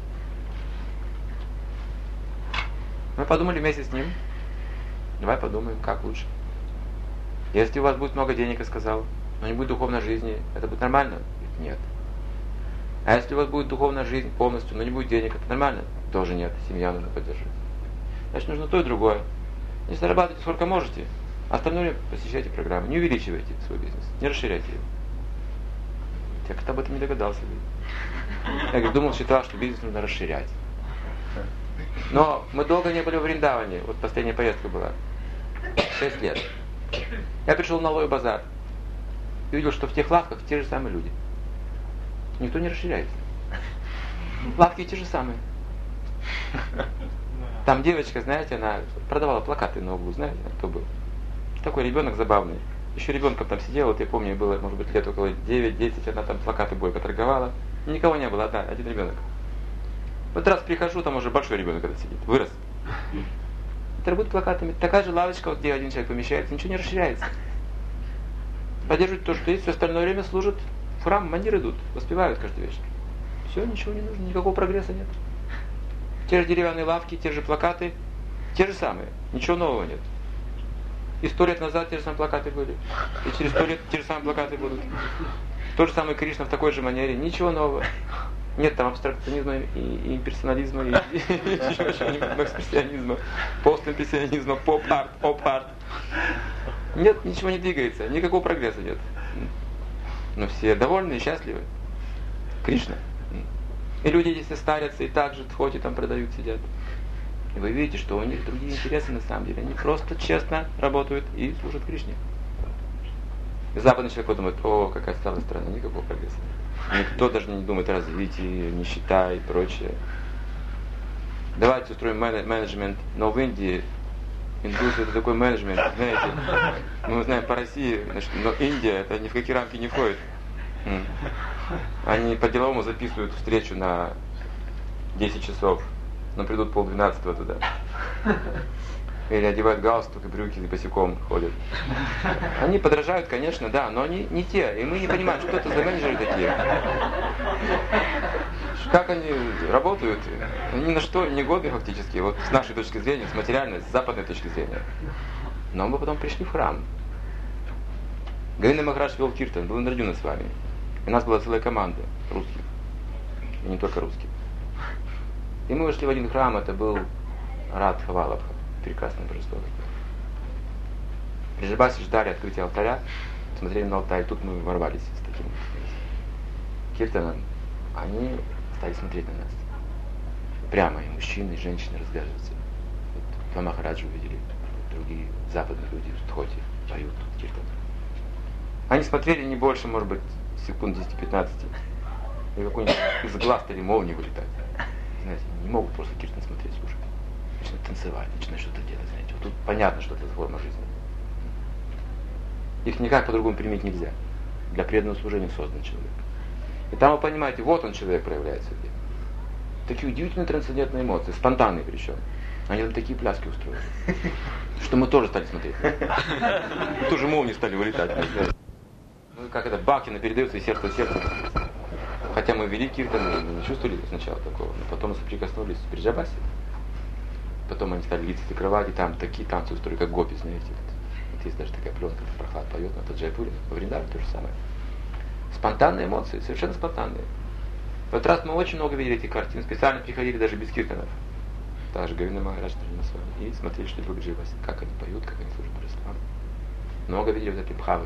Мы подумали вместе с ним. Давай подумаем, как лучше. Если у вас будет много денег, я сказал, но не будет духовной жизни, это будет нормально? Нет. А если у вас будет духовная жизнь полностью, но не будет денег, это нормально? Тоже нет. Семья нужно поддерживать. Значит, нужно то и другое. Не зарабатывайте сколько можете, остальное посещайте программы. Не увеличивайте свой бизнес, не расширяйте его. Я как-то об этом не догадался. Я как думал, считал, что бизнес нужно расширять. Но мы долго не были в Вриндаване. Вот последняя поездка была. Шесть лет. Я пришел на Лой базар и увидел, что в тех лавках те же самые люди. Никто не расширяется. Лавки те же самые. Там девочка, знаете, она продавала плакаты на углу, знаете, кто был? Такой ребенок забавный. Еще ребенком там сидела, вот я помню, было, может быть, лет около девять-десять, она там плакаты бойко торговала. Никого не было, одна, один ребенок. Вот раз прихожу, там уже большой ребенок этот сидит, вырос. Торгует плакатами. Такая же лавочка, вот где один человек помещается, ничего не расширяется. Поддерживают то, что есть, все остальное время служат в храм, мандиры идут, воспевают каждый вечер. Все, ничего не нужно, никакого прогресса нет. Те же деревянные лавки, те же плакаты, те же самые, ничего нового нет. И сто лет назад те же самые плакаты были, и через сто лет те же самые плакаты будут. Тот же самый Кришна в такой же манере, ничего нового. Нет там абстракционизма и, и имперсонализма, и экспрессионизма, постимпрессионизма, поп-арт, поп-арт. Нет, ничего не двигается, никакого прогресса нет. Но все довольны и счастливы. Кришна. И люди, если старятся, и так же тхоти там продают, сидят. И вы видите, что у них другие интересы на самом деле. Они просто честно работают и служат Кришне. И западный человек думает: о, какая старая страна, никакого прогресса. Никто даже не думает о развитии, нищета и прочее. Давайте устроим менеджмент, но в Индии индустрия это такой менеджмент, знаете, мы знаем по России, значит, но Индия это ни в какие рамки не входит. Они по-деловому записывают встречу на десять часов, но придут полдвенадцатого туда. Или одевают галстук и брюки и босиком ходят. Они подражают, конечно, да, но они не те. И мы не понимаем, что это за менеджеры такие. Как они работают, ни на что не годны фактически, вот с нашей точки зрения, с материальной, с западной точки зрения. Но мы потом пришли в храм. Говинда Махарадж вел киртан, был Индрджуна с вами. И у нас была целая команда русских. И не только русских. И мы вышли в один храм, это был Радха Валабха. Прекрасное божество. Бриджабаси ждали открытия алтаря, смотрели на алтарь, тут мы ворвались с таким киртаном. Они стали смотреть на нас. Прямо и мужчины, и женщины разглядываются. Вот два Махараджа увидели, другие западные люди в Тхоте поют киртан. Они смотрели не больше, может быть, секунд десять-пятнадцать. И какой-нибудь из глаз стали молнии вылетать. Знаете, не могут просто киртан смотреть, слушать. Начинают танцевать, начинают что-то делать, знаете. Вот тут понятно, что это форма жизни. Их никак по-другому применить нельзя. Для преданного служения создан человек. И там вы понимаете, вот он человек проявляет себе. Такие удивительные трансцендентные эмоции, спонтанные причем. Они там такие пляски устроили, что мы тоже стали смотреть. Мы тоже молнии стали вылетать. Ну как это, бакина передается из сердца в сердце. Хотя мы вели киртан, мы не чувствовали сначала такого, но потом соприкоснулись с Бриджабаси. Потом они стали лица закрывать, и там такие танцы устроили, как гопи, знаете. Вот есть даже такая пленка, где Прохлад поет, на тот Джайпуре, во Вриндаване то же самое. Спонтанные эмоции, совершенно спонтанные. В этот раз мы очень много видели этих картин, специально приходили даже без киртанов. Также Говинда Махарадж на с вами. И смотрели, что такое Бриджабаси, как они поют, как они служат божествам. Много видели вот этой бхавы.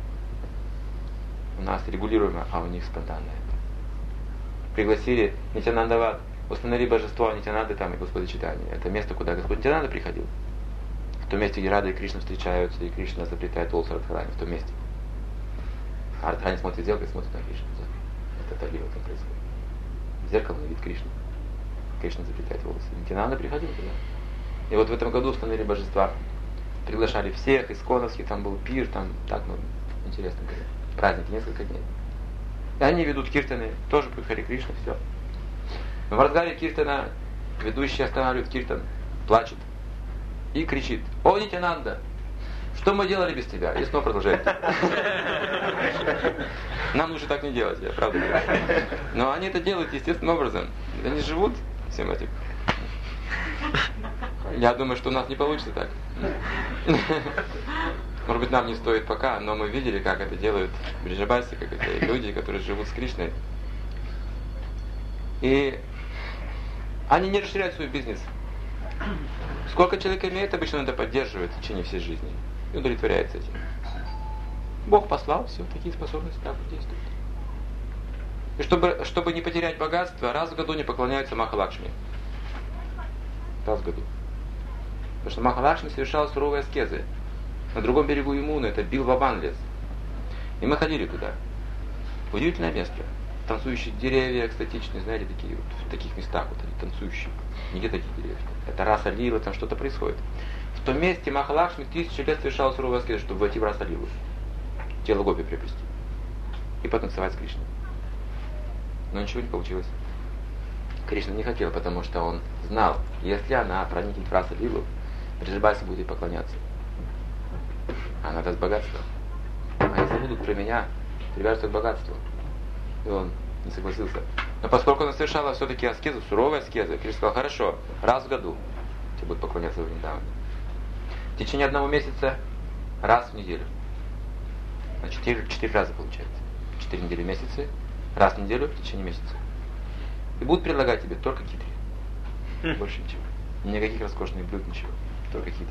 У нас регулируемо, а у них спонтанное. Пригласили Нитянандават, установили божество Нитянанды там и Господа Чайтаньи. Это место, куда Господь Нитянанда приходил. В том месте, где Рада и Кришна встречаются, и Кришна заплетает волосы Радхарани, в том месте. А Радхарани смотрит в зеркало и смотрит на Кришну. Это Талива там происходит. В зеркало на вид Кришны. Кришна заплетает волосы. Нитянанда приходил туда. И вот в этом году установили божества. Приглашали всех, исконовских, там был пир, там так, ну, интересно было. Праздники, несколько дней. И они ведут киртаны, тоже будет Хари Кришна, все. Но в разгаре киртана ведущий останавливает киртан, плачет и кричит: «О, Нитянанда, Что мы делали без тебя? И снова продолжает. Нам лучше так не делать, я правда говорю. Но они это делают естественным образом. Они живут всем этим. Я думаю, что у нас не получится так. Может быть, нам не стоит пока, но мы видели, как это делают бриджабаси, как это люди, которые живут с Кришной. И они не расширяют свой бизнес. Сколько человек имеет, обычно это поддерживает в течение всей жизни. И удовлетворяется этим. Бог послал, все, такие способности так вот действуют. И чтобы, чтобы не потерять богатство, раз в году не поклоняются Махалакшми. Раз в году. Потому что Махалакшми совершал суровые аскезы. На другом берегу Ямуны, это Билвабан лес. И мы ходили туда. Удивительное место. Танцующие деревья, экстатичные, знаете, такие вот, в таких местах вот они танцующие. Нигде таких деревьев. Это раса лила, там что-то происходит. В том месте Махалакшми тысячи лет совершал суровые аскезы, чтобы войти в раса лилу. Тело гопи приобрести. И потанцевать с Кришной. Но ничего не получилось. Кришна не хотел, потому что он знал, если она проникнет в расу лилу, Бриджабаси будет ей поклоняться. Она даст богатство. Они забудут про меня, привяжутся к богатству. И он не согласился. Но поскольку она совершала все-таки аскезу, суровые аскезы, Кришна сказал, хорошо, раз в году тебе будет поклоняться в Вриндаване. В течение одного месяца, раз в неделю. На четыре, четыре раза получается. Четыре недели в месяце, раз в неделю в течение месяца. И будут предлагать тебе только китри. Больше ничего. Никаких роскошных блюд, ничего. Только китри.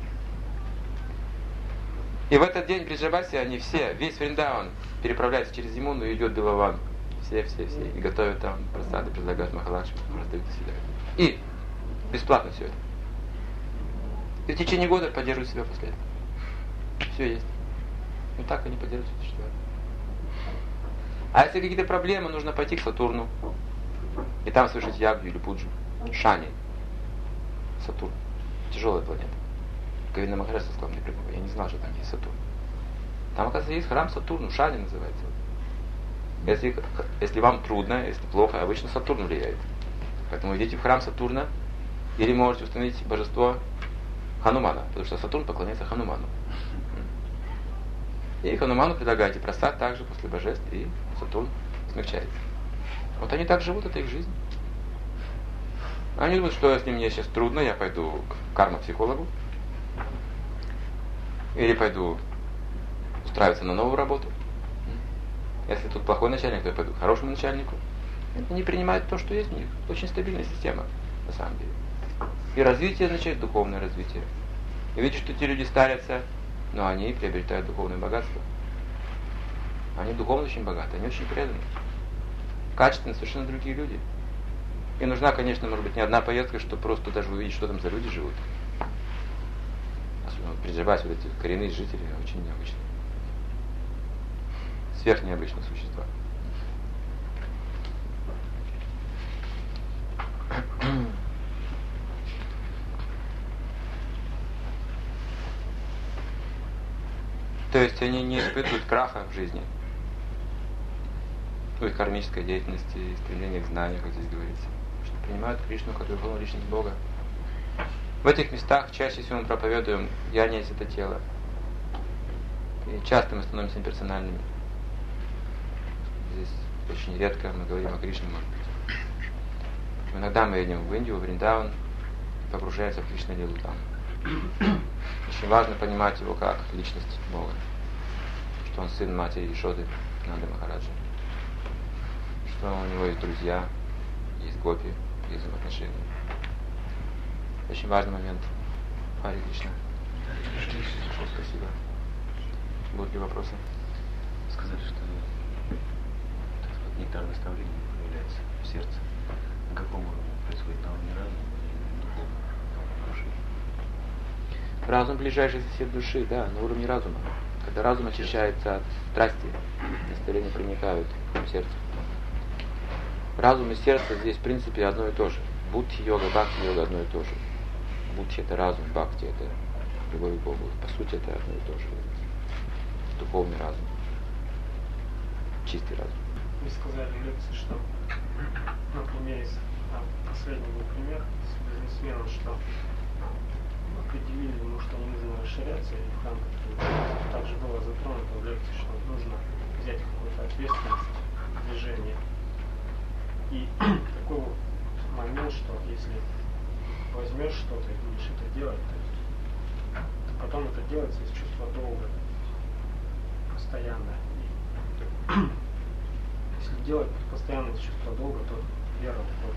И в этот день Бриджабаси они все, весь Вриндаван переправляется через Ямуну и идет в Билаван. Все, все, все. И готовят там просады, предлагают Махалакшми, раздают и съедают. И бесплатно все это. И в течение года поддерживают себя после этого. Все есть. Ну так они поддерживают существование. А если какие-то проблемы, нужно пойти к Сатурну. И там совершить ягу или пуджу. Шани. Сатурн. Тяжелая планета. Говинда Махарадж сказал мне прямо, я не знал, что там есть Сатурн. Там, оказывается, есть храм Сатурну, Шани называется. Если, если вам трудно, если плохо, обычно Сатурн влияет. Поэтому идите в храм Сатурна, или можете установить божество Ханумана, потому что Сатурн поклоняется Хануману. И Хануману предлагаете просад также после божеств, и Сатурн смягчается. Вот они так живут, это их жизнь. Они думают, что если мне сейчас трудно, я пойду к карма-психологу, или пойду устраиваться на новую работу. Если тут плохой начальник, то я пойду к хорошему начальнику. Они принимают то, что есть у них. Очень стабильная система, на самом деле. И развитие означает духовное развитие. И видите, что эти люди старятся, но они приобретают духовное богатство. Они духовно очень богаты, они очень преданы. Качественно совершенно другие люди. И нужна, конечно, может быть, не одна поездка, чтобы просто даже увидеть, что там за люди живут. Особенно Бриджабаси, вот эти коренные жители, очень необычные. Сверхнеобычные существа. То есть они не испытывают краха в жизни. Ну и кармической деятельности, и стремления к знанию, как здесь говорится. Что принимают Кришну как верховную личность Бога. В этих местах чаще всего мы проповедуем «Я не есть это тело». И часто мы становимся имперсональными. Здесь очень редко мы говорим о Кришне, может быть. Иногда мы едем в Индию, в Вриндаван, погружаемся в Кришна-лилу там. Очень важно понимать его как личность Бога. Что он сын матери Ишоды, Нанды Махараджа. Что у него есть друзья, есть гопи, есть взаимоотношения. Очень важный момент. Харе Кришна. Спасибо. Будут ли вопросы? Сказали, что нектар наставления появляется в сердце. На каком уровне происходит? На уровне разума или духовном? Души? Разум ближайший сосед души, да, на уровне разума. Когда разум очищается от страсти, наставления проникают в сердце. Разум и сердце здесь в принципе одно и то же. Будхи-йога, бхакти-йога одно и то же. Будхи это разум, бхакти это любовь к Богу. По сути это одно и то же. Духовный разум. Чистый разум. Вы сказали в лекции, что, например, из последний был пример с бизнесменом, что определили ему, что не нужно расширять получается, и в Ханках также было затронуто в лекции, что нужно взять какую-то ответственность в движении. И такой вот момент, что если возьмешь что-то и будешь это делать, то, есть, то потом это делается из чувства долга, постоянно. И если делать постоянно из чувства долга, то вера уходит.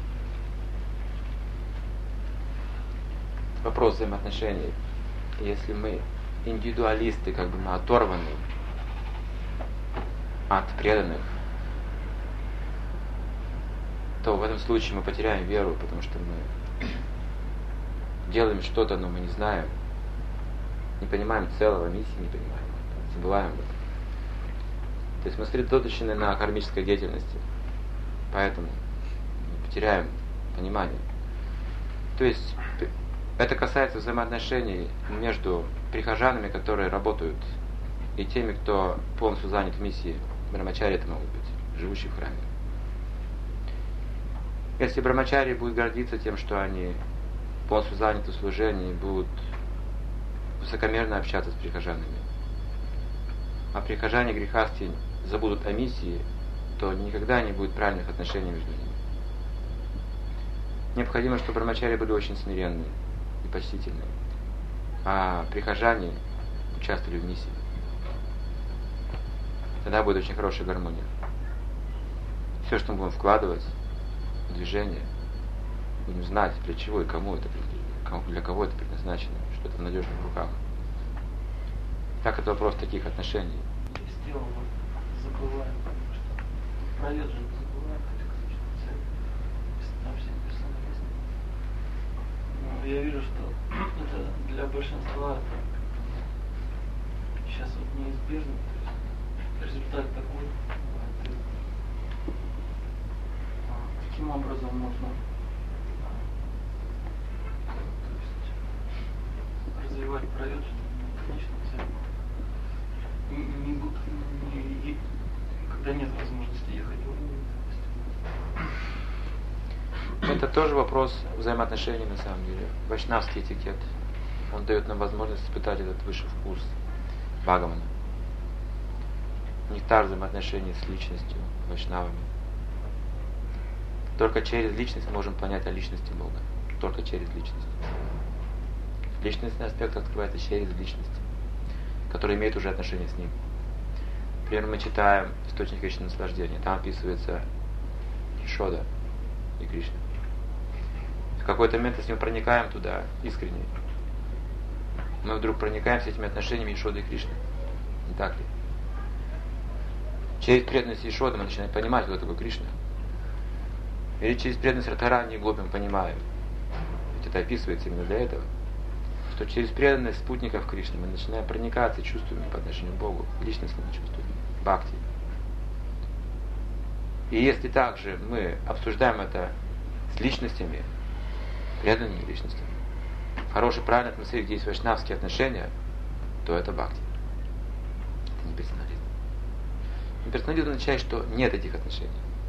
Вопрос взаимоотношений. Если мы индивидуалисты, как бы мы оторваны от преданных, то в этом случае мы потеряем веру, потому что мы делаем что-то, но мы не знаем, не понимаем целого, миссии не понимаем, забываем об этом. То есть мы сосредоточены на кармической деятельности, поэтому мы потеряем понимание. То есть это касается взаимоотношений между прихожанами, которые работают, и теми, кто полностью занят в миссии. Брамачари это могут быть, живущие в храме. Если брамачари будут гордиться тем, что они полностью заняты в служении, будут высокомерно общаться с прихожанами, а прихожане грехасти забудут о миссии, то никогда не будет правильных отношений между ними. Необходимо, чтобы брамачари были очень смиренные и почтительные, а прихожане участвовали в миссии. Тогда будет очень хорошая гармония. Все, что мы будем вкладывать в движение, будем знать, для чего и кому это для кого это предназначено, что это в надежных руках. Так это вопрос таких отношений. Сделал, забываем, потому что пролет же забываем, как конечную цель. Там все персоналисты. Но я вижу, что это для большинства это сейчас вот неизбежно. То есть результат такой. Ты, таким образом можно то есть, развивать пролет на конечную цель. Не, не, не, не, когда нет возможности ехать в Это тоже вопрос взаимоотношений на самом деле. Вайшнавский этикет. Он дает нам возможность испытать этот высший вкус Бхагавана. Нектар взаимоотношений с личностью, вайшнавами. Только через личность мы можем понять о личности Бога. Только через личность. Личностный аспект открывается через личность, который имеет уже отношение с ним. Например, мы читаем «Источник вечного наслаждения». Там описывается Ишода и Кришна. В какой-то момент мы с ним проникаем туда искренне. Мы вдруг проникаемся этими отношениями Ишоды и Кришны. Не так ли? Через преданность Ишоды мы начинаем понимать, кто такой Кришна. Или через преданность Радхарани и Гопи мы понимаем. Ведь это описывается именно для этого. Что через преданность спутников Кришны мы начинаем проникаться чувствами по отношению к Богу, личностными чувствами, бхакти. И если также мы обсуждаем это с личностями, преданными личностями, в хорошей, правильной атмосфере, где есть вайшнавские отношения, то это бхакти. Это не персонализм. Не персонализм означает, что нет этих отношений.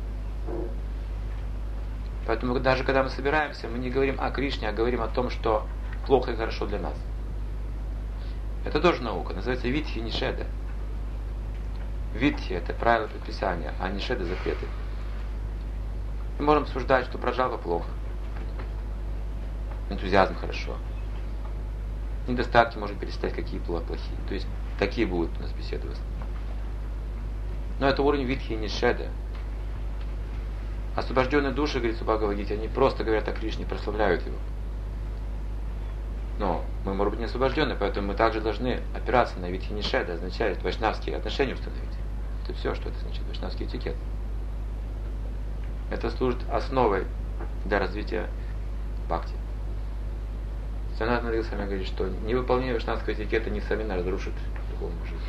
Поэтому даже когда мы собираемся, мы не говорим о Кришне, а говорим о том, что плохо и хорошо для нас. Это тоже наука, называется витхи и нишеда. Витхи — это правила предписания, а нишеда — запреты. Мы можем обсуждать, что праджалпа плохо, энтузиазм хорошо, недостатки можем перечислять, какие плохие. То есть такие будут у нас беседы. Но это уровень витхи и нишеда. Освобожденные души, говорит в Бхагавад-гите, они просто говорят о Кришне, прославляют его. Но мы, может быть, не освобождены, поэтому мы также должны опираться на витхи нишеда, означает вайшнавские отношения установить. Это все, что это значит, вайшнавский этикет. Это служит основой для развития бхакти. Санатана Госвами говорит, что невыполнение вайшнавского этикета несомненно разрушит духовную жизнь.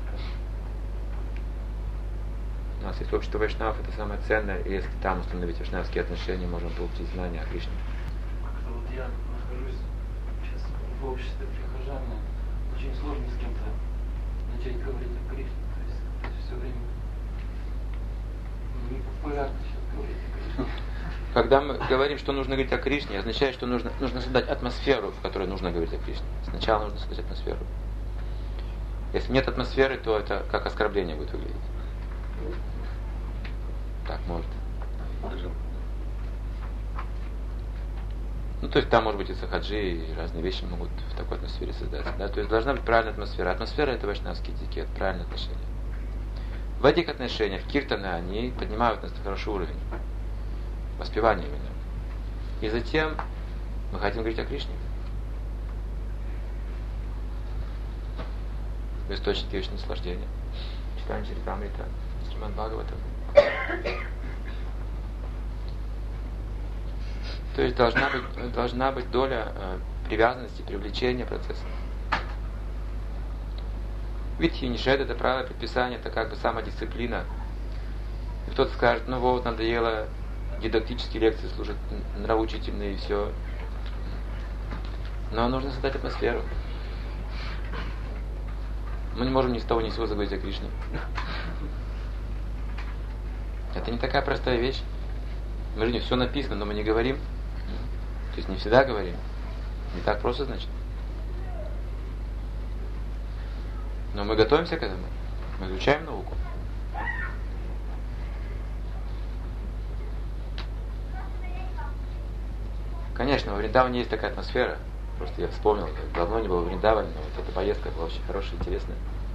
У нас есть общество вайшнавов, это самое ценное, и если там установить вайшнавские отношения, можем получить знания о Кришне. Как-то вот я нахожусь сейчас в обществе прихожан, очень сложно с кем-то начать говорить о Кришне. То есть, то есть все время не популярно сейчас говорить о Кришне. Когда мы говорим, что нужно говорить о Кришне, означает, что нужно, нужно создать атмосферу, в которой нужно говорить о Кришне. Сначала нужно создать атмосферу. Если нет атмосферы, то это как оскорбление будет выглядеть. Так может. Ну, то есть там, может быть, и сахаджи, и разные вещи могут в такой атмосфере создаться. Да? То есть должна быть правильная атмосфера. Атмосфера — это вайшнавский этикет, правильное отношение. В этих отношениях киртаны, они поднимают нас на хороший уровень. Воспевание именно. И затем мы хотим говорить о Кришне. В источнике вечного наслаждения. Читаем Чаритамрита, Шримад Бхагаватам. То есть должна быть, должна быть доля э, привязанности, привлечения процесса. Видите, нишед — это правило предписания, это как бы самодисциплина. И кто-то скажет, ну вот, надоело дидактические лекции слушать, нравоучительные и все. Но нужно создать атмосферу. Мы не можем ни с того ни с сего заговорить о Кришне. Это не такая простая вещь. Мы же не все написано, но мы не говорим. То есть не всегда говорим. Не так просто, значит. Но мы готовимся к этому. Мы изучаем науку. Конечно, во Вриндаване есть такая атмосфера. Просто я вспомнил, я давно не был в Вриндаване, но вот эта поездка была очень хорошая, интересная.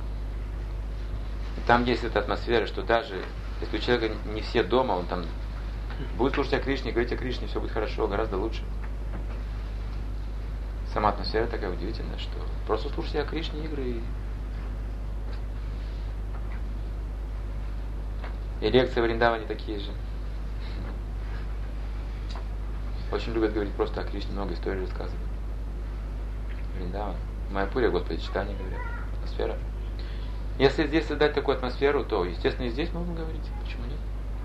И там есть эта атмосфера, что даже если у человека не все дома, он там будет слушать о Кришне, говорить о Кришне, все будет хорошо, гораздо лучше. Сама атмосфера такая удивительная, что просто слушайте о Кришне игры и... И лекции в Вриндаване такие же. Очень любят говорить просто о Кришне, много историй рассказывают. Вриндаван. В Майяпуре, Господи, читание говорят. Атмосфера. Если здесь создать такую атмосферу, то, естественно, и здесь можно говорить. Почему нет?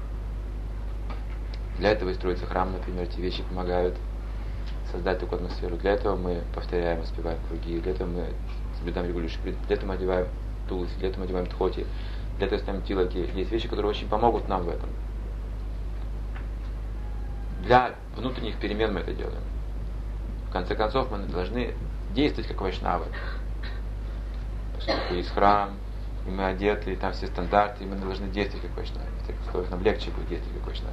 Для этого и строится храм, например, эти вещи помогают создать такую атмосферу. Для этого мы повторяем, воспеваем круги, для этого мы соблюдаем регулирующие, для этого мы одеваем тулси, для этого мы одеваем тхоти, для этого ставим тилаки. Есть вещи, которые очень помогут нам в этом. Для внутренних перемен мы это делаем. В конце концов, мы должны действовать как вайшнавы. Поскольку есть храм, и мы одеты, и там все стандарты, и мы должны действовать как вайшнавы. В таких условиях нам легче будет действовать как вайшнавы.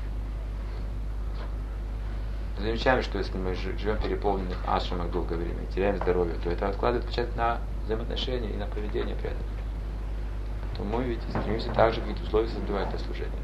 Замечаем, что если мы живем в переполненных ашрамах долгое время и теряем здоровье, то это откладывает отпечаток на взаимоотношения и на поведение преданных. То мы ведь стремимся также какие-то условия создавать для служения.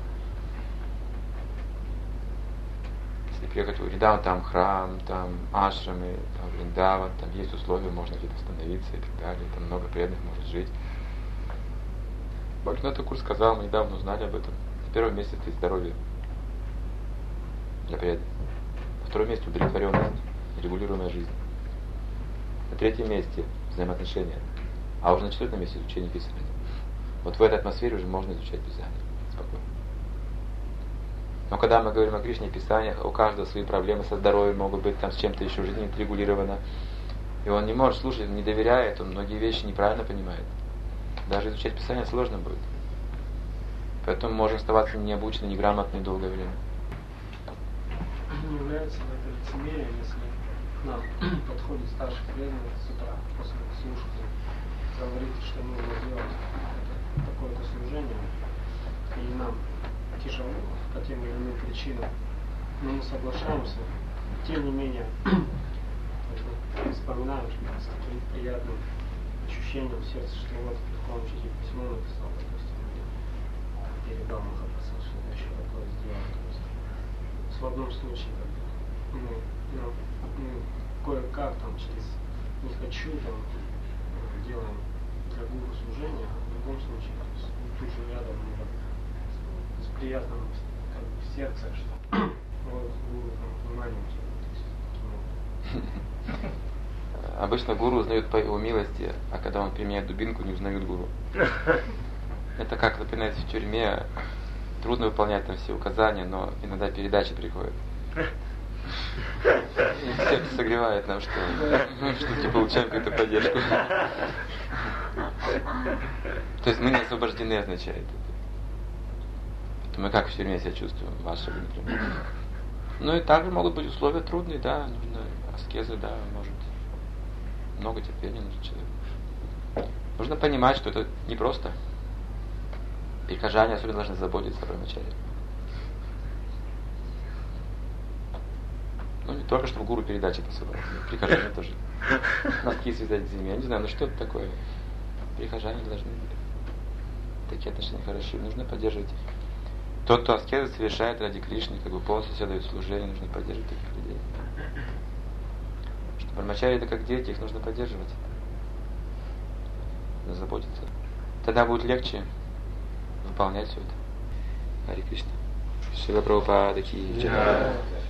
Если приехать в Вриндаван, там храм, там ашрамы, там Вриндаван, там есть условия, можно где-то остановиться и так далее, там много преданных может жить. Бхактивинода Тхакур сказал, мы недавно узнали об этом. На первом месте это здоровье для преданных. На втором месте удовлетворенность, регулируемая жизнь. На третьем месте взаимоотношения. А уже на четвертом месте изучение Писания. Вот в этой атмосфере уже можно изучать Писание спокойно. Но когда мы говорим о Кришне и Писаниях, у каждого свои проблемы со здоровьем, могут быть там с чем-то еще в жизни отрегулировано. И он не может слушать, не доверяет, он многие вещи неправильно понимает. Даже изучать Писание сложно будет. Поэтому можно оставаться необученным, неграмотным долгое время. Не является ли это лицемерием, если к нам подходит старший преданный с утра после службы, говорит, что нужно делать такое-то служение, и нам тяжело по тем или иным причинам, но мы соглашаемся, тем не менее вспоминаем с таким приятным ощущением в сердце, что вот он чуть-чуть письмо написал, допустим, передал Махапрасаду, что я еще такое сделал. В одном случае, как бы, ну, ну, ну, кое-как там через не хочу, там, делаем для гуру служение, а в другом случае, то есть, тут же рядом, ну, с приятным, как бы, в сердце, что вот гуру там вниманием тебе, то есть, таким образом. Обычно гуру узнают по его милости, а когда он применяет дубинку, не узнают гуру. Это как, например, в тюрьме трудно выполнять там все указания, но иногда передачи приходят. И сердце согревает нам, что, что типа получаем какую-то поддержку. То есть мы не освобождены, означает это. Это мы как в тюрьме себя чувствуем, в Ашраме, например. Ну и также могут быть условия трудные, да, нужно аскезы, да, может много терпения нужно человеку. Нужно понимать, что это непросто. Прихожане особенно должны заботиться о брамачаре. Ну не только, чтобы гуру передачи посылал, прихожане тоже. Носки связать зиме, я не знаю, ну что это такое? Прихожане должны такие отношения хорошие, нужно поддерживать. Тот, кто аскезы совершает ради Кришны, как бы полностью себя дает служение, нужно поддерживать таких людей. Что брамачари это как дети, их нужно поддерживать. Нужно заботиться. Тогда будет легче выполнять все это. Харе Кришна. Шрила Прабхупада ки джай.